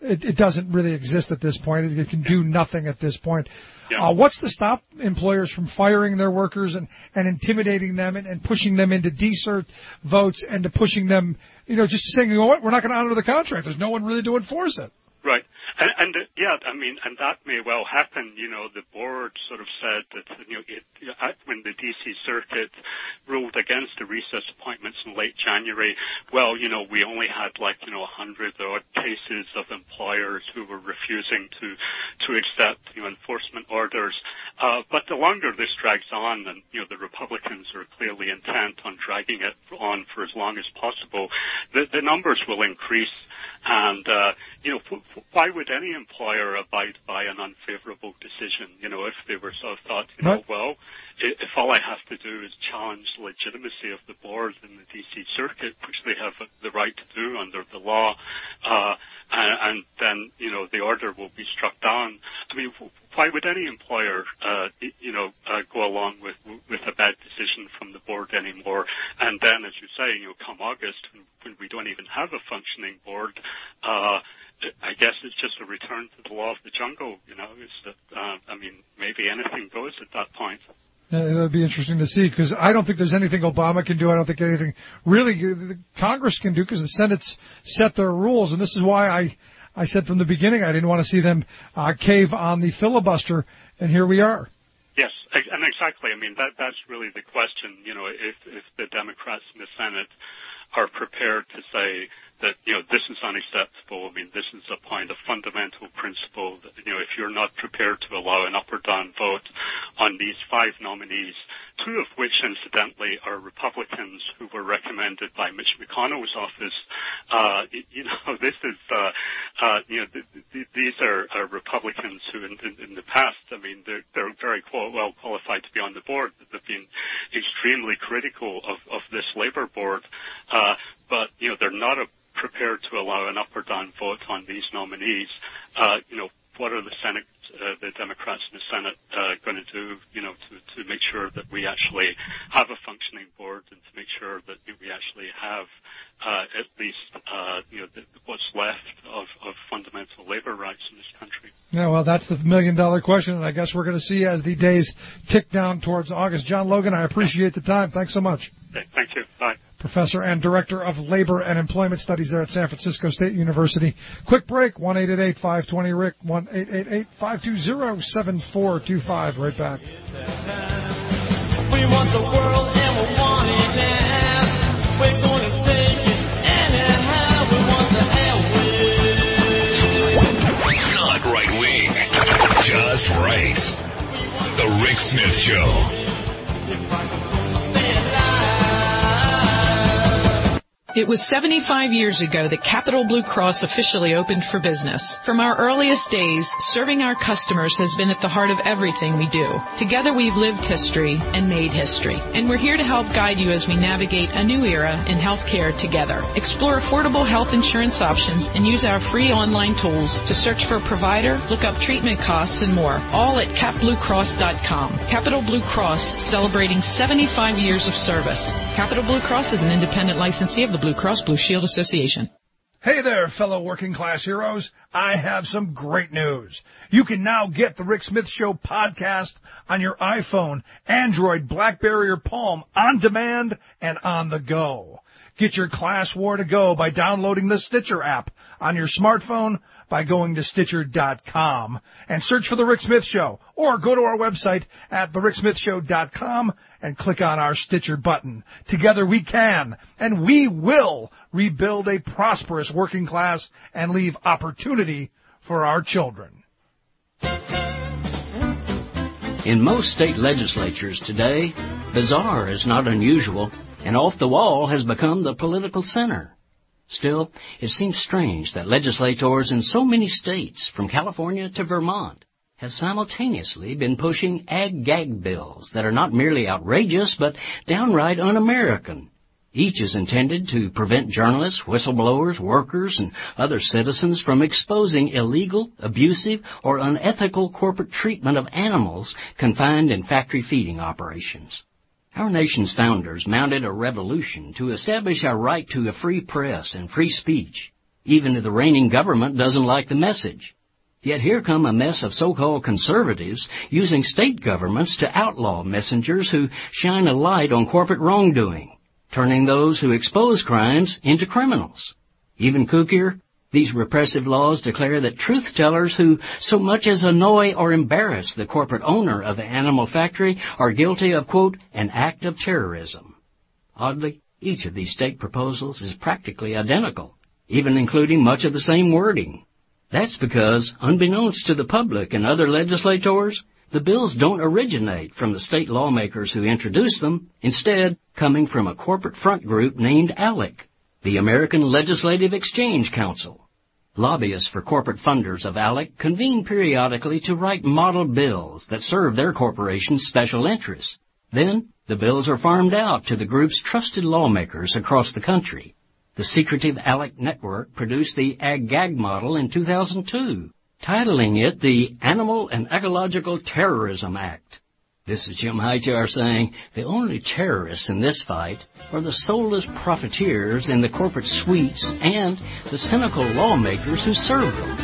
it, it doesn't really exist at this point. It, it can do nothing at this point. Yeah. Uh, what's to stop employers from firing their workers and, and intimidating them and, and pushing them into desert votes and to pushing them, you know, just saying, you know what, we're not going to honor the contract. There's no one really to enforce it. Right. And, and uh, yeah, I mean, and that may well happen. You know, the board sort of said that, you know, it, when the D C Circuit ruled against the recess appointments in late January, well, you know, we only had like, you know, a hundred odd cases of employers who were refusing to, to accept, you know, enforcement orders. Uh, but the longer this drags on, and, you know, the Republicans are clearly intent on dragging it on for as long as possible, the, the numbers will increase. And, uh, you know, f- f- why would any employer abide by an unfavorable decision? You know, if they were sort of thought, you know, well, if all I have to do is challenge the legitimacy of the board in the D C Circuit, which they have the right to do under the law, uh, and, and then, you know, the order will be struck down. I mean, why would any employer, uh, you know, uh, go along with with a bad decision from the board anymore? And then, as you say, you know, come August, when, when we don't even have a functioning board, uh, I guess it's just a return to the law of the jungle. You know, it's that, uh, I mean, maybe anything goes at that point. Yeah, it'll be interesting to see, because I don't think there's anything Obama can do. I don't think anything really the Congress can do, because the Senate's set their rules, and this is why I I said from the beginning I didn't want to see them uh, cave on the filibuster, and here we are. Yes, and exactly. I mean, that that's really the question. You know, if if the Democrats in the Senate are prepared to say that, you know, this is unacceptable. I mean, this is a point of fundamental principle that, you know, if you're not prepared to allow an up or down vote on these five nominees, two of which, incidentally, are Republicans who were recommended by Mitch McConnell's office, uh, you know, this is, uh, uh, you know, th- th- these are, are Republicans who in, in, in the past, I mean, they're, they're very qual- well qualified to be on the board. They've been extremely critical of, of this labor board, uh, but, you know, they're not a prepared to allow an up or down vote on these nominees. Uh, you know, what are the Senate, uh, the Democrats in the Senate uh, going to do, you know, to, to make sure that we actually have a functioning board and to make sure that we actually have uh, at least, uh, you know, the, what's left of, of fundamental labor rights in this country? Yeah, well, that's the million-dollar question, and I guess we're going to see as the days tick down towards August. John Logan, I appreciate the time. Thanks so much. Okay, thank you. Bye. Professor and Director of Labor and Employment Studies there at San Francisco State University. Quick break, one eight eight eight, five two zero, R I C, one eight eight eight, five two zero, seven four two five. Right back. We want the world and we want it now. We're going to take it anyhow. We want the airwaves. Not right wing, just right. The Rick Smith Show. It was seventy-five years ago that Capital Blue Cross officially opened for business. From our earliest days, serving our customers has been at the heart of everything we do. Together we've lived history and made history. And we're here to help guide you as we navigate a new era in healthcare together. Explore affordable health insurance options and use our free online tools to search for a provider, look up treatment costs, and more. All at cap blue cross dot com. Capital Blue Cross, celebrating seventy-five years of service. Capital Blue Cross is an independent licensee of the Blue Cross Blue Shield Association. Hey there, fellow working class heroes. I have some great news. You can now get the Rick Smith Show podcast on your iPhone, Android, BlackBerry, or Palm on demand and on the go. Get your class war to go by downloading the Stitcher app on your smartphone by going to Stitcher dot com and search for The Rick Smith Show, or go to our website at the rick smith show dot com and click on our Stitcher button. Together we can, and we will, rebuild a prosperous working class and leave opportunity for our children. In most state legislatures today, bizarre is not unusual, and off the wall has become the political center. Still, it seems strange that legislators in so many states, from California to Vermont, have simultaneously been pushing ag-gag bills that are not merely outrageous, but downright un-American. Each is intended to prevent journalists, whistleblowers, workers, and other citizens from exposing illegal, abusive, or unethical corporate treatment of animals confined in factory feeding operations. Our nation's founders mounted a revolution to establish our right to a free press and free speech. Even the reigning government doesn't like the message. Yet here come a mess of so-called conservatives using state governments to outlaw messengers who shine a light on corporate wrongdoing, turning those who expose crimes into criminals. Even kookier, these repressive laws declare that truth-tellers who so much as annoy or embarrass the corporate owner of the animal factory are guilty of, quote, an act of terrorism. Oddly, each of these state proposals is practically identical, even including much of the same wording. That's because, unbeknownst to the public and other legislators, the bills don't originate from the state lawmakers who introduced them, instead coming from a corporate front group named ALEC, the American Legislative Exchange Council. Lobbyists for corporate funders of ALEC convene periodically to write model bills that serve their corporation's special interests. Then, the bills are farmed out to the group's trusted lawmakers across the country. The secretive ALEC network produced the Ag-Gag model in two thousand two, titling it the Animal and Ecological Terrorism Act. This is Jim Hightower saying the only terrorists in this fight are the soulless profiteers in the corporate suites and the cynical lawmakers who serve them.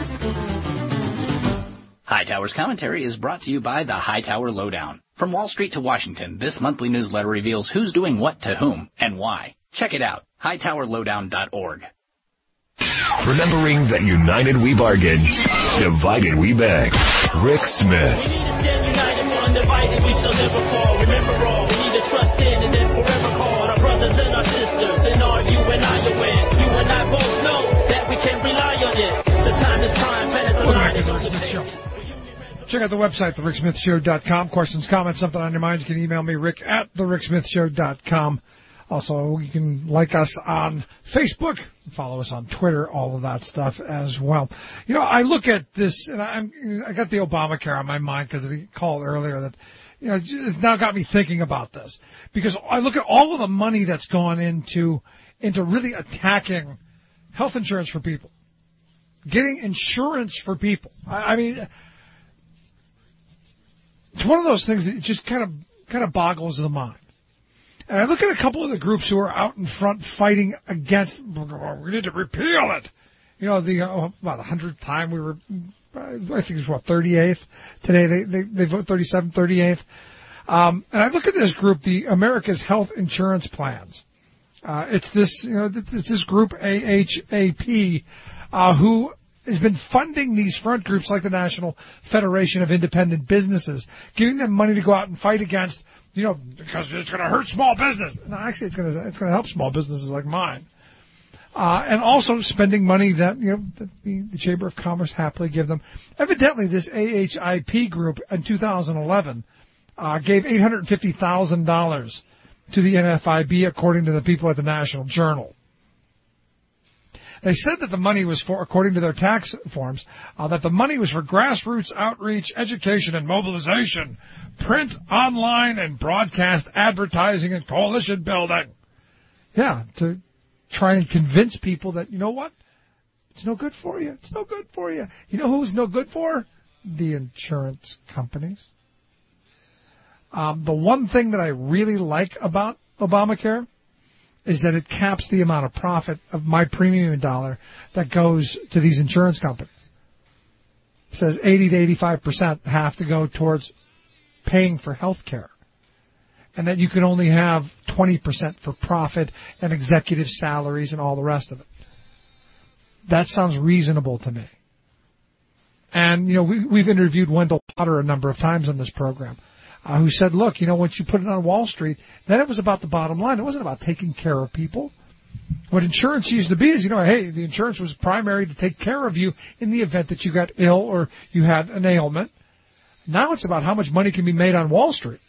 Hightower's commentary is brought to you by the Hightower Lowdown. From Wall Street to Washington, this monthly newsletter reveals who's doing what to whom and why. Check it out, hightower lowdown dot org. Remembering that united we bargain, divided we beg. Rick Smith. Undivided, we shall never fall. Remember all, we need to trust in and then forever call our brothers and our sisters. And all you and I are in. You and I both know that we can rely on it. The time is prime, planets aligning on the show. Check out the website, the rick smith show dot com. Questions, comments, something on your mind, you can email me, rick at the rick smith show dot com. Also, you can like us on Facebook, follow us on Twitter, all of that stuff as well. You know, I look at this, and I'm, I got the Obamacare on my mind because of the call earlier that, you know, it's now got me thinking about this. Because I look at all of the money that's gone into, into really attacking health insurance for people, getting insurance for people. I, I mean, it's one of those things that just kind of, kind of boggles the mind. And I look at a couple of the groups who are out in front fighting against, we need to repeal it. You know, the uh, about the hundredth time we were, I think it was, what, thirty-eighth? Today they, they, they vote thirty-seventh, thirty-eighth. Um, and I look at this group, the America's Health Insurance Plans. Uh, it's this, you know, it's this group, A H A P, uh, who has been funding these front groups like the National Federation of Independent Businesses, giving them money to go out and fight against, you know, because it's going to hurt small business. No, actually, it's going to it's going to help small businesses like mine. Uh, and also spending money that, you know, that the, the Chamber of Commerce happily give them. Evidently, this A H I P group in two thousand eleven uh, gave eight hundred fifty thousand dollars to the N F I B, according to the people at the National Journal. They said that the money was for, according to their tax forms, uh, that the money was for grassroots outreach, education, and mobilization, print, online, and broadcast advertising and coalition building. Yeah, to try and convince people that, you know what, it's no good for you. It's no good for you. You know who's no good for? The insurance companies. Um, the one thing that I really like about Obamacare is that it caps the amount of profit of my premium dollar that goes to these insurance companies. It says eighty to eighty-five percent have to go towards paying for health care, and that you can only have twenty percent for profit and executive salaries and all the rest of it. That sounds reasonable to me. And, you know, we, we've interviewed Wendell Potter a number of times on this program, uh, who said, look, you know, once you put it on Wall Street, then it was about the bottom line. It wasn't about taking care of people. What insurance used to be is, you know, hey, the insurance was primary to take care of you in the event that you got ill or you had an ailment. Now it's about how much money can be made on Wall Street.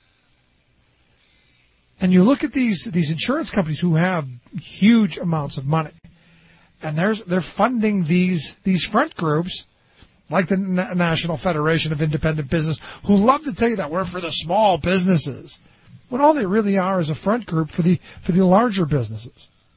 And you look at these these insurance companies who have huge amounts of money, and they're they're funding these these front groups like the National Federation of Independent Business, who love to tell you that we're for the small businesses, when all they really are is a front group for the for the larger businesses.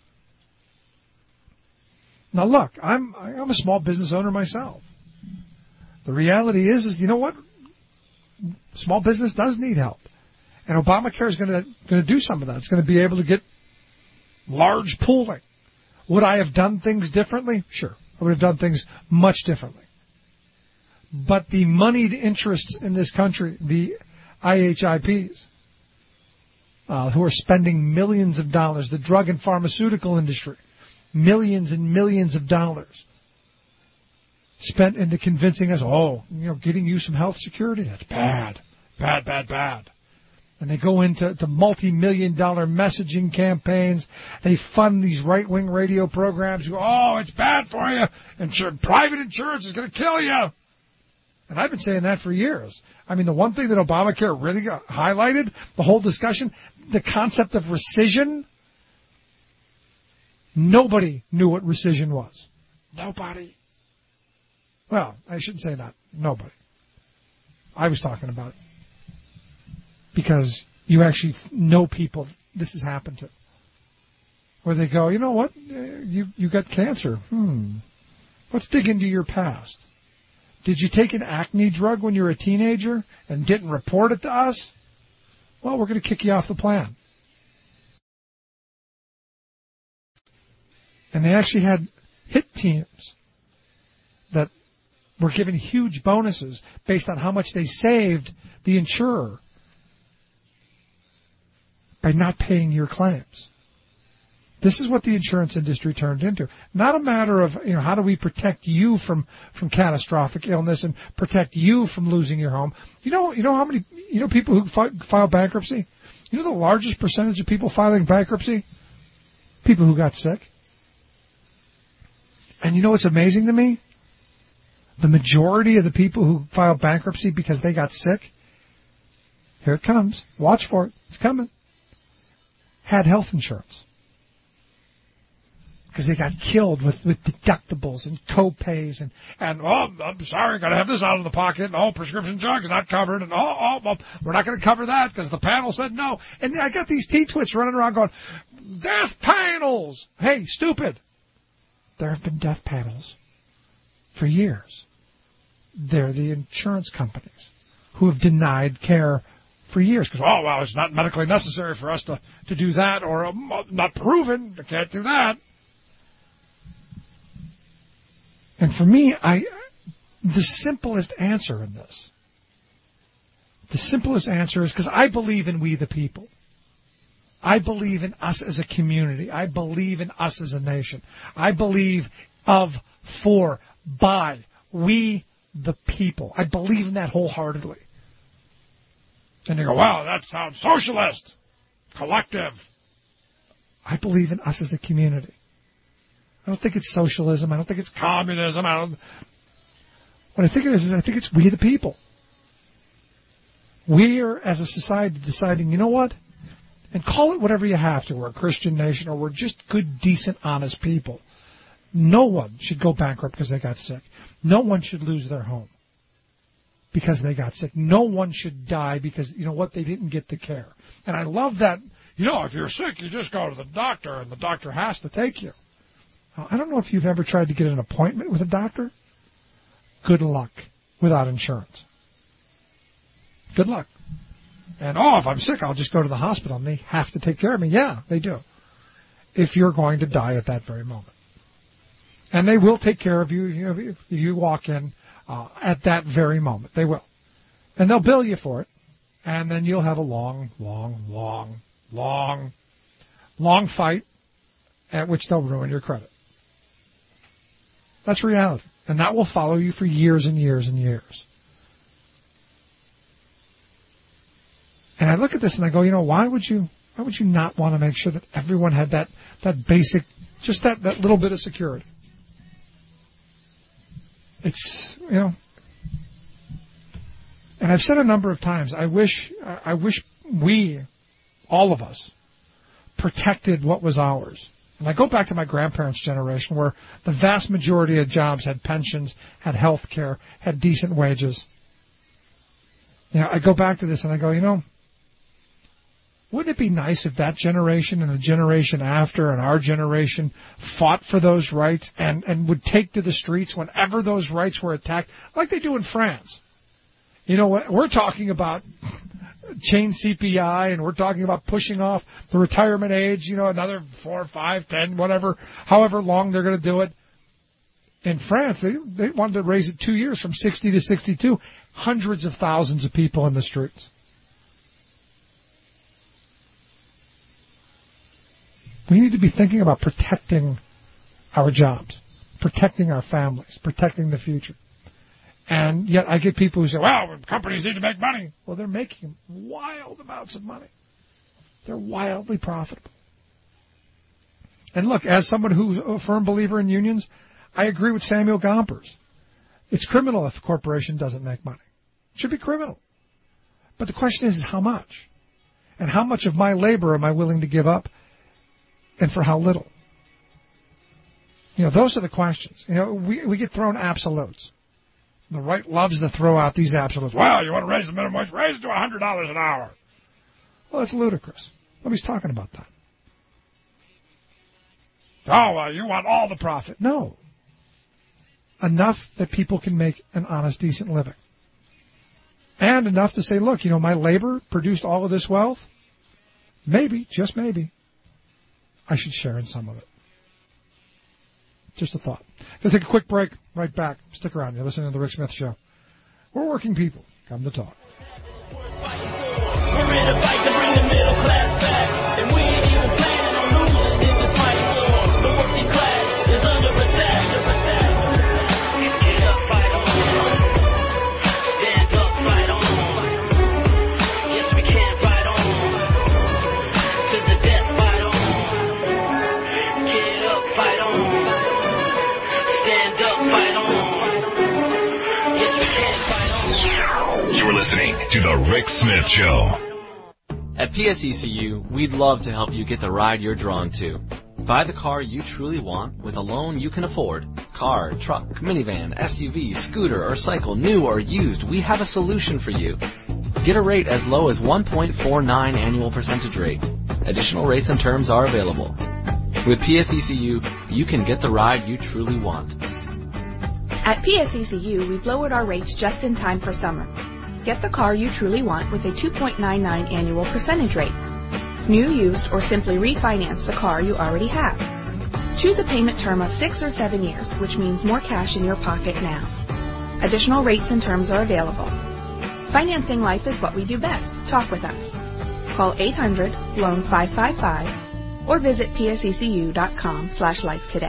Now, look, I'm I'm a small business owner myself. The reality is, is you know what? Small business does need help, and Obamacare is going to going to do some of that. It's going to be able to get large pooling, Would I have done things differently? Sure. I would have done things much differently. But the moneyed interests in this country, the I H I Ps, uh, who are spending millions of dollars, the drug and pharmaceutical industry, millions and millions of dollars spent into convincing us, oh, you know, getting you some health security, that's bad, bad, bad, bad. And they go into to multi-million dollar messaging campaigns. They fund these right-wing radio programs who, oh, it's bad for you. Insur- private insurance is going to kill you. And I've been saying that for years. I mean, the one thing that Obamacare really got highlighted, the whole discussion, the concept of rescission, nobody knew what rescission was. Nobody. Well, I shouldn't say that. Nobody. I was talking about it. Because you actually know people this has happened to. Where they go, you know what, you you got cancer. Hmm. Let's dig into your past. Did you take an acne drug when you were a teenager and didn't report it to us? Well, we're going to kick you off the plan. And they actually had hit teams that were given huge bonuses based on how much they saved the insurer by not paying your claims. This is what the insurance industry turned into. Not a matter of, you know, how do we protect you from, from catastrophic illness and protect you from losing your home. You know, you know how many, you know, people who fi- file bankruptcy? You know the largest percentage of people filing bankruptcy? People who got sick. And you know what's amazing to me? The majority of the people who file bankruptcy because they got sick, here it comes. Watch for it. It's coming. Had health insurance. Because they got killed with, with deductibles and co-pays and, and, oh, I'm sorry, got to have this out of the pocket, and, oh, prescription drug is not covered, and, oh, oh, oh we're not going to cover that because the panel said no. And I got these T-twits running around going, death panels! Hey, stupid! There have been death panels for years. They're the insurance companies who have denied care for years because, oh, well, it's not medically necessary for us to, to do that, or um, not proven, I can't do that. And for me, I the simplest answer in this, the simplest answer is because I believe in we the people. I believe in us as a community. I believe in us as a nation. I believe of, for, by, we the people. I believe in that wholeheartedly. And they go, wow, that sounds socialist, collective. I believe in us as a community. I don't think it's socialism. I don't think it's communism. I don't. What I think it is is I think it's we the people. We are, as a society, deciding, you know what? And call it whatever you have to. We're a Christian nation, or we're just good, decent, honest people. No one should go bankrupt because they got sick. No one should lose their home because they got sick. No one should die because, you know what, they didn't get the care. And I love that, you know, if you're sick, you just go to the doctor, and the doctor has to take you. I don't know if you've ever tried to get an appointment with a doctor. Good luck without insurance. Good luck. And, oh, if I'm sick, I'll just go to the hospital, and they have to take care of me. Yeah, they do. If you're going to die at that very moment. And they will take care of you, you know, if you walk in uh, at that very moment. They will. And they'll bill you for it. And then you'll have a long, long, long, long, long fight at which they'll ruin your credit. That's reality. And that will follow you for years and years and years. And I look at this and I go, you know, why would you why would you not want to make sure that everyone had that, that basic, just that, that little bit of security? It's, you know, and I've said a number of times, I wish I wish we, all of us, protected what was ours. And I go back to my grandparents' generation where the vast majority of jobs had pensions, had health care, had decent wages. You know, I go back to this and I go, you know, wouldn't it be nice if that generation and the generation after and our generation fought for those rights and, and would take to the streets whenever those rights were attacked, like they do in France? You know, we're talking about change C P I, and we're talking about pushing off the retirement age, you know, another four, five, ten, whatever, however long they're going to do it. In France, they, they wanted to raise it two years from sixty to sixty-two. Hundreds of thousands of people in the streets. We need to be thinking about protecting our jobs, protecting our families, protecting the future. And yet I get people who say, well, companies need to make money. Well, they're making wild amounts of money. They're wildly profitable. And look, as someone who's a firm believer in unions, I agree with Samuel Gompers. It's criminal if a corporation doesn't make money. It should be criminal. But the question is, is how much? And how much of my labor am I willing to give up? And for how little? You know, those are the questions. You know, we, we get thrown absolutes. The right loves to throw out these absolutes. Well, you want to raise the minimum wage? Raise it to one hundred dollars an hour. Well, that's ludicrous. Nobody's talking about that. Oh, well, you want all the profit. No. Enough that people can make an honest, decent living. And enough to say, look, you know, my labor produced all of this wealth. Maybe, just maybe, I should share in some of it. Just a thought. Going to take a quick break. Right back. Stick around. You're listening to The Rick Smith Show. We're working people. Come to talk. We're in a fight to bring the middle class back, and we ain't even planning on losing in this mighty war. The working class is under attack. Get up, fight on. Stand up, fight on. Yes, we can fight on. To the death, fight on. Get up, fight on. Stand up, fight on. Yes, we can fight on. You're listening to The Rick Smith Show. At P S E C U, we'd love to help you get the ride you're drawn to. Buy the car you truly want with a loan you can afford. Car, truck, minivan, S U V, scooter, or cycle, new or used, we have a solution for you. Get a rate as low as one point four nine annual percentage rate. Additional rates and terms are available. With P S E C U, you can get the ride you truly want. At P S E C U, we've lowered our rates just in time for summer. Get the car you truly want with a two point nine nine annual percentage rate. New, used, or simply refinance the car you already have. Choose a payment term of six or seven years, which means more cash in your pocket now. Additional rates and terms are available. Financing life is what we do best. Talk with us. Call eight hundred loan five five five or visit P S E C U dot com slash life today.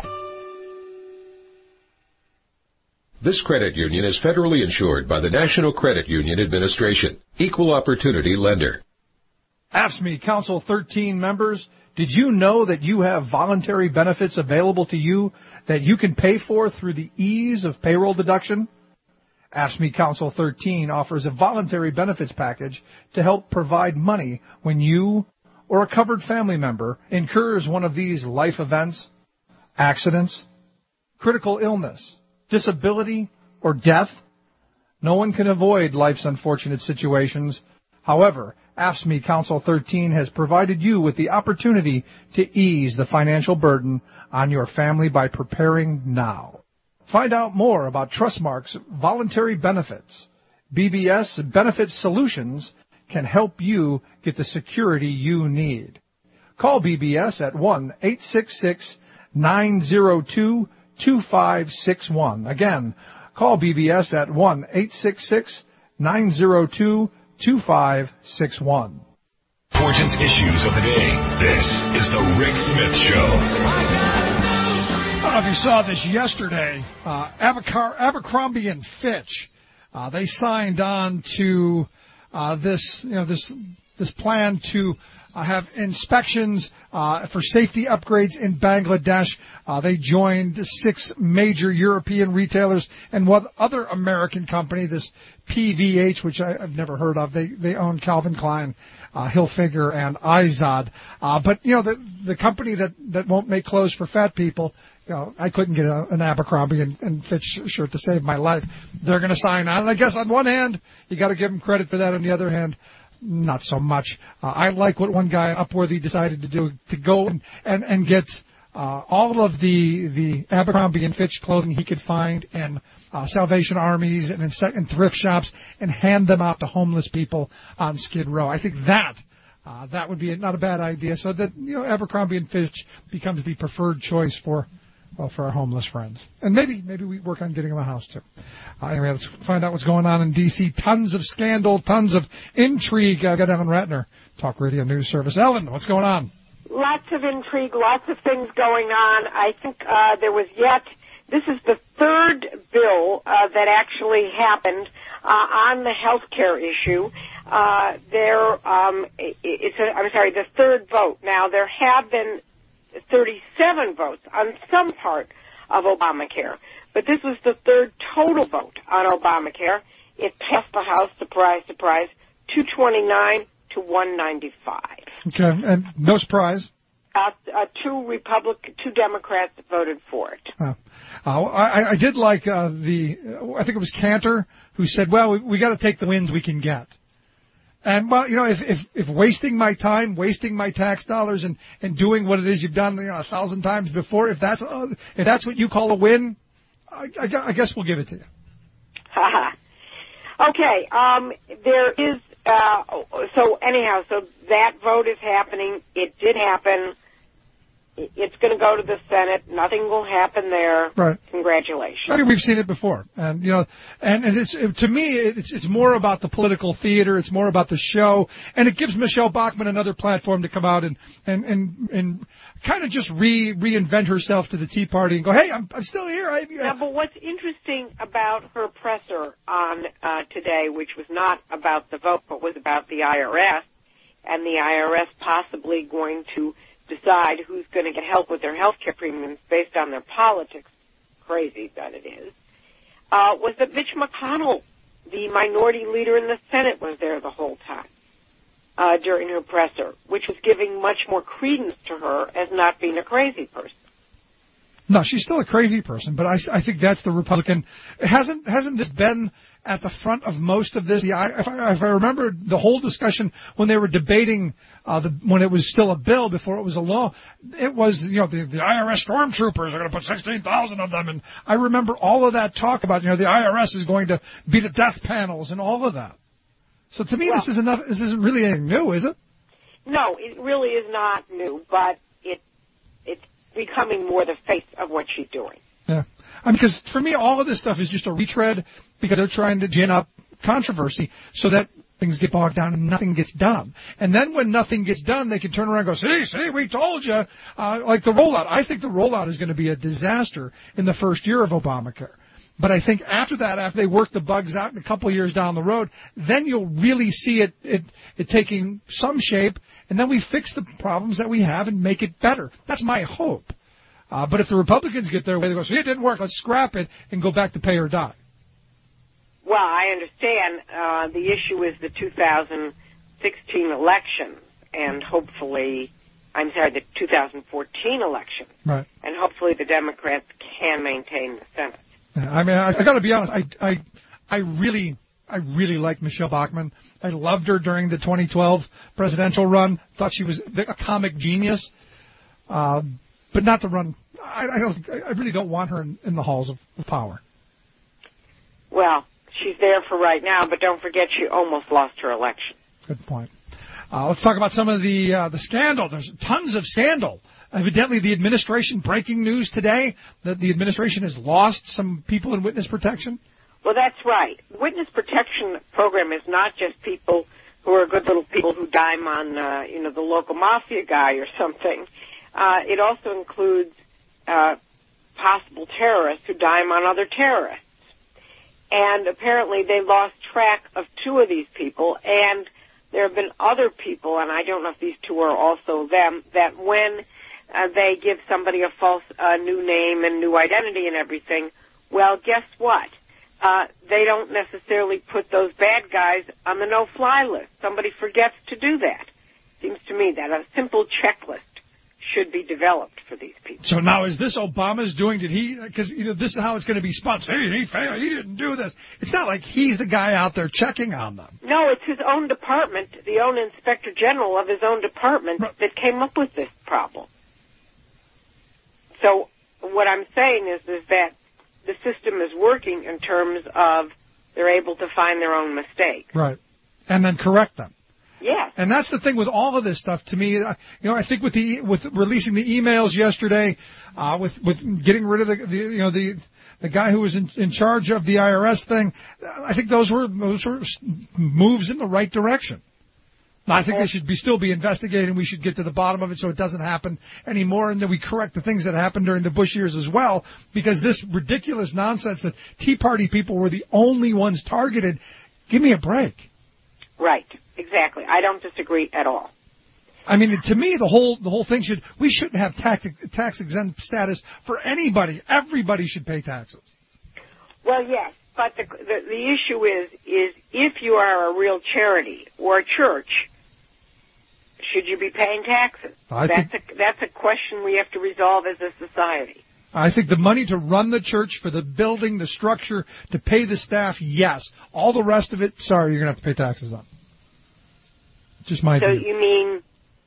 This credit union is federally insured by the National Credit Union Administration. Equal opportunity lender. A F S C M E Council thirteen members, did you know that you have voluntary benefits available to you that you can pay for through the ease of payroll deduction? A F S C M E Council thirteen offers a voluntary benefits package to help provide money when you or a covered family member incurs one of these life events, accidents, critical illness, disability, or death. No one can avoid life's unfortunate situations. However, A F S C M E Council thirteen has provided you with the opportunity to ease the financial burden on your family by preparing now. Find out more about Trustmark's voluntary benefits. B B S Benefit Solutions can help you get the security you need. Call B B S at one eight six six nine zero two two five six one. Again, call B B S at one eight six six nine zero two two five six one. Important issues of the day. This is The Rick Smith Show. I don't know if you saw this yesterday. Uh, Abercar- Abercrombie and Fitch, uh, they signed on to uh, this, you know, this this plan to uh, have inspections uh, for safety upgrades in Bangladesh. Uh, they joined six major European retailers and one other American company, this P V H, which I, I've never heard of. They they own Calvin Klein, uh, Hilfiger, and Izod. Uh, but you know, the the company that that won't make clothes for fat people. You know, I couldn't get a, an Abercrombie and, and Fitch shirt to save my life. They're going to sign on. And I guess on one hand, you got to give them credit for that. On the other hand, not so much. Uh, I like what one guy, Upworthy, decided to do, to go and, and, and get uh, all of the the Abercrombie and Fitch clothing he could find in uh, Salvation Armies and in, in thrift shops and hand them out to homeless people on Skid Row. I think that uh, that would be not a bad idea. So that you know Abercrombie and Fitch becomes the preferred choice for. Well, for our homeless friends. And maybe maybe we work on getting them a house, too. Uh, anyway, let's find out what's going on in D C Tons of scandal, tons of intrigue. I've got Ellen Ratner, Talk Radio News Service. Ellen, what's going on? Lots of intrigue, lots of things going on. I think uh, there was yet, this is the third bill uh, that actually happened uh, on the health care issue. Uh, there, um, it's a, I'm sorry, the third vote. Now, there have been thirty-seven votes on some part of Obamacare. But this was the third total vote on Obamacare. It passed the House, surprise, surprise, two twenty-nine to one ninety-five. Okay, and no surprise. Uh, uh, two Republic, two Democrats voted for it. Uh, uh, I, I did like uh, the, I think it was Cantor, who said, well, we, we got to take the wins we can get. And, well, you know, if, if, if wasting my time, wasting my tax dollars and, and doing what it is you've done you know, a thousand times before, if that's uh, if that's what you call a win, I, I, I guess we'll give it to you. Okay, um, there is, uh, so anyhow, so that vote is happening. It did happen. It's going to go to the Senate. Nothing will happen there. Right. Congratulations. I mean, we've seen it before, and you know, and, and it's it, to me, it's it's more about the political theater. It's more about the show, and it gives Michelle Bachmann another platform to come out and and and, and kind of just re reinvent herself to the Tea Party and go, hey, I'm I'm still here. I, yeah, but what's interesting about her presser on uh, today, which was not about the vote, but was about the I R S, and the I R S possibly going to decide who's going to get help with their health care premiums based on their politics, crazy that it is, uh, was that Mitch McConnell, the minority leader in the Senate, was there the whole time uh, during her presser, which was giving much more credence to her as not being a crazy person. No, she's still a crazy person, but I, I think that's the Republican. It hasn't hasn't this been at the front of most of this? The, if, I, if I remember the whole discussion when they were debating uh, the, when it was still a bill before it was a law, it was you know the, the I R S stormtroopers are going to put sixteen thousand of them, and I remember all of that talk about you know the I R S is going to be the death panels and all of that. So to me, well, this is enough. This isn't really anything new, is it? No, it really is not new, but it it's becoming more the face of what she's doing. Yeah. I mean, because for me, all of this stuff is just a retread because they're trying to gin up controversy so that things get bogged down and nothing gets done. And then when nothing gets done, they can turn around and go, see, see, we told you. Uh, like the rollout. I think the rollout is going to be a disaster in the first year of Obamacare. But I think after that, after they work the bugs out in a couple of years down the road, then you'll really see it, it, it taking some shape, and then we fix the problems that we have and make it better. That's my hope. Uh, but if the Republicans get their way, they go, see, it didn't work, let's scrap it and go back to pay or die. Well, I understand. Uh, the issue is the two thousand sixteen election, and hopefully, I'm sorry, the two thousand fourteen election. Right. And hopefully the Democrats can maintain the Senate. I mean, I, I got to be honest. I, I, I really, I really like Michelle Bachmann. I loved her during the twenty twelve presidential run. Thought she was a comic genius, uh, but not the run. I, I don't. I really don't want her in, in the halls of, of power. Well, she's there for right now, but don't forget she almost lost her election. Good point. Uh, let's talk about some of the uh, the scandal. There's tons of scandal. Evidently, the administration, breaking news today, that the administration has lost some people in witness protection. Well, that's right. Witness protection program is not just people who are good little people who dime on, uh, you know, the local mafia guy or something. Uh, it also includes uh, possible terrorists who dime on other terrorists. And apparently they lost track of two of these people, and there have been other people, and I don't know if these two are also them, that when uh, they give somebody a false uh, new name and new identity and everything, well, guess what? Uh, they don't necessarily put those bad guys on the no-fly list. Somebody forgets to do that. Seems to me that a simple checklist should be developed for these people. So now is this Obama's doing? Did he? Because you know this is how it's going to be spun. Hey, he failed. He didn't do this. It's not like he's the guy out there checking on them. No, it's his own department, the own inspector general of his own department, right, that came up with this problem. So what I'm saying is, is that the system is working in terms of they're able to find their own mistake. Right. And then correct them. Yes. And that's the thing with all of this stuff. To me, uh, you know, I think with the with releasing the emails yesterday, uh, with with getting rid of the, the you know the the guy who was in, in charge of the I R S thing, I think those were those were moves in the right direction. Now, I think they should be still be investigated, and we should get to the bottom of it so it doesn't happen anymore, and that we correct the things that happened during the Bush years as well, because this ridiculous nonsense that Tea Party people were the only ones targeted, give me a break. Right, exactly. I don't disagree at all. I mean, to me, the whole the whole thing should, we shouldn't have tax, tax exempt status for anybody. Everybody should pay taxes. Well, yes, but the, the, the issue is, is if you are a real charity or a church, should you be paying taxes? I that's think, a that's a question we have to resolve as a society. I think the money to run the church, for the building, the structure, to pay the staff, yes. All the rest of it, sorry, you're going to have to pay taxes on. Just my So view. you mean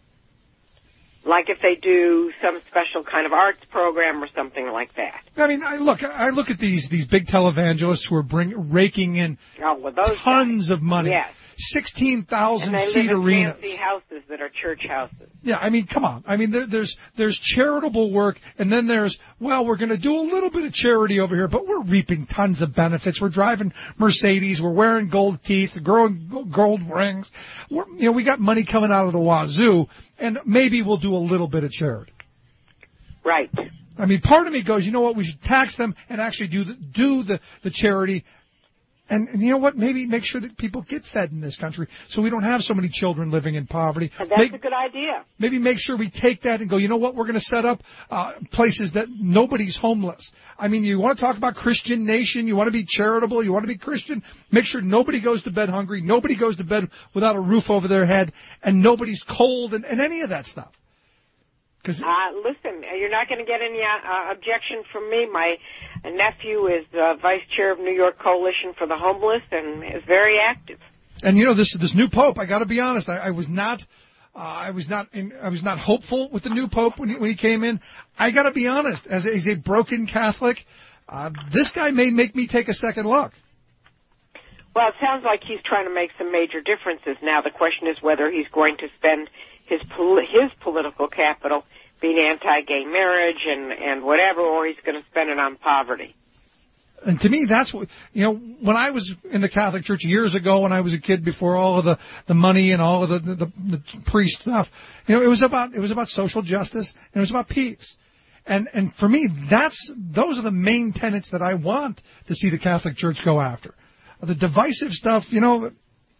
like if they do some special kind of arts program or something like that? I mean, I look, I look at these these big televangelists who are bring raking in Oh, well, those tons guys. of money. Yes. sixteen thousand And they seat live in arenas. fancy houses that are church houses. Yeah, I mean, come on. I mean, there, there's there's charitable work, and then there's, well, we're going to do a little bit of charity over here, but we're reaping tons of benefits. We're driving Mercedes. We're wearing gold teeth, growing gold rings. We're, you know, we got money coming out of the wazoo, and maybe we'll do a little bit of charity. Right. I mean, part of me goes, you know what, we should tax them and actually do the, do the, the charity. And, and you know what? Maybe make sure that people get fed in this country so we don't have so many children living in poverty. And that's make, a good idea. Maybe make sure we take that and go, you know what? We're going to set up uh, places that nobody's homeless. I mean, you want to talk about Christian nation. You want to be charitable. You want to be Christian. Make sure nobody goes to bed hungry. Nobody goes to bed without a roof over their head. And nobody's cold and, and any of that stuff. Cause uh, listen, you're not going to get any uh, objection from me. My nephew is uh, vice chair of New York Coalition for the Homeless and is very active. And you know, this this new pope, I got to be honest, I, I was not, uh, I was not, in, I was not hopeful with the new pope when he, when he came in. I got to be honest, as a, as a broken Catholic, uh, this guy may make me take a second look. Well, it sounds like he's trying to make some major differences now. The question is whether he's going to spend his pol- his political capital being anti-gay marriage and, and whatever, or he's going to spend it on poverty. And to me, that's what, you know, when I was in the Catholic Church years ago, when I was a kid, before all of the, the money and all of the, the, the, the priest stuff, you know, it was about, it was about social justice and it was about peace. And, and for me, that's, those are the main tenets that I want to see the Catholic Church go after. The divisive stuff, you know,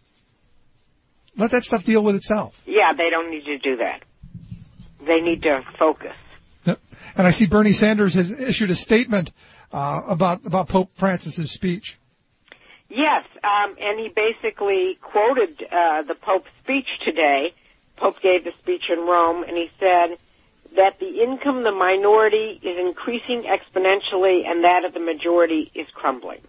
let that stuff deal with itself. Yeah, they don't need to do that. They need to focus. Yep. And I see Bernie Sanders has issued a statement uh, about about Pope Francis's speech. Yes, um, and he basically quoted uh, the Pope's speech today. Pope gave the speech in Rome, and he said that the income of the minority is increasing exponentially and that of the majority is crumbling.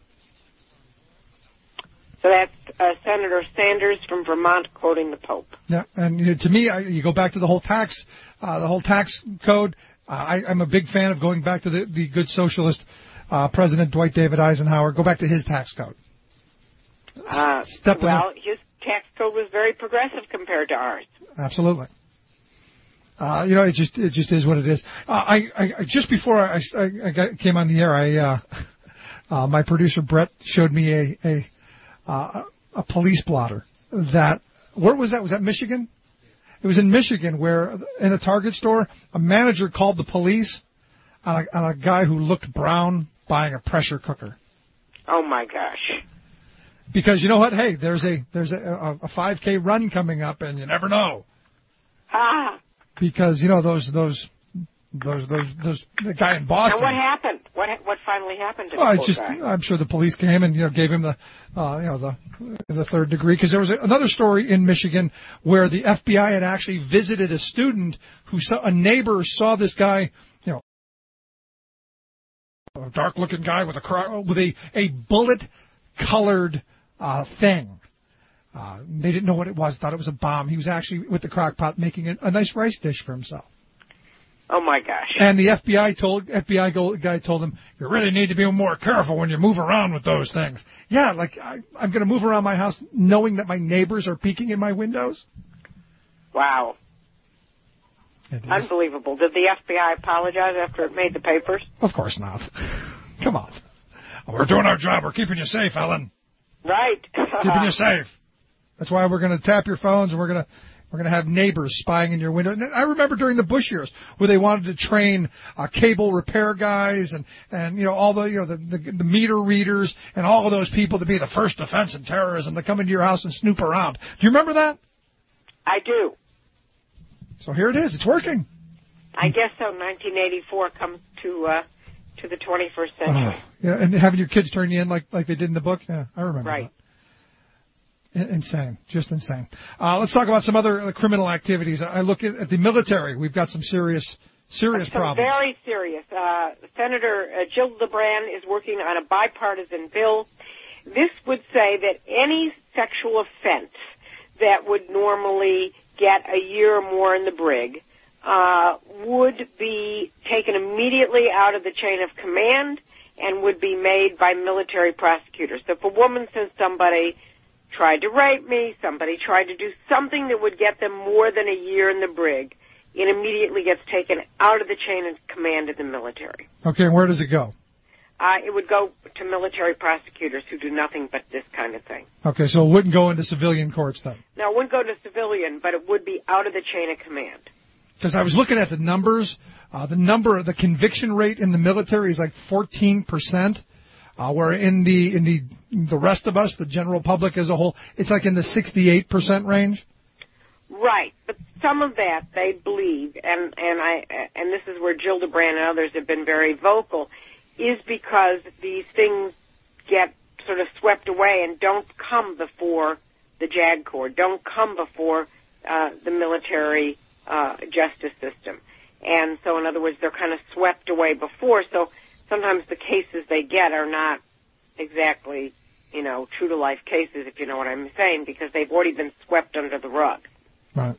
So that's uh, Senator Sanders from Vermont quoting the Pope. Yeah, and you know, to me, I, you go back to the whole tax, uh, the whole tax code. Uh, I, I'm a big fan of going back to the, the good socialist uh, President Dwight David Eisenhower. Go back to his tax code. Uh, Step well, in. his tax code was very progressive compared to ours. Absolutely. Uh, you know, it just it just is what it is. Uh, I, I just before I, I, I got, came on the air, I uh, uh, my producer Brett showed me a a. Uh, a police blotter that, where was that? Was that Michigan? It was in Michigan where in a Target store, a manager called the police on a, on a guy who looked brown buying a pressure cooker. Oh my gosh. Because you know what? Hey, there's a, there's a, a five K run coming up and you never know. Ah. Because, you know, those, those, those, those, those, the guy in Boston. And what happened? What what finally happened to Well, the I poor just, guy? I'm sure the police came and, you know, gave him the, uh, you know, the, the third degree. Because there was a, another story in Michigan where the F B I had actually visited a student who saw, a neighbor saw this guy, you know, a dark-looking guy with a cro- with a a bullet-colored uh, thing. Uh, they didn't know what it was. Thought it was a bomb. He was actually with the crock pot making a, a nice rice dish for himself. Oh my gosh! And the F B I told F B I go, guy told him, you really need to be more careful when you move around with those things. Yeah, like I, I'm going to move around my house knowing that my neighbors are peeking in my windows. Wow! Unbelievable. Did the F B I apologize after it made the papers? Of course not. Come on. We're doing our job. We're keeping you safe, Ellen. Right. Keeping you safe. That's why we're going to tap your phones and we're going to we're going to have neighbors spying in your window. And I remember during the Bush years where they wanted to train uh, cable repair guys and and you know all the you know the, the the meter readers and all of those people to be the first defense in terrorism to come into your house and snoop around. Do you remember that? I do. So here it is. It's working. I guess so. nineteen eighty-four comes to uh, to the twenty-first century. Oh, yeah, and having your kids turn you in like like they did in the book. Yeah, I remember right. that. Insane, just insane. Uh, let's talk about some other uh, criminal activities. I look at, at the military. We've got some serious, serious some problems. Very serious. Uh, Senator uh, Jill LeBran is working on a bipartisan bill. This would say that any sexual offense that would normally get a year or more in the brig uh, would be taken immediately out of the chain of command and would be made by military prosecutors. So if a woman says somebody tried to rape me, somebody tried to do something that would get them more than a year in the brig, it immediately gets taken out of the chain of command of the military. Okay, and where does it go? Uh, it would go to military prosecutors who do nothing but this kind of thing. Okay, so it wouldn't go into civilian courts then? No, it wouldn't go to civilian, but it would be out of the chain of command. Because I was looking at the numbers. Uh, the number, the conviction rate in the military is like fourteen percent. Uh, where in the in the the rest of us, the general public as a whole, it's like in the sixty-eight percent range. Right, but some of that they believe, and and I and this is where Jill LeBran and others have been very vocal, is because these things get sort of swept away and don't come before the JAG Corps, don't come before uh, the military uh, justice system, and so in other words, they're kind of swept away before. So sometimes the cases they get are not exactly, you know, true-to-life cases, if you know what I'm saying, because they've already been swept under the rug. Right.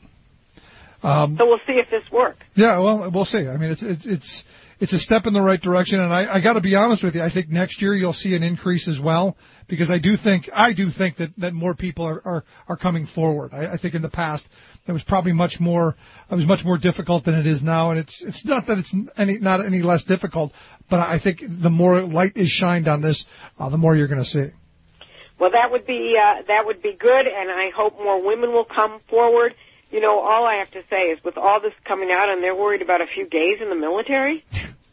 Um, so we'll see if this works. Yeah, well, we'll see. I mean, it's it's it's it's a step in the right direction, and I, I got to be honest with you. I think next year you'll see an increase as well, because I do think I do think that, that more people are, are, are coming forward. I, I think in the past it was probably much more it was much more difficult than it is now, and it's it's not that it's any not any less difficult, but I think the more light is shined on this, uh, the more you're going to see. Well, that would be uh, that would be good, and I hope more women will come forward. You know, all I have to say is with all this coming out, and they're worried about a few gays in the military.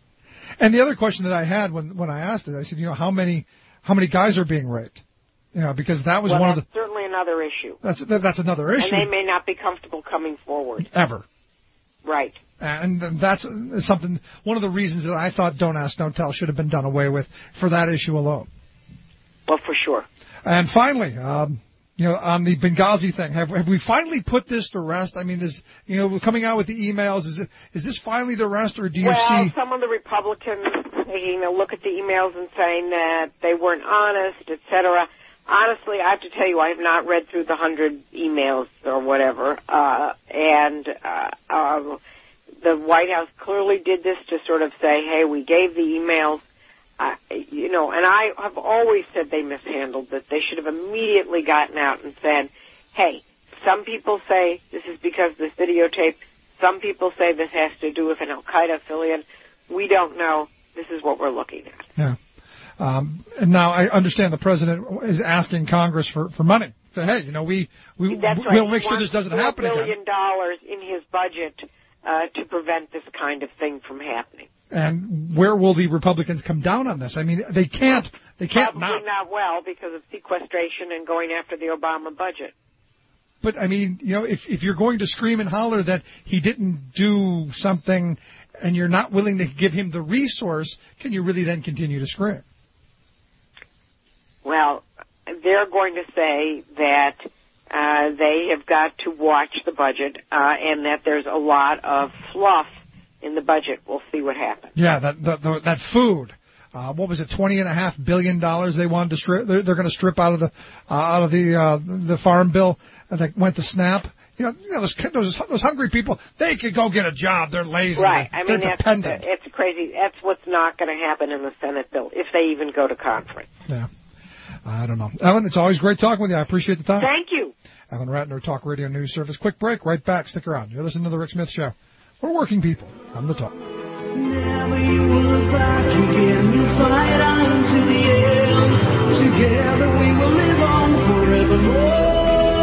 And the other question that I had when when I asked it, I said, you know, how many how many guys are being raped? You know, because that was well, one of the certainly another issue. That's that's another issue. And they may not be comfortable coming forward ever. Right. And that's something. One of the reasons that I thought Don't Ask, Don't Tell should have been done away with for that issue alone. Well, for sure. And finally, um, you know, on the Benghazi thing, have, have we finally put this to rest? I mean, this, you know, we're coming out with the emails. Is it, is this finally to rest, or do you well, see? Well, some of the Republicans taking a look at the emails and saying that they weren't honest, et cetera. Honestly, I have to tell you, I have not read through the hundred emails or whatever, uh, and uh, uh, the White House clearly did this to sort of say, hey, we gave the emails. Uh, you know, and I have always said they mishandled that. They should have immediately gotten out and said, hey, some people say this is because of this videotape. Some people say this has to do with an Al-Qaeda affiliate. We don't know. This is what we're looking at. Yeah. Um, and now I understand the president is asking Congress for, for money. So, hey, you know, we, we, That's right. we'll make sure this doesn't happen again. four billion dollars in his budget uh, to prevent this kind of thing from happening. And where will the Republicans come down on this? I mean, they can't. They can't Probably not. not well because of sequestration and going after the Obama budget. But I mean, you know, if if you're going to scream and holler that he didn't do something, and you're not willing to give him the resource, can you really then continue to scream? Well, they're going to say that uh, they have got to watch the budget uh, and that there's a lot of fluff in the budget. We'll see what happens. Yeah, that the, the, that food. Uh, what was it? Twenty and a half billion dollars they wanted to strip. They're, they're going to strip out of the uh, out of the uh, the farm bill that went to SNAP. You know, you know those, those those hungry people, they could go get a job. They're lazy. Right. They're, I mean, they're that's, dependent. it's crazy. That's what's not going to happen in the Senate bill, if they even go to conference. Yeah. I don't know. Ellen, it's always great talking with you. I appreciate the time. Thank you. Ellen Ratner, Talk Radio News Service. Quick break. Right back. Stick around. You're listening to The Rick Smith Show. We're working people. I'm the talk. Never you will look back again. You fight on to the end. Together we will live on forevermore.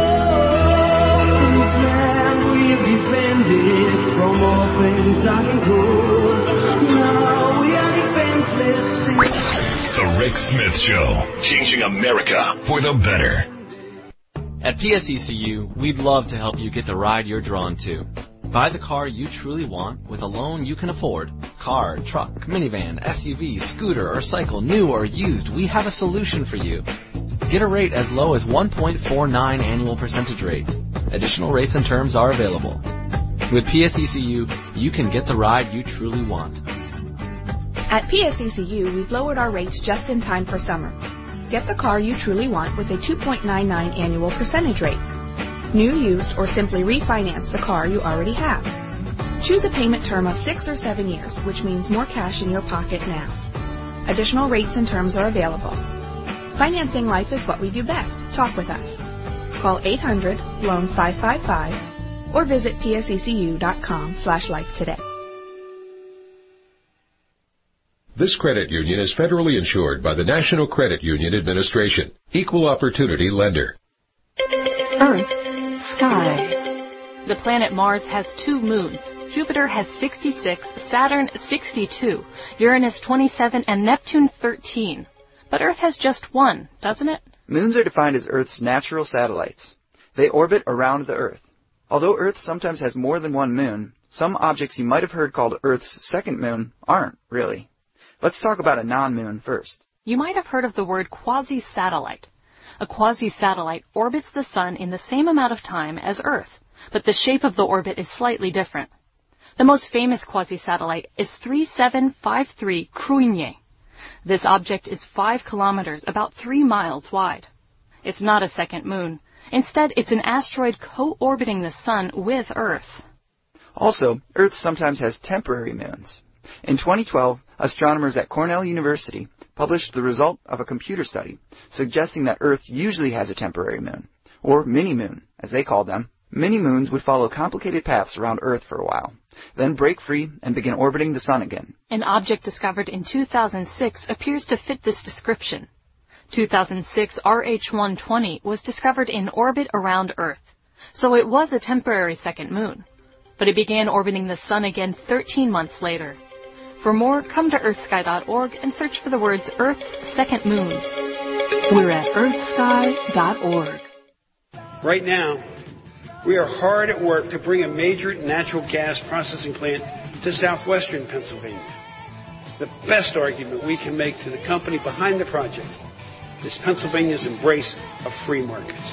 This land we have defended from all things dark and cruel. Now we are defenseless. The Rick Smith Show, changing America for the better. At P S E C U, we'd love to help you get the ride you're drawn to. Buy the car you truly want with a loan you can afford. Car, truck, minivan, S U V, scooter, or cycle, new or used, we have a solution for you. Get a rate as low as one point four nine annual percentage rate. Additional rates and terms are available. With P S E C U, you can get the ride you truly want. At P S E C U, we've lowered our rates just in time for summer. Get the car you truly want with a two point nine nine annual percentage rate. New, used, or simply refinance the car you already have. Choose a payment term of six or seven years, which means more cash in your pocket now. Additional rates and terms are available. Financing life is what we do best. Talk with us. Call eight hundred loan five five five or visit P S E C U dot com slash life today. This credit union is federally insured by the National Credit Union Administration. Equal opportunity lender. Earth, sky. The planet Mars has two moons. Jupiter has sixty-six, Saturn sixty-two, Uranus twenty-seven, and Neptune thirteen. But Earth has just one, doesn't it? Moons are defined as Earth's natural satellites. They orbit around the Earth. Although Earth sometimes has more than one moon, some objects you might have heard called Earth's second moon aren't, really. Let's talk about a non-moon first. You might have heard of the word quasi-satellite. A quasi-satellite orbits the Sun in the same amount of time as Earth, but the shape of the orbit is slightly different. The most famous quasi-satellite is three seven five three Cruigné. This object is five kilometers, about three miles wide. It's not a second moon. Instead, it's an asteroid co-orbiting the Sun with Earth. Also, Earth sometimes has temporary moons. In twenty twelve, astronomers at Cornell University published the result of a computer study suggesting that Earth usually has a temporary moon, or mini-moon, as they call them. Mini-moons would follow complicated paths around Earth for a while, then break free and begin orbiting the Sun again. An object discovered in two thousand six appears to fit this description. two thousand six R H one twenty was discovered in orbit around Earth, so it was a temporary second moon. But it began orbiting the Sun again thirteen months later. For more, come to earth sky dot org and search for the words Earth's second moon. We're at earth sky dot org. Right now, we are hard at work to bring a major natural gas processing plant to southwestern Pennsylvania. The best argument we can make to the company behind the project is Pennsylvania's embrace of free markets.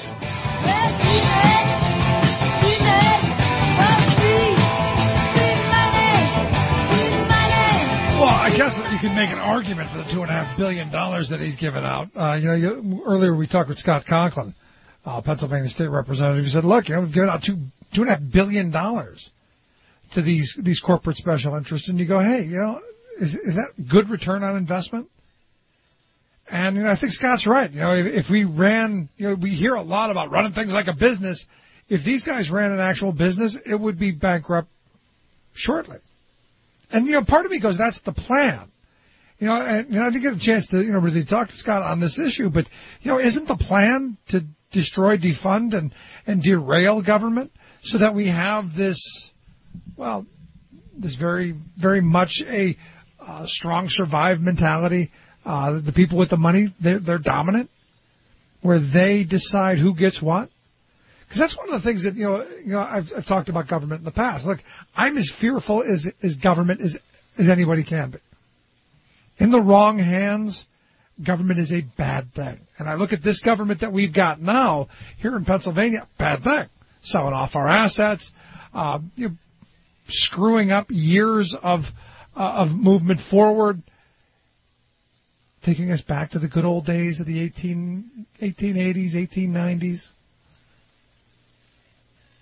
Well, I guess that you can make an argument for the two and a half billion dollars that he's given out. Uh, you know, you, earlier we talked with Scott Conklin, uh, Pennsylvania State Representative. He said, "Look, you know, we've given out two two and a half billion dollars to these these corporate special interests," and you go, "Hey, you know, is is that good return on investment?" And you know, I think Scott's right. You know, if, if we ran, you know, we hear a lot about running things like a business. If these guys ran an actual business, it would be bankrupt shortly. And, you know, part of me goes, that's the plan. You know, and you know, I didn't get a chance to, you know, really talk to Scott on this issue, but, you know, isn't the plan to destroy, defund, and, and derail government so that we have this, well, this very, very much a uh, strong survive mentality? Uh, the people with the money, they're, they're dominant, where they decide who gets what. Because that's one of the things that, you know, you know I've, I've talked about government in the past. Look, I'm as fearful as, as government as, as anybody can be. In the wrong hands, government is a bad thing. And I look at this government that we've got now here in Pennsylvania, bad thing. Selling off our assets, uh, you know, screwing up years of uh, of movement forward, taking us back to the good old days of the eighteen eighteen eighties, eighteen nineties.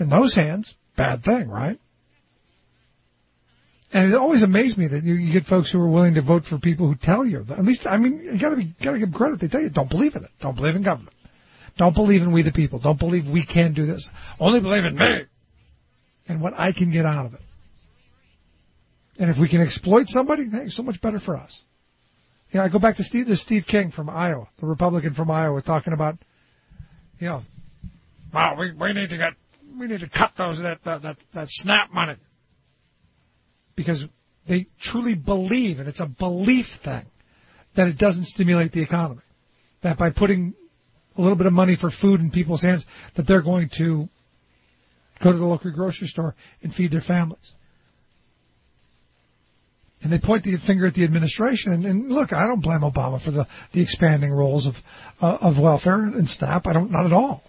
In those hands, bad thing, right? And it always amazed me that you, you get folks who are willing to vote for people who tell you. At least, I mean, you gotta be, gotta give them credit. They tell you, don't believe in it. Don't believe in government. Don't believe in we the people. Don't believe we can do this. Only believe in me and what I can get out of it. And if we can exploit somebody, hey, so much better for us. Yeah, I go back to Steve, this Steve King from Iowa, the Republican from Iowa, talking about, you know, wow, we, we need to get, we need to cut those that that that, that SNAP money because they truly believe, and it's a belief thing, that it doesn't stimulate the economy. That by putting a little bit of money for food in people's hands, that they're going to go to the local grocery store and feed their families. And they point the finger at the administration. And, and look, I don't blame Obama for the, the expanding roles of uh, of welfare and SNAP. I don't, not at all.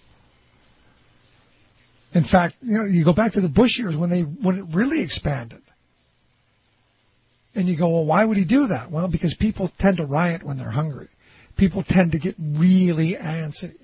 In fact, you know, you go back to the Bush years when they when it really expanded. And you go, well, why would he do that? Well, because people tend to riot when they're hungry. People tend to get really antsy.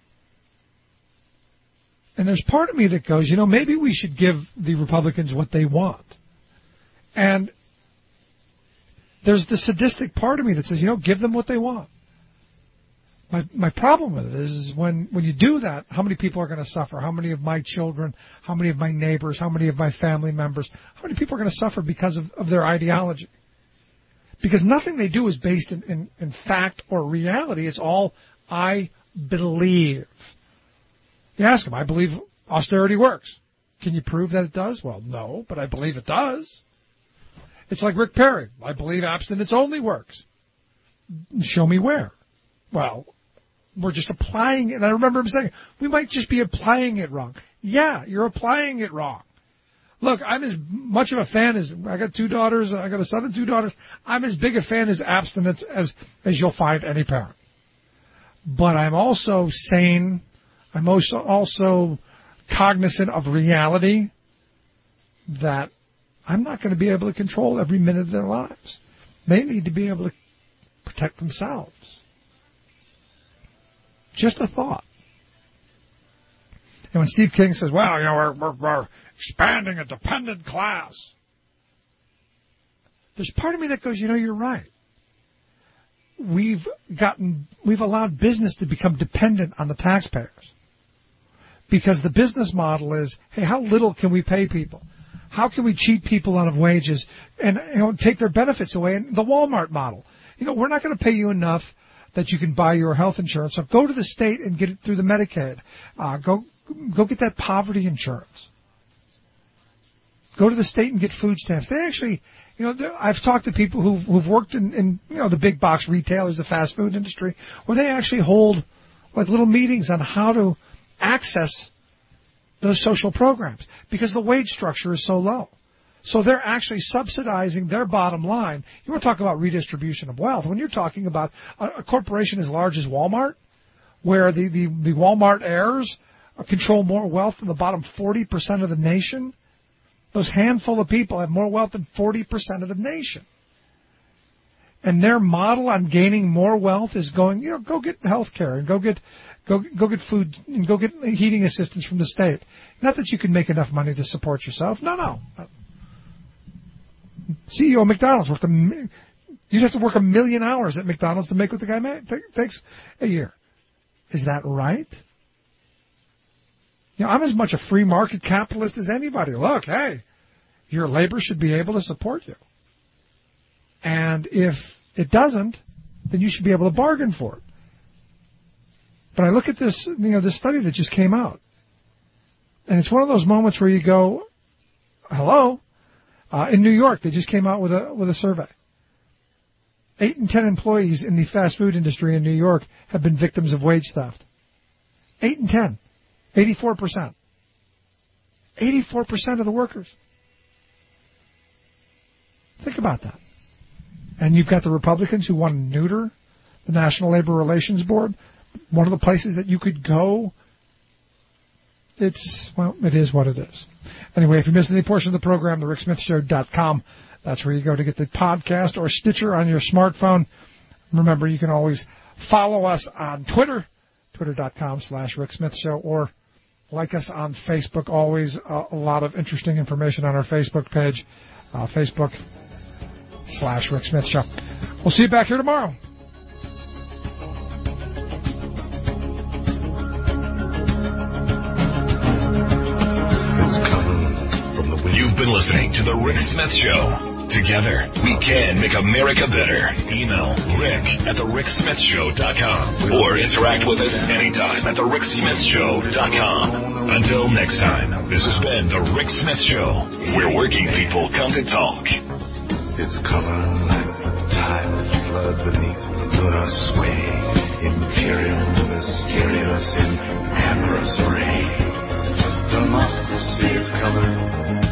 And there's part of me that goes, you know, maybe we should give the Republicans what they want. And there's the sadistic part of me that says, you know, give them what they want. My my problem with it is, is when, when you do that, how many people are going to suffer? How many of my children, how many of my neighbors, how many of my family members, how many people are going to suffer because of, of their ideology? Because nothing they do is based in, in, in fact or reality. It's all I believe. You ask them, I believe austerity works. Can you prove that it does? Well, no, but I believe it does. It's like Rick Perry. I believe abstinence only works. Show me where. Well, we're just applying it. And I remember him saying, we might just be applying it wrong. Yeah, you're applying it wrong. Look, I'm as much of a fan as, I got two daughters, I got a son and two daughters. I'm as big a fan as abstinence as, as you'll find any parent. But I'm also sane. I'm also, also cognizant of reality that I'm not going to be able to control every minute of their lives. They need to be able to protect themselves. Just a thought. And when Steve King says, well, you know, we're, we're, we're expanding a dependent class, there's part of me that goes, you know, you're right. We've gotten, we've allowed business to become dependent on the taxpayers. Because the business model is, hey, how little can we pay people? How can we cheat people out of wages and, you know, take their benefits away? And the Walmart model, you know, we're not going to pay you enough that you can buy your health insurance. So go to the state and get it through the Medicaid. Uh, go go get that poverty insurance. Go to the state and get food stamps. They actually, you know, I've talked to people who've, who've worked in, in, you know, the big box retailers, the fast food industry, where they actually hold like little meetings on how to access those social programs because the wage structure is so low. So they're actually subsidizing their bottom line. You want to talk about redistribution of wealth. When you're talking about a, a corporation as large as Walmart, where the, the, the Walmart heirs control more wealth than the bottom forty percent of the nation, those handful of people have more wealth than forty percent of the nation. And their model on gaining more wealth is going, you know, go get health care and go get Go go get food and go get heating assistance from the state. Not that you can make enough money to support yourself. No, no. C E O of McDonald's worked a you'd have to work a million hours at McDonald's to make what the guy make, takes a year. Is that right? You know, I'm as much a free market capitalist as anybody. Look, hey, your labor should be able to support you. And if it doesn't, then you should be able to bargain for it. But I look at this, you know, this study that just came out, and it's one of those moments where you go, "Hello." Uh, in New York, they just came out with a with a survey. Eight in ten employees in the fast food industry in New York have been victims of wage theft. Eight in ten, eighty-four percent. Eighty-four percent of the workers. Think about that. And you've got the Republicans who want to neuter the National Labor Relations Board. One of the places that you could go, it's, well, it is what it is. Anyway, if you missed any portion of the program, the rick smith show dot com. That's where you go to get the podcast or Stitcher on your smartphone. Remember, you can always follow us on Twitter, twitter dot com slash Rick Smith Show, or Like us on Facebook. Always uh, a lot of interesting information on our Facebook page. Uh, Facebook slash Rick Smith Show. We'll see you back here tomorrow. You've been listening to The Rick Smith Show. Together, we can make America better. Email Rick at the rick smith show dot com or interact with us anytime at the rick smith show dot com. Until next time, this has been The Rick Smith Show, where working people come to talk. Its color like tide flood beneath the lunar sway, imperial, mysterious, in amorous array. Democracy is colored